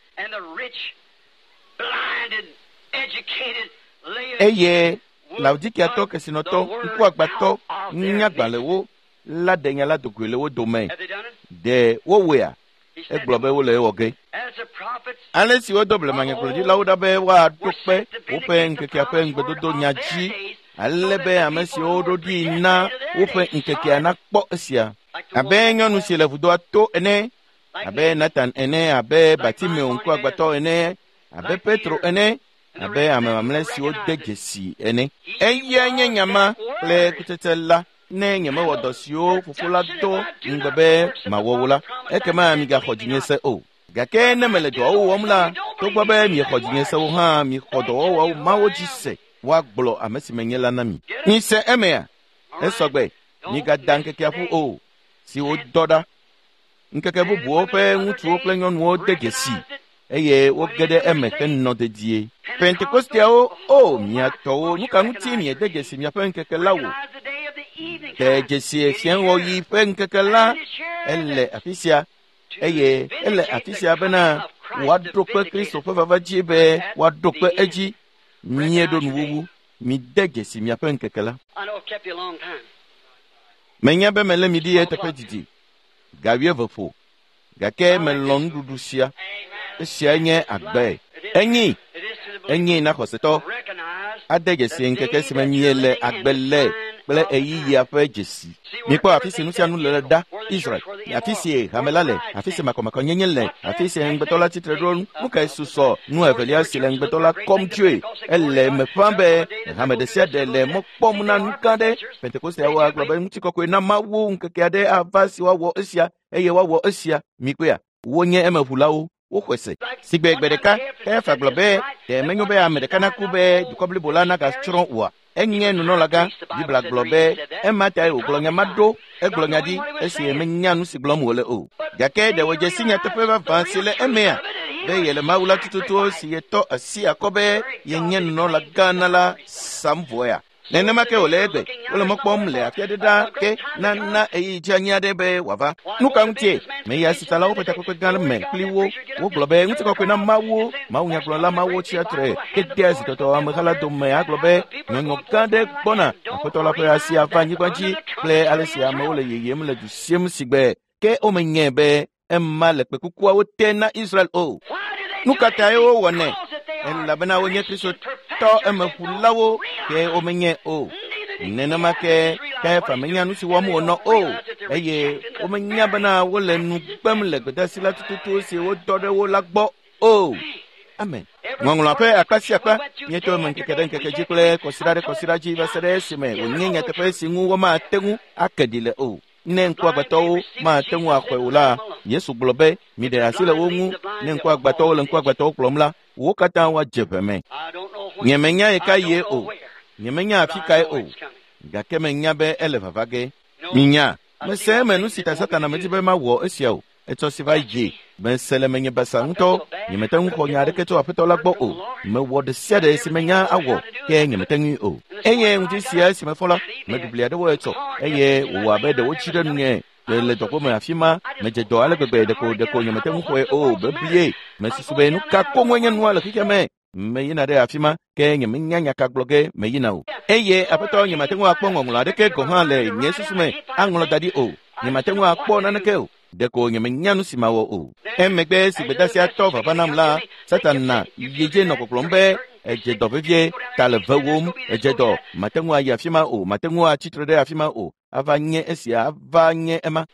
Eye Laodikiatɔ kesinɔtɔ ŋkuagbatɔ nyagbalẽwo la ɖe nya la do goe le wo dome. Ɖe wowɔea, egblɔ be wole ewɔ ge. Ale si wodo blemanyagblɔɖilawo ɖa be woaɖo kpe woƒe ŋkekea ƒe ŋugbedodo nya dzi, ale be ame siwo ɖo ɖi na woƒe ŋkekea nakpɔ esia. Abe nyɔnu si le vudoa to ene, abe Nathan ene, abe Bartimeo ŋkuagbatɔ ene, abe Petro ene, abe ame mamlɛ siwo de dzesi ene. Eya nye nyama kple kutsetse la, ne nyemewɔ dɔ siwo fofo la do ŋugbe be mawɔwo la, ekema migaxɔ dzinye se o. Gake ne mele dɔwo wɔm la, togbɔ be miexɔ dzinye sewo hã, miexɔ dɔwɔwɔwo mawo dzi se, woagblɔ ame si menye la na mi. Mise emea, esɔgbe, migada ŋkekea ƒu o. Si wodɔ ɖa, ŋkeke bubuwo ƒe ŋutsuwo kple nyɔnuwo de dzesi, eye woge ɖe eme ke nɔ dedie. Pentekostiawo, o miatɔwo, nu ka ŋuti miede dzesi miaƒe ŋkeke la wo? De dzesi fiawɔɣi ƒe ŋkeke la, ele afi sia, eye ele afi sia bena woaɖo kpe Kristo ƒe vava dzi be woaɖo kpe edzi. Mieɖo nuwuwu, mide dzesi miaƒe ŋkeke la. Menya be mele mi ɖi teƒe didi, gawie veƒo, gake melɔ nuɖuɖu sia. Esia nye agbe. Enyi na xɔsetɔ. Ade dzesi ŋkeke si me mie le agbe le kple eyiyia ƒe dzesi. Mikpɔ afi si nu sia nu le ɖa, Israel. Afi si hame la le, afi si makɔmakɔ nyenye le, afi si ŋugbetɔ la tsitre ɖo nu kae susɔ nu evelia si le ŋugbetɔ la kɔm tsoe. Ele me ƒãm be hame ɖe sia ɖe le mɔ kpɔm na nu gã ɖe. Pentekostiawo agblɔ be ŋutikɔkɔe na Mawu ŋkeke aɖe ava si woawɔ esia, eye woawɔ esia. Mikpɔa, wonye emeʋulawo. Woxɔe se. Sigbe gbe ɖeka, Kefa gblɔ be ɖe menyo be ame ɖeka naku be dukɔ blibo la nagatsrɔ̃ oa. Enye nunɔlagã, Bibla gblɔ be ema tae wògblɔ nya ma ɖo, egblɔ nya ɖi esi menya nu si gblɔm wòle o. Gake ɖe wòdze si nyateƒe vavã si le emea, be yele Mawu la tututu si yetɔ asi akɔ be yenye nunɔlagã na la sam vɔea. Nenema ke wòle egbe, wole mɔ kpɔm le afi aɖe ɖa ke nana eyi dzeanyi aɖe be wòava. Nu ka ŋutie? Meya sitalawo ƒe takpekpe gã me kpli wo. Wogblɔ be ŋutikɔkɔe na Mawu, mawunyagblɔla Mawu tsi atre. Kedea zitɔtɔ ameha la dome agblɔ be nyɔnyɔ gã ɖe gbɔna. Aƒetɔ la ƒe asi ava anyigba dzi kple ale si amewo le yeyem le du siem sigbe. Ke womenyae be ema le kpekukuawo te na Israel o. Nu ka tae wowɔnɛ? elabena wonye Kristo to emehulawo ke omenye o nenema ke famenya nusi wo mo no o eye omenya bana wo le nu gbam le gbedasila tututu si wo dode wo lagbo o amen ngonglo pe akasi akwa nyeto men kekeden kekejikle kosiraji basere sime onyenya tepe singu wo ma tengu akedile o nenkwa gbato ma tengu akwewula Yesu globe mi de asile wongu nenkwa gbato klomla wo kata wa jepeme nyemenya ekaye o nyemenya afika o gakemenya be elevavage minya meseme nu sita satana medibe ma wo esiao eto siva je ben selemenye basanto nyemetan ko nyaade keto apeto lagbo o me wo de siade simenya awo ke nyemetan o enye nti sia simefola medubliade wo eto eye wo abede wo chire nunye le doko me afima me je do ale bebe de ko nyemetan ko o bebie me susube nu ka ko nwenye nu ala kikeme me yina de afima ke nyemenya nyaka gloge me yina o eye apeto nyemetan wo akpo ngongla de ke ko han le nyesusume angulo dadi o nyemetan wo akpo nanake o deko nyemenya nu simawo o emegbe sigbedasi ato babanamla satana yeje no koklombe eje do bevie talevawum eje do matenwa ya fima o matenwa chitrede afima o avanye esia avanye ema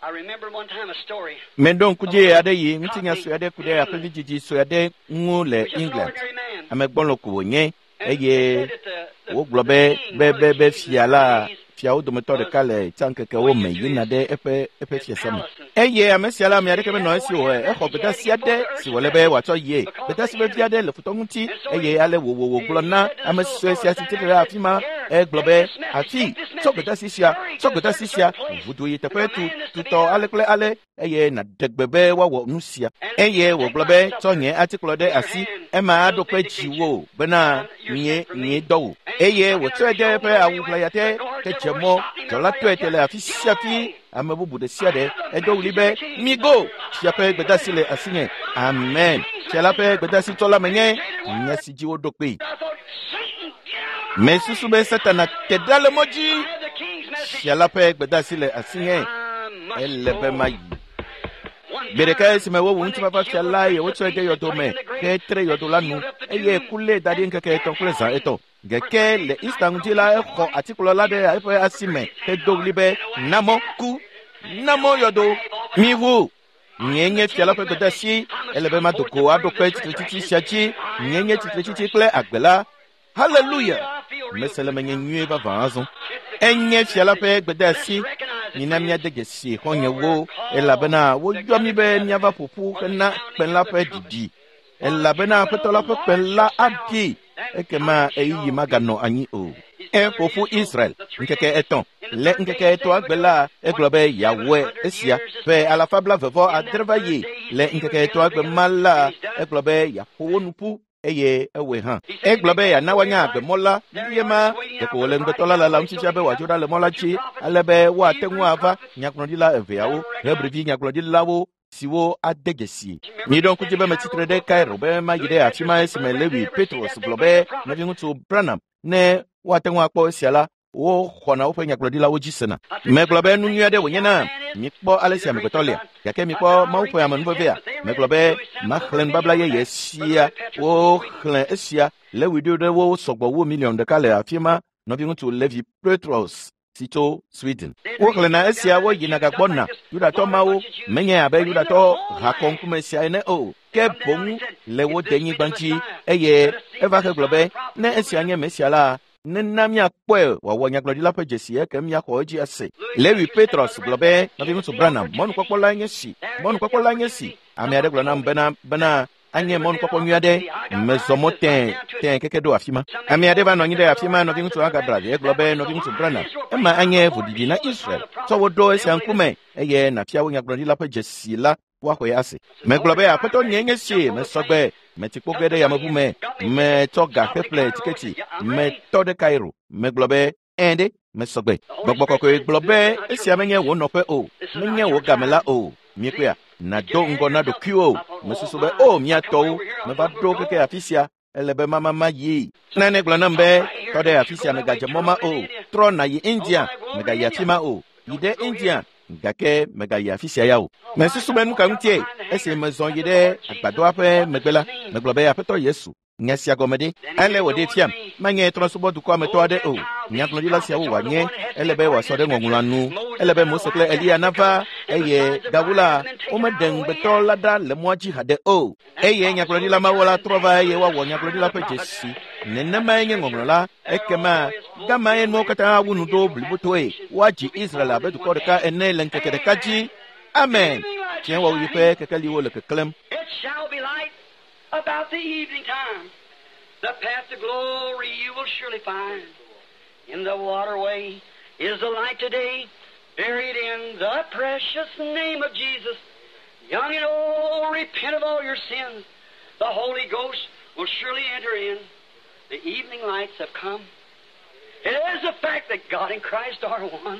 mendon kuje ade yi mtinya so ade kude apeliji so ade ngule England amegbon loko nye eye wo globe be fiala fiawo do metode kale tankeke wo me yina de epe fiasama eye amesiala me ade ke no esi o e ko betasi ade si wolebe wato ye betasi be fiade le futonguti eye ale wo glona ameso esi atitire afima e globe afi so betasi sia vudo ye tepetu tuto alekle ale eye na degbebe wa nusia eye wo globe tonye article de asi e ma adokwe jiwo bena nye do eye wo trede pe awukla yate kechemo jola twetele afisiafi amebubu de siade edo libe migo siape gbedasile asinye amen sialape gbedasi tola menye nyasi jiwo dokpe mesusu be satana tedale moji sialape gbedasile asinye elebe mayi bereka sime wo wunti papa fiala ye wo twege yodo me ke tre yodo lanu eye kule dadi nkeke ton kule za eto geke le istangutila eko article la de ape asime ke doglibe namo yodo mivu nyenye fiala pe godasi elebe matoko adokwe tititi siachi nyenye tititi kle agbela hallelujah mesele menye nwe ba vanzo enye fiala pe godasi ninamia degesi honye wo elabena wo yomi be nyava popu na penla pe didi elabena petola pe penla adi ekema eyi magano anyi o popu Israel nkeke eton le nkeke eto agbela eglobe yawe esia pe alafabla vevo adrevaye le nkeke eto agbemala eglobe yahonupu eye ewe han eglobe ya nawanya agbemola yema eko le ngetola la msisi be wajoda le mola chi alebe wa tenwu ava nyakrondila eveawo hebrevi nyakrondila wo siwo adegesi mi don kujibe metitre de Cairo be ma yide afima esime Lewi Petros globe na bi hutu Branham ne wa tenwu akpo esiala wo khona wo fenya glodila wo jisena me globe nu nyade wonyena mi kpo Alessia Megotolia yake mi kpo ma wo ya manu bevea me globe ma khlen babla ye yesia wo khlen esia Lewi de wo sogbo wo million de kale afima no bi hutu Levi Petros sito Sweden wo khlen esia wo yina ga gbonna yuda to mawo menye abe yuda to hakon kumesia ene o ke bomu lewo denyi banchi eye eva ke globe ne esia nye mesiala nenamia kwe wawonya glodila pe jesie kemia ko ji ase Lewi Petros globe na bi mutu Branham monu kwakola nyesi ami ade glona bena anye monu kwakwo nyade mezomoten ten kekedo afima ami ade ba no nyide afima no bi mutu agadra ye globe no bi mutu Branham ema anye vodidi na Israel so wodo esiankume eye na pia wonya glodila pe jesie la wa ko yase me globe apeto nyenye sie me sogbe me tikpogede ya mabume me toga peple tiketi me tode Cairo me globe ende me sogbe bogboko ko globe esi amenye wo nope o menye wo gamela o miekwa na dongo na do kio me susube o miato me ba do keke afisia elebe mama yi nane glona mbe tode afisia me gaje mama o tro na yi India me ga yatima o ide India gake megaya fisia ya o mesusu benu ka ntie ese mezon yede agbado ape megbela meglobe apeto Yesu nyasia gomede ele wode fiam manye transport du ko ameto ade o nyaklo dila sia wo wanye elebe wasode ngongulanu elebe mosekle elia nava eye dawula o meden beto lada le moaji hade o eye nyaklo dila mawola trova eye wa wo nyaklo dila pe Jesi nenema nye ngongula ekema gama eno kata wunu do blibuto e waji Israel abedu ko de ka enele nkeke de kaji amen tien wa wipe kekali wo le keklem. It shall be light about the evening time. The path to glory you will surely find. In the waterway is the light today, buried in the precious name of Jesus. Young and old, repent of all your sins. The Holy Ghost will surely enter in. The evening lights have come. It is the fact that God and Christ are one.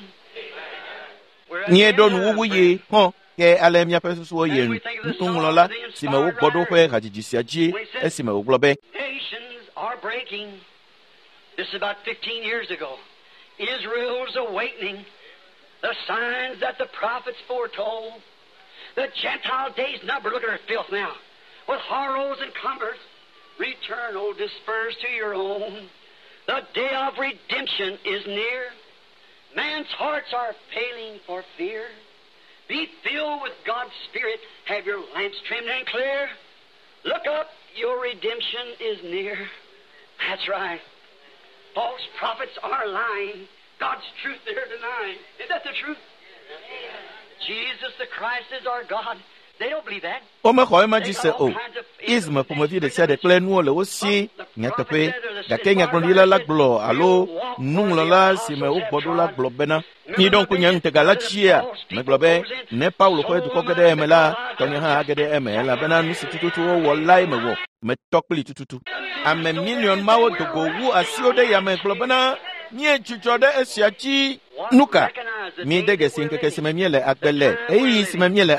Nye don wuwu ye ho ke ale mia pesu wo ye ntunglola sima wo godo kwe hajijisia ji esima wo globe. Nations are breaking. This is about 15 years ago. Israel's awakening. The signs that the prophets foretold. The Gentile days numbered. Look at her filth now. With horrors and cumbers. Return, O dispersed to your own. The day of redemption is near. Man's hearts are failing for fear. Be filled with God's Spirit. Have your lamps trimmed and clear. Look up, your redemption is near. That's right. False prophets are lying. God's truth they're denying. Is that the truth? Jesus the Christ is our God. They don't believe that. Ome khoy maji se o isme pomovi de sia de plenu le osi nyatape da kenya klondila la glo alo nunglola sime o bodola globena ni donc nyang te galachia me globe ne paulo ko to gede emela to nya ha gede emela bena ni situtu wo lai me wo me tokli tututu ame million mawo to go wu asio de ya me globena ni echuchode esiachi nuka mi dege sinke ke simemiele akbele eyi simemiele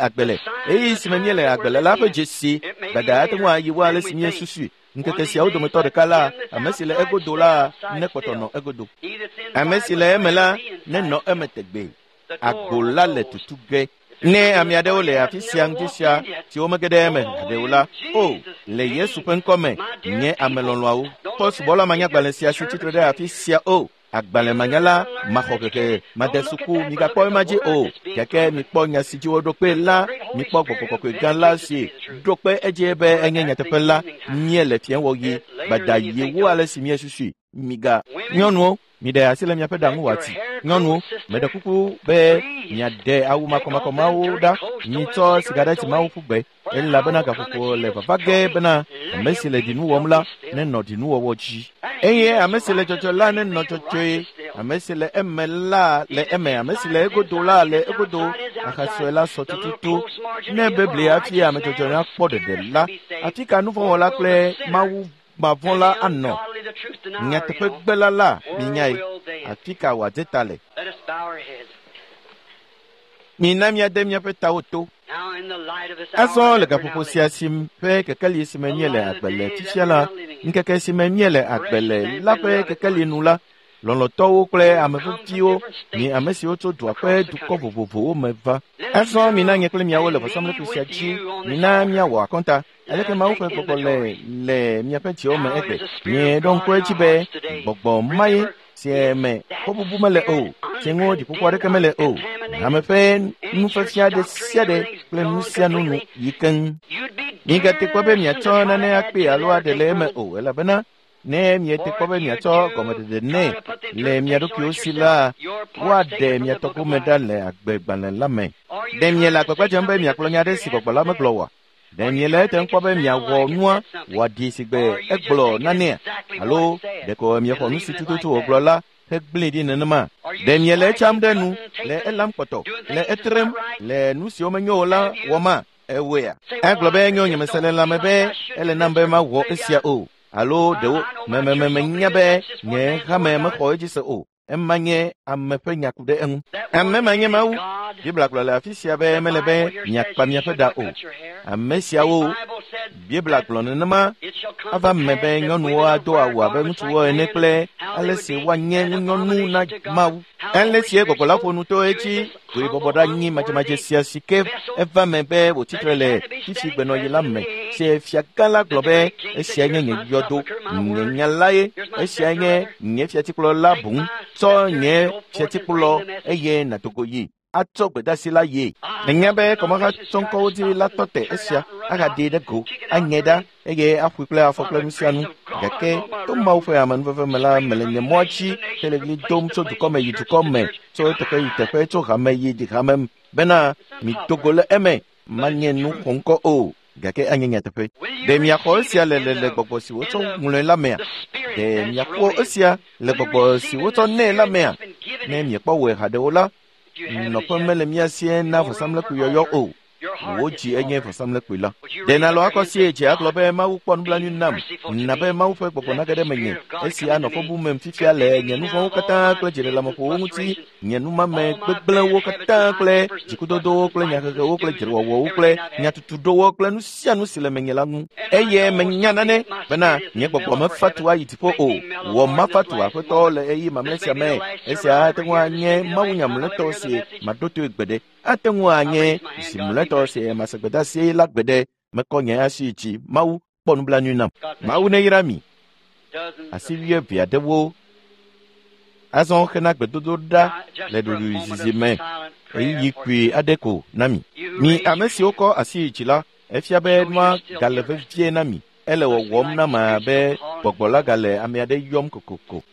akbele la pe Jesi bada atwa yi wale simie susu nkeke sia odo meto de kala amesile egodo la ne kotono egodo amesile emela ne no emetegbe agbola le tutuge ne amiade ole afisia ngisia ti o megede eme adeula o le Yesu penkome nye amelonwa possible manya gbalensia si titre de afisia o agbale manyala mahokeke madesuku mi ga po maji o keke mi po nya siji wo dope la mi po kokoko gan la si dope ejebe enyenya tepela nyele tien wo yi bada yi wo ale simie susu mi ga nyonu mi de asile mi apeda mu wati nyonu me de kuku be nya de awu makoma wo da mi to sigareti ma wo fugbe ella bana ga kuku le babage bana mesile dinu womla ne no dinu wo ji eye amesile jojo la ne no jojo amesile emela le eme amesile egodo la le egodo akasuela sotututu ne beble afi amejojo na pode de la atika nu fo wala ple mawu mavonla anno nyatepe gbela la binyai atika wa detale minamia demia peta oto aso le kapoposia sim pe kekali simeniele agbele tisiala nkeke simeniele agbele la pe kekali nula lolo towo kle amefutio ni amesi oto do ape du ko vovovo meva aso minanye kle miawo le pasamle kusiachi minamia wa konta aleke ma ufe popole le mia peti o me epe ni donc echibe gbogbo mai sieme pobubu mele o tingo di popo de mele o amefen nufasia de siade ple nusia nunu yiken niga te kwabe mia chona ne akpe alwa de leme o ela bana ne miete kwabe mia cho komede de ne le mia do kiosila wa de mia to ko medale agbe gbanen lame de mia la kwakwa jambe mia klonya de sikokpa la meglowa de mia le ten kwabe mia wo nua wa di sigbe eglo nane alo de ko mia ko nusi tututu oglola hegbledi nenema de mia le chamdenu le elam poto le etrem le nusi omenyola woma ewea eglobe nyo nyemesele la mebe ele nambe ma wo esia o alo de me nyabe nye kame me ko ejise o emanye amepe nyakude en amemanye mawu bibla klola afisia be melebe nyakpa nyapeda o amesia o bibla klonenema ava mebe nyonu ado awa be mutuwo enekle alesi wanye nyonu na mawu alesi egokola fonu to echi Gwe boboda nyi maje sia sike eva mebe wo titrele kisi gbeno yila me se fiakala globe esia nye yodo nyalaye esia nye fiatikulo labun so nye fiatikulo eye na togoyi ato gbedasila ye nyabe komaka tonko di la tote esia aga de go anyeda eye afukle afokle musianu gake to ma ufe aman veve mela melenye mochi telegli dom so du comme yitu comme so to kai te pe to game yi di game bena mi togole eme manye nu konko o gake anyenya te pe de mi akol sia le gbogbo si wo to mule la me de mi akol sia le gbogbo si wo to ne la me ne mi pa we ha de ola no pomele mi asie na fo samle ku yo o wo ji enye fo samle ku la de na lo akosi eje aklobe ma wu pon bla nam na be ma wu fe gbogbo na gede menye esi ano fo bu mem fifi ale nye nu fo kata kle jere la mo fo muti nye nu ma me gbegble wo kata kle jikudodo kle nya ke wo kle jere wo kle nya tutudo wo kle nu sia nu sile menye la nu eye menya na ne bena nye gbogbo ma fatwa yitipo o wo ma fatwa ko to le eyi ma me sia me esi a te wa nye ma wu nyam le to si ma do to egbede atenwa nye simulator se masagbeda se lagbede mekonye asichi mau ponu blanu nam mau ne yirami asiwie bia dewo azon khena gbedodo da le do zizime eyi kwi adeko nami mi amesi oko asichi la efia be nwa galeve vie nami ele wo wom na ma be gbogbola gale amiade yom kokoko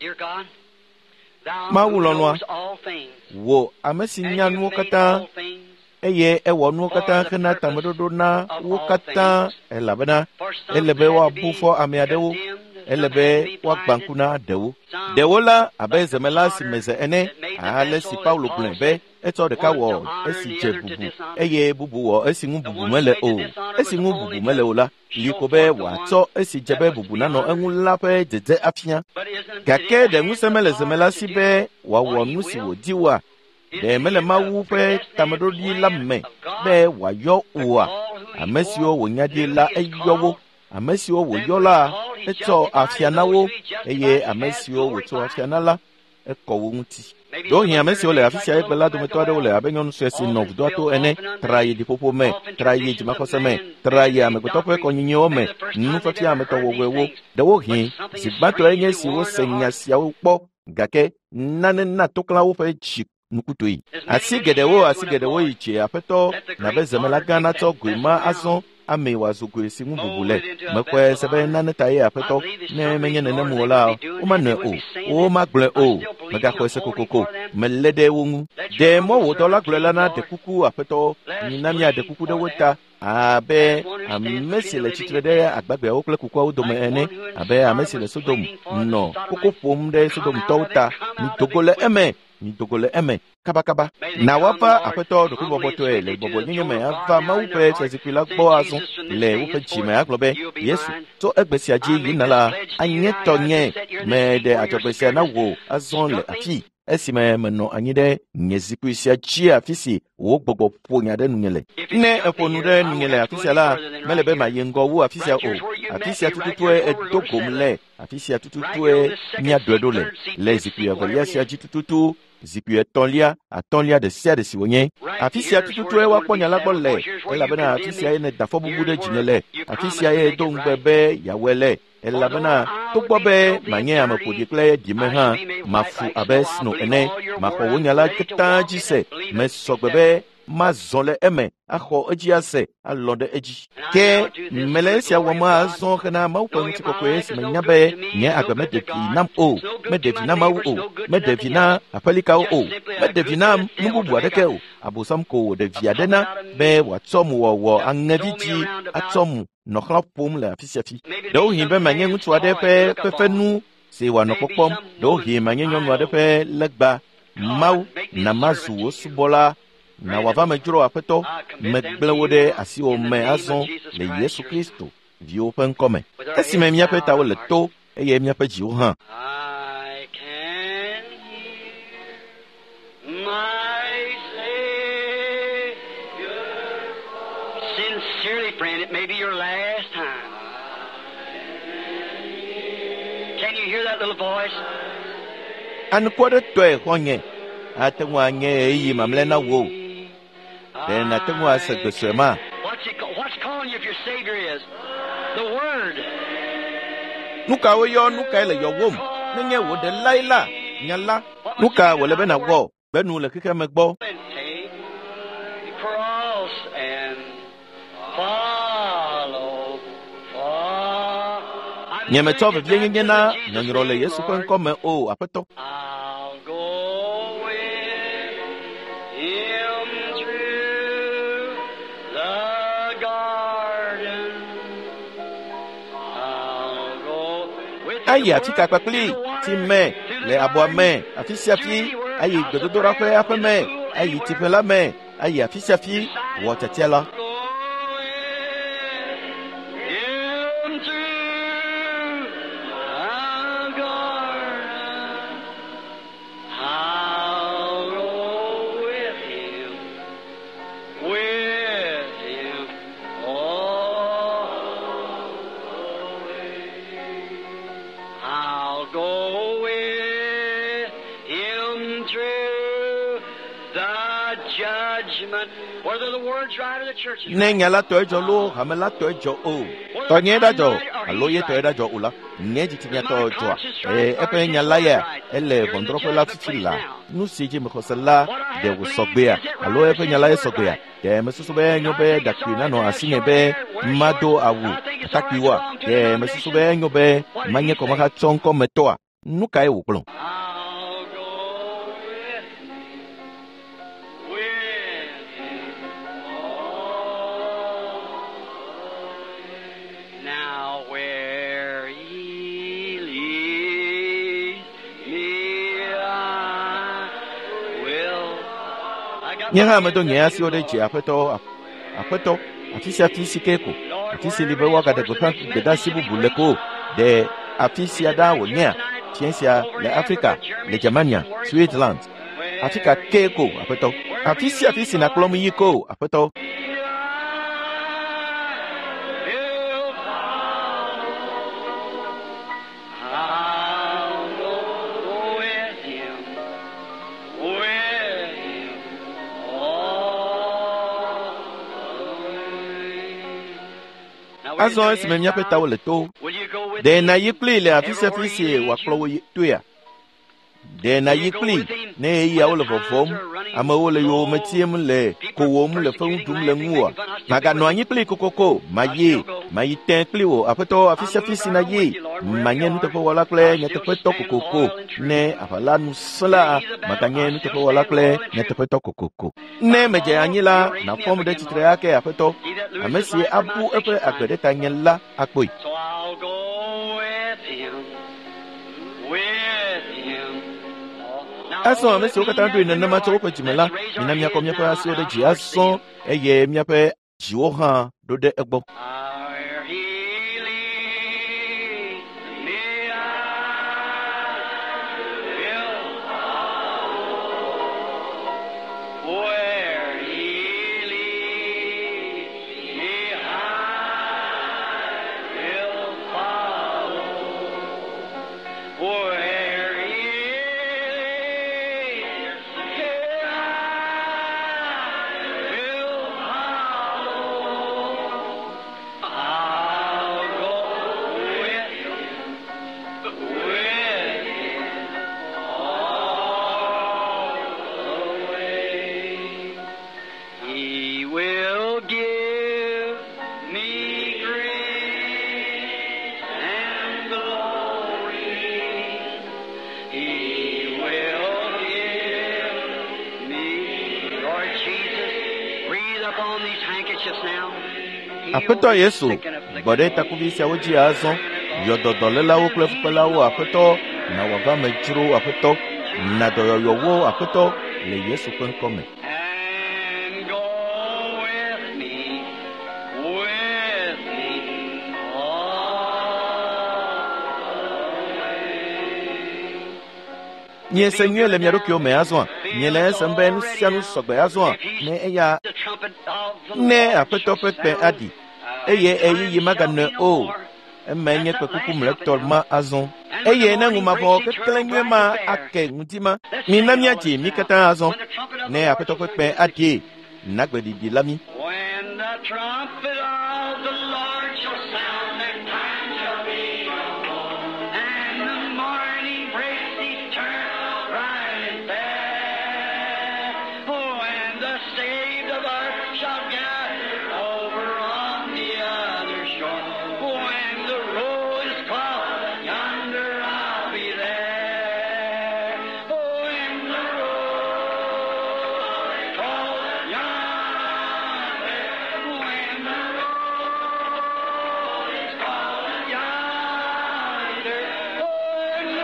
mau lonwa wo amesi nyanu kata eye ewo nu kata khena tamododo na wo kata elabana elebe wa bufo amiadewo elebe wa bankuna dewo la abezemela simeze ene ale si paulo blenbe eto de kawo esi je bubu eye bubu wo esi ngu bubu mele ola likobe wa to esi jebe bubu na no enwula pe jeje afia gake de ngusemele zemela sibe wa wonu si wodiwa de mele mawu pe tamadodi lamme be wa yo uwa amesio wonyade la eyowo amesio wo yola eto afianawo eye amesio wo to afianala ekowo nti do hi amesio le afisia ebela do metode wo le abenyon so esi no do to ene traye di popo me traye di makoseme traye amegotopo ekonyinye ome nu fatia ametowo wewo de wo hi sibato enye si wo senya sia wo po gake nane na tokla wo fe chi nukutoi asigedewo iche apeto na bezemela gana to guima ason ame wazugo si ngubule mekwe sebe nane taye apeto ne menye ne muola o mane o magle o mega kwese kokoko melede wongu de mo wodola glela na de kuku apeto ni namia de kuku de wota abe amesile chitrede agbagbe okle kuku odome ene abe amesile sodom no kuku pom de sodom tota ni togole eme kaba na wapa apeto do kubo to ele bobo nyinye me ava ma upe tezikila gbo asun le upe chime aglobe yesu to egbesi aje yi nala anye tonye me de atopesi na wo azon le afi esime meno anyide nyezikuisia chi afisi wo gbogbo ponya de nunyele ne eponu de nunyele afisi ala melebe ma yengo wo afisi o afisi atututue edogomle afisi atututue nya dodole le zikuya goliasia jitututu zikuya tonlia de sia de siwonye afisi atututue wa ponya la bolle elabena afisi ene dafobubu de jinele afisi aye dongbebe yawele elabena tugbobe manye amapodi kle dimeha mafu abesno ene makowonya la kitajise mesogbebe mazole eme akho ejiase alonde eji ke melesia wama zon kana maupo ntiko kwes menyabe nye agamede nam o medevi na mawu o medevi na apalika o medevi na nububu adeke o abosam ko de viadena be watsomu wo angaviji atsomu nokla pom la fisiafi do himbe manye ntu ade pe pefenu se wa nokpopom do hi manye nyonu ade pe legba mau na mazu osubola na wava mejuro apeto megbelewode asi o me azon le Yesu Kristo vi open come esi me mia peta wo le to eye mia pe ji o han I can hear my Savior. Sincerely, friend, it may be your last time. Can you hear that little voice? an kwade to e honye atengwa nye yi mamlena wo den atengwa segosema What's calling you if your Savior is? The Word. nuka wo yo nuka le yo wom nenye wo de laila nyala nuka wo le bena wo benu le kike megbo Cross and follow. nyeme tove bien nyena nyanyro le Yesu ko nkome o apeto I'll go with him through the garden. I'll go with ayi atika papli ti me le abo me afisia fi ayi gbedodora pe apeme ayi tipela me ayi afisia fi wo tetela nenya la to ejo lo hamela to ejo o to nye da jo alo ye to da jo ula nye jitinya to jo epe nya la ya ele bondropo la fitila nu sije me khosala de wo sogbe alo epe nya la ye sogbe de mesusu be nyobe da kwina no asine be mado awu atakiwa de mesusu be nyobe manye ko maka chonko metoa nu kai wo plon nyaha me do nya si o de ji apeto afisia fisikeko afisi libe waka de gopa de da sibu buleko de afisia da wo nya tiensia le Africa le Germania Switzerland Africa keko apeto afisi na klom yiko apeto azo esmenya peta wole to de na yikli le afisi wa klo tuya de na yikli ne ya wole fofom ama wole yo matiem le ko wom le fawdum le ngwa maga no yikli kokoko mayi tenkli wo apeto afisi na yi manyen to fo wala kle ne to peto kokoko ne afala nusla makanyen to fo wala kle ne to peto kokoko ne meje anyila na form de titre yake apeto amesi abu epe agbede tanyela akpoi So I'll go with him. aso amesi okata ndo ina nama to ko jimela ina mia ko mia ko aso de ji aso eye mia pe jiwo ha do de egbo apeto Yesu bode takubisi awoji azo yododolela wo klefupela wo apeto na wava mejuru apeto na doyoyo wo apeto le Yesu kwenkome nye senye le miarukio me azwa nye le semben sianu sogbe azwa ne eya ne apeto pepe adi eye eyi yimagane o emenye kwekukum le tolma azon eye ne ngumavo keklengwe ma ake ngutima minamia ji mikata azon ne akotokwe ati nagbedi lami. When the trumpet of the Lord shall sound, and time shall be no more, and the morning breaks eternal, bright and fair. Oh, and the saved of earth shall gather over on the other shore. When the roll is called, yonder I'll be there. Oh, when the roll is called, yonder, when the roll is called, yonder, oh, when the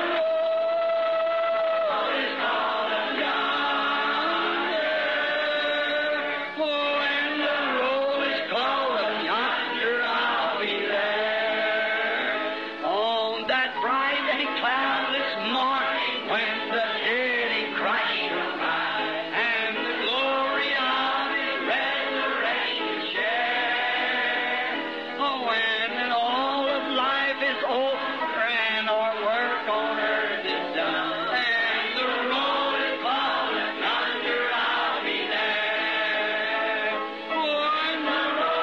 roll is called, yonder, oh, when the roll is called, yonder I'll be there. On that bright and cloudless morning, when the dead in Christ shall rise, and the glory of His resurrection share. Oh, when all of life is over and our work on earth is done, and the roll is called, yonder I'll be there. Oh, when the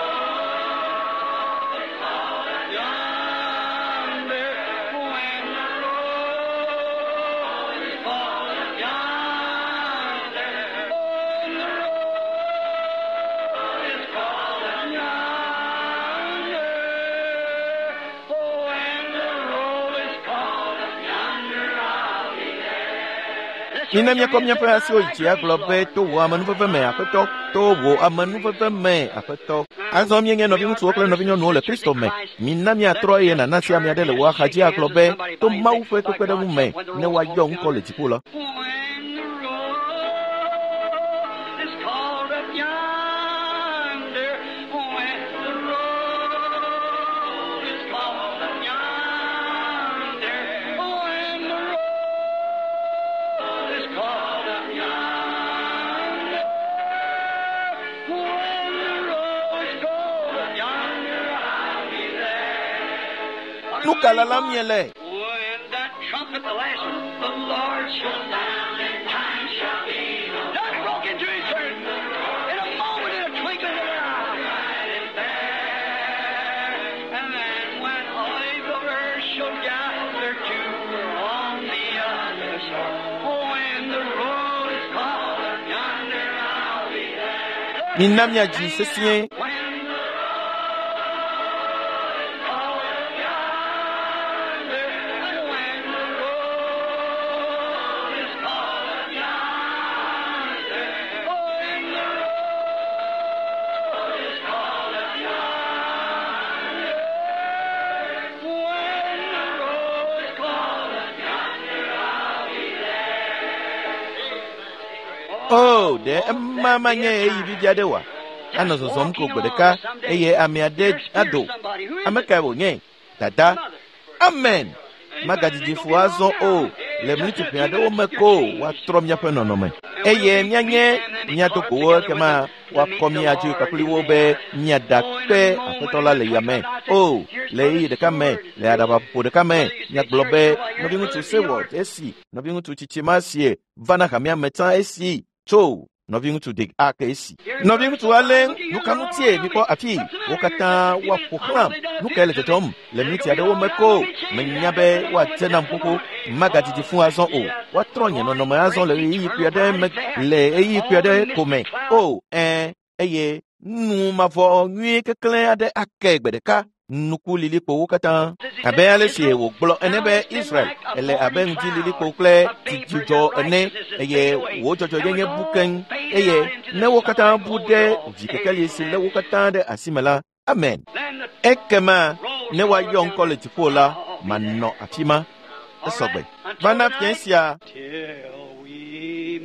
roll is called, yonder, when the roll is called, yonder, oh, when the roll is called, yonder, oh, when the roll is called, yonder I'll be there. Minamia komnya pa asio ichia globe to wo amanu veme akoto to wo amanu veme akoto azom yenge no bintu okle no binyo no le Kristo me minamia troye na nasia mi adele wa haji globe to mau fe ko kweda mu me ne wa yong college pula. When the roll is called up yonder, when the roll is called up yonder, when the roll is called up yonder, when the roll is called up yonder, I'll be there. Nukala la miele. When that trumpet, the last one, the Lord shall sound, and time shall be no more. That broke into His church in a moment, in a twinkling of an eye, right and there. And then when all of earth shall gather to on the other shore, when the roll is called, yonder I'll be there. Minamia ji sesien When the roll is called, yonder, and when the roll is called, yonder, oh, when the roll is called, yonder, when the roll is called, yonder I'll be there. oh de mama nye yi biadewa ano so som ko gbedeka eye amiade ado ameka wo nye dada amen magadidi fuazo o le mlitu piade o meko wa trom ya peno me eye nyanye nyato ko kema wa komi aju kapuli wo be nyada pe akotola le yame o le yi de kame le adaba po de kame nya globe no bi mutu se word esi no bi mutu chichimasie vana kamia metan esi cho no bi mutu dig aka esi no bi mutu alen nukamutie biko afi wokata wa program nukele tetom le miti ade wo meko menyabe wa tena mpoko magadidi fun azon o wa tronye no no ma azon le yi piade me le yi piade kome o eye nu ma vo nwi kekle ade akegbedeka nuku lili po wokata abe ale sie wo glo enebe Israel ele abe nti lili po kle tijo ene eye wo jojo yenye buken eye ne wokata bude jikekele si le wokata de asimela amen ekema ne wa yon college pola manno afima esogbe bana piensia till we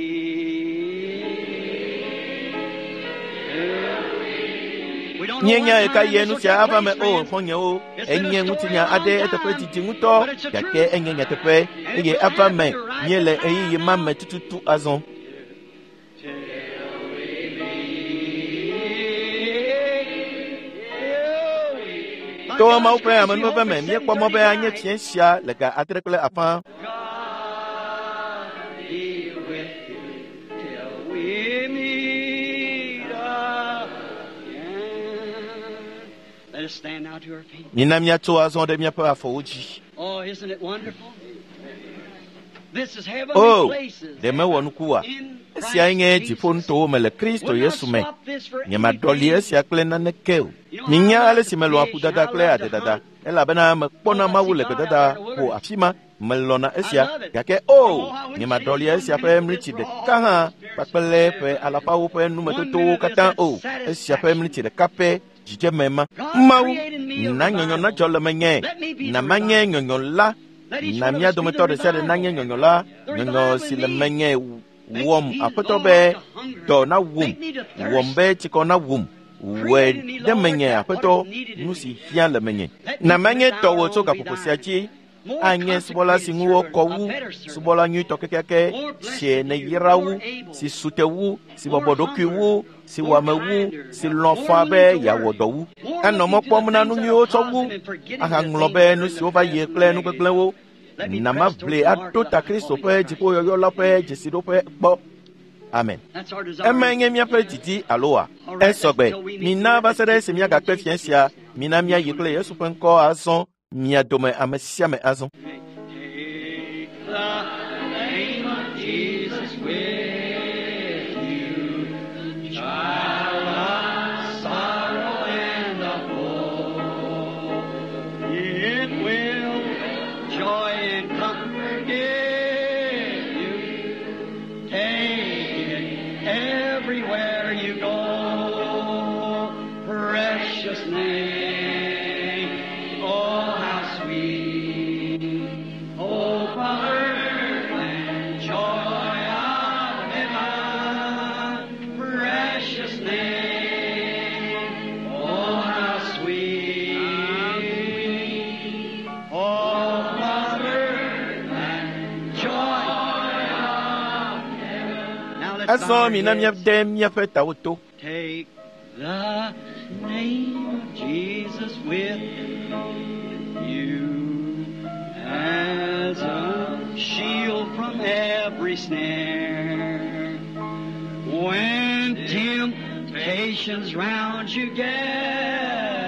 meet. nyenya eka yenu sia ava me o honye o enye ngutinya ade etepe titi nguto yake enye tepe eye ava me nyele eyi mama tututu azon To mau pe amen bo me mi kwa mo be anye chien sia le ga atre kle afa. God be with you till we meet again. Let us stand now to our feet. Ni na mi ato azon de mi pa afo oji. Oh, isn't it wonderful? This is heavenly Oh, places. de me wonu kuwa. In Si anye jifon to me le Kristo Yesu me. Ni ma doli esi akle na nekeu. Ni nya ale si me lo apu dada kle ade dada. Ela bena me pona ma wule dada ko afima me lona esia yake oh ni ma doli esi ape mrichi de kaha papele pe ala pa wo pe nu me to katan oh esi ape mrichi de kape jije mema mau na nyonyo na jole menye na manye nyonyo la na mia do me to de sele na nyonyo la nyonyo si le menye wom apotobe do na wum wombe chiko na wum we de menye apoto nusi hia le menye na menye to wo to kapoposia chi anye sibola singuo kowu sibola nyu to kekeke she ne yirawu si sutewu si bobodokiwu si wamewu si lonfabe ya wodowu anomo pomna nu nyu to wu aha nglobe nu si ova ye kle nu gbeglewo na ma ble atota Kristo pe jipo yoyo la pe jisido pe bo amen. Emenye mia pe titi aloa esogbe mina basere se mia ga pe fiensia mina mia yekle Yesu pe nko azon mia dome amesia me azon. Take the name of Jesus with you, child of sorrow and of woe. It will joy and comfort give you. Take it everywhere you go. Precious name, oh how sweet, oh comfort and joy of heaven. Precious name, oh how sweet, oh comfort and joy of heaven. Now let's bow Azon our mina mia heads. de mia pe tawoto. Take the name of Jesus with you as a shield from every snare. When temptations round you gather,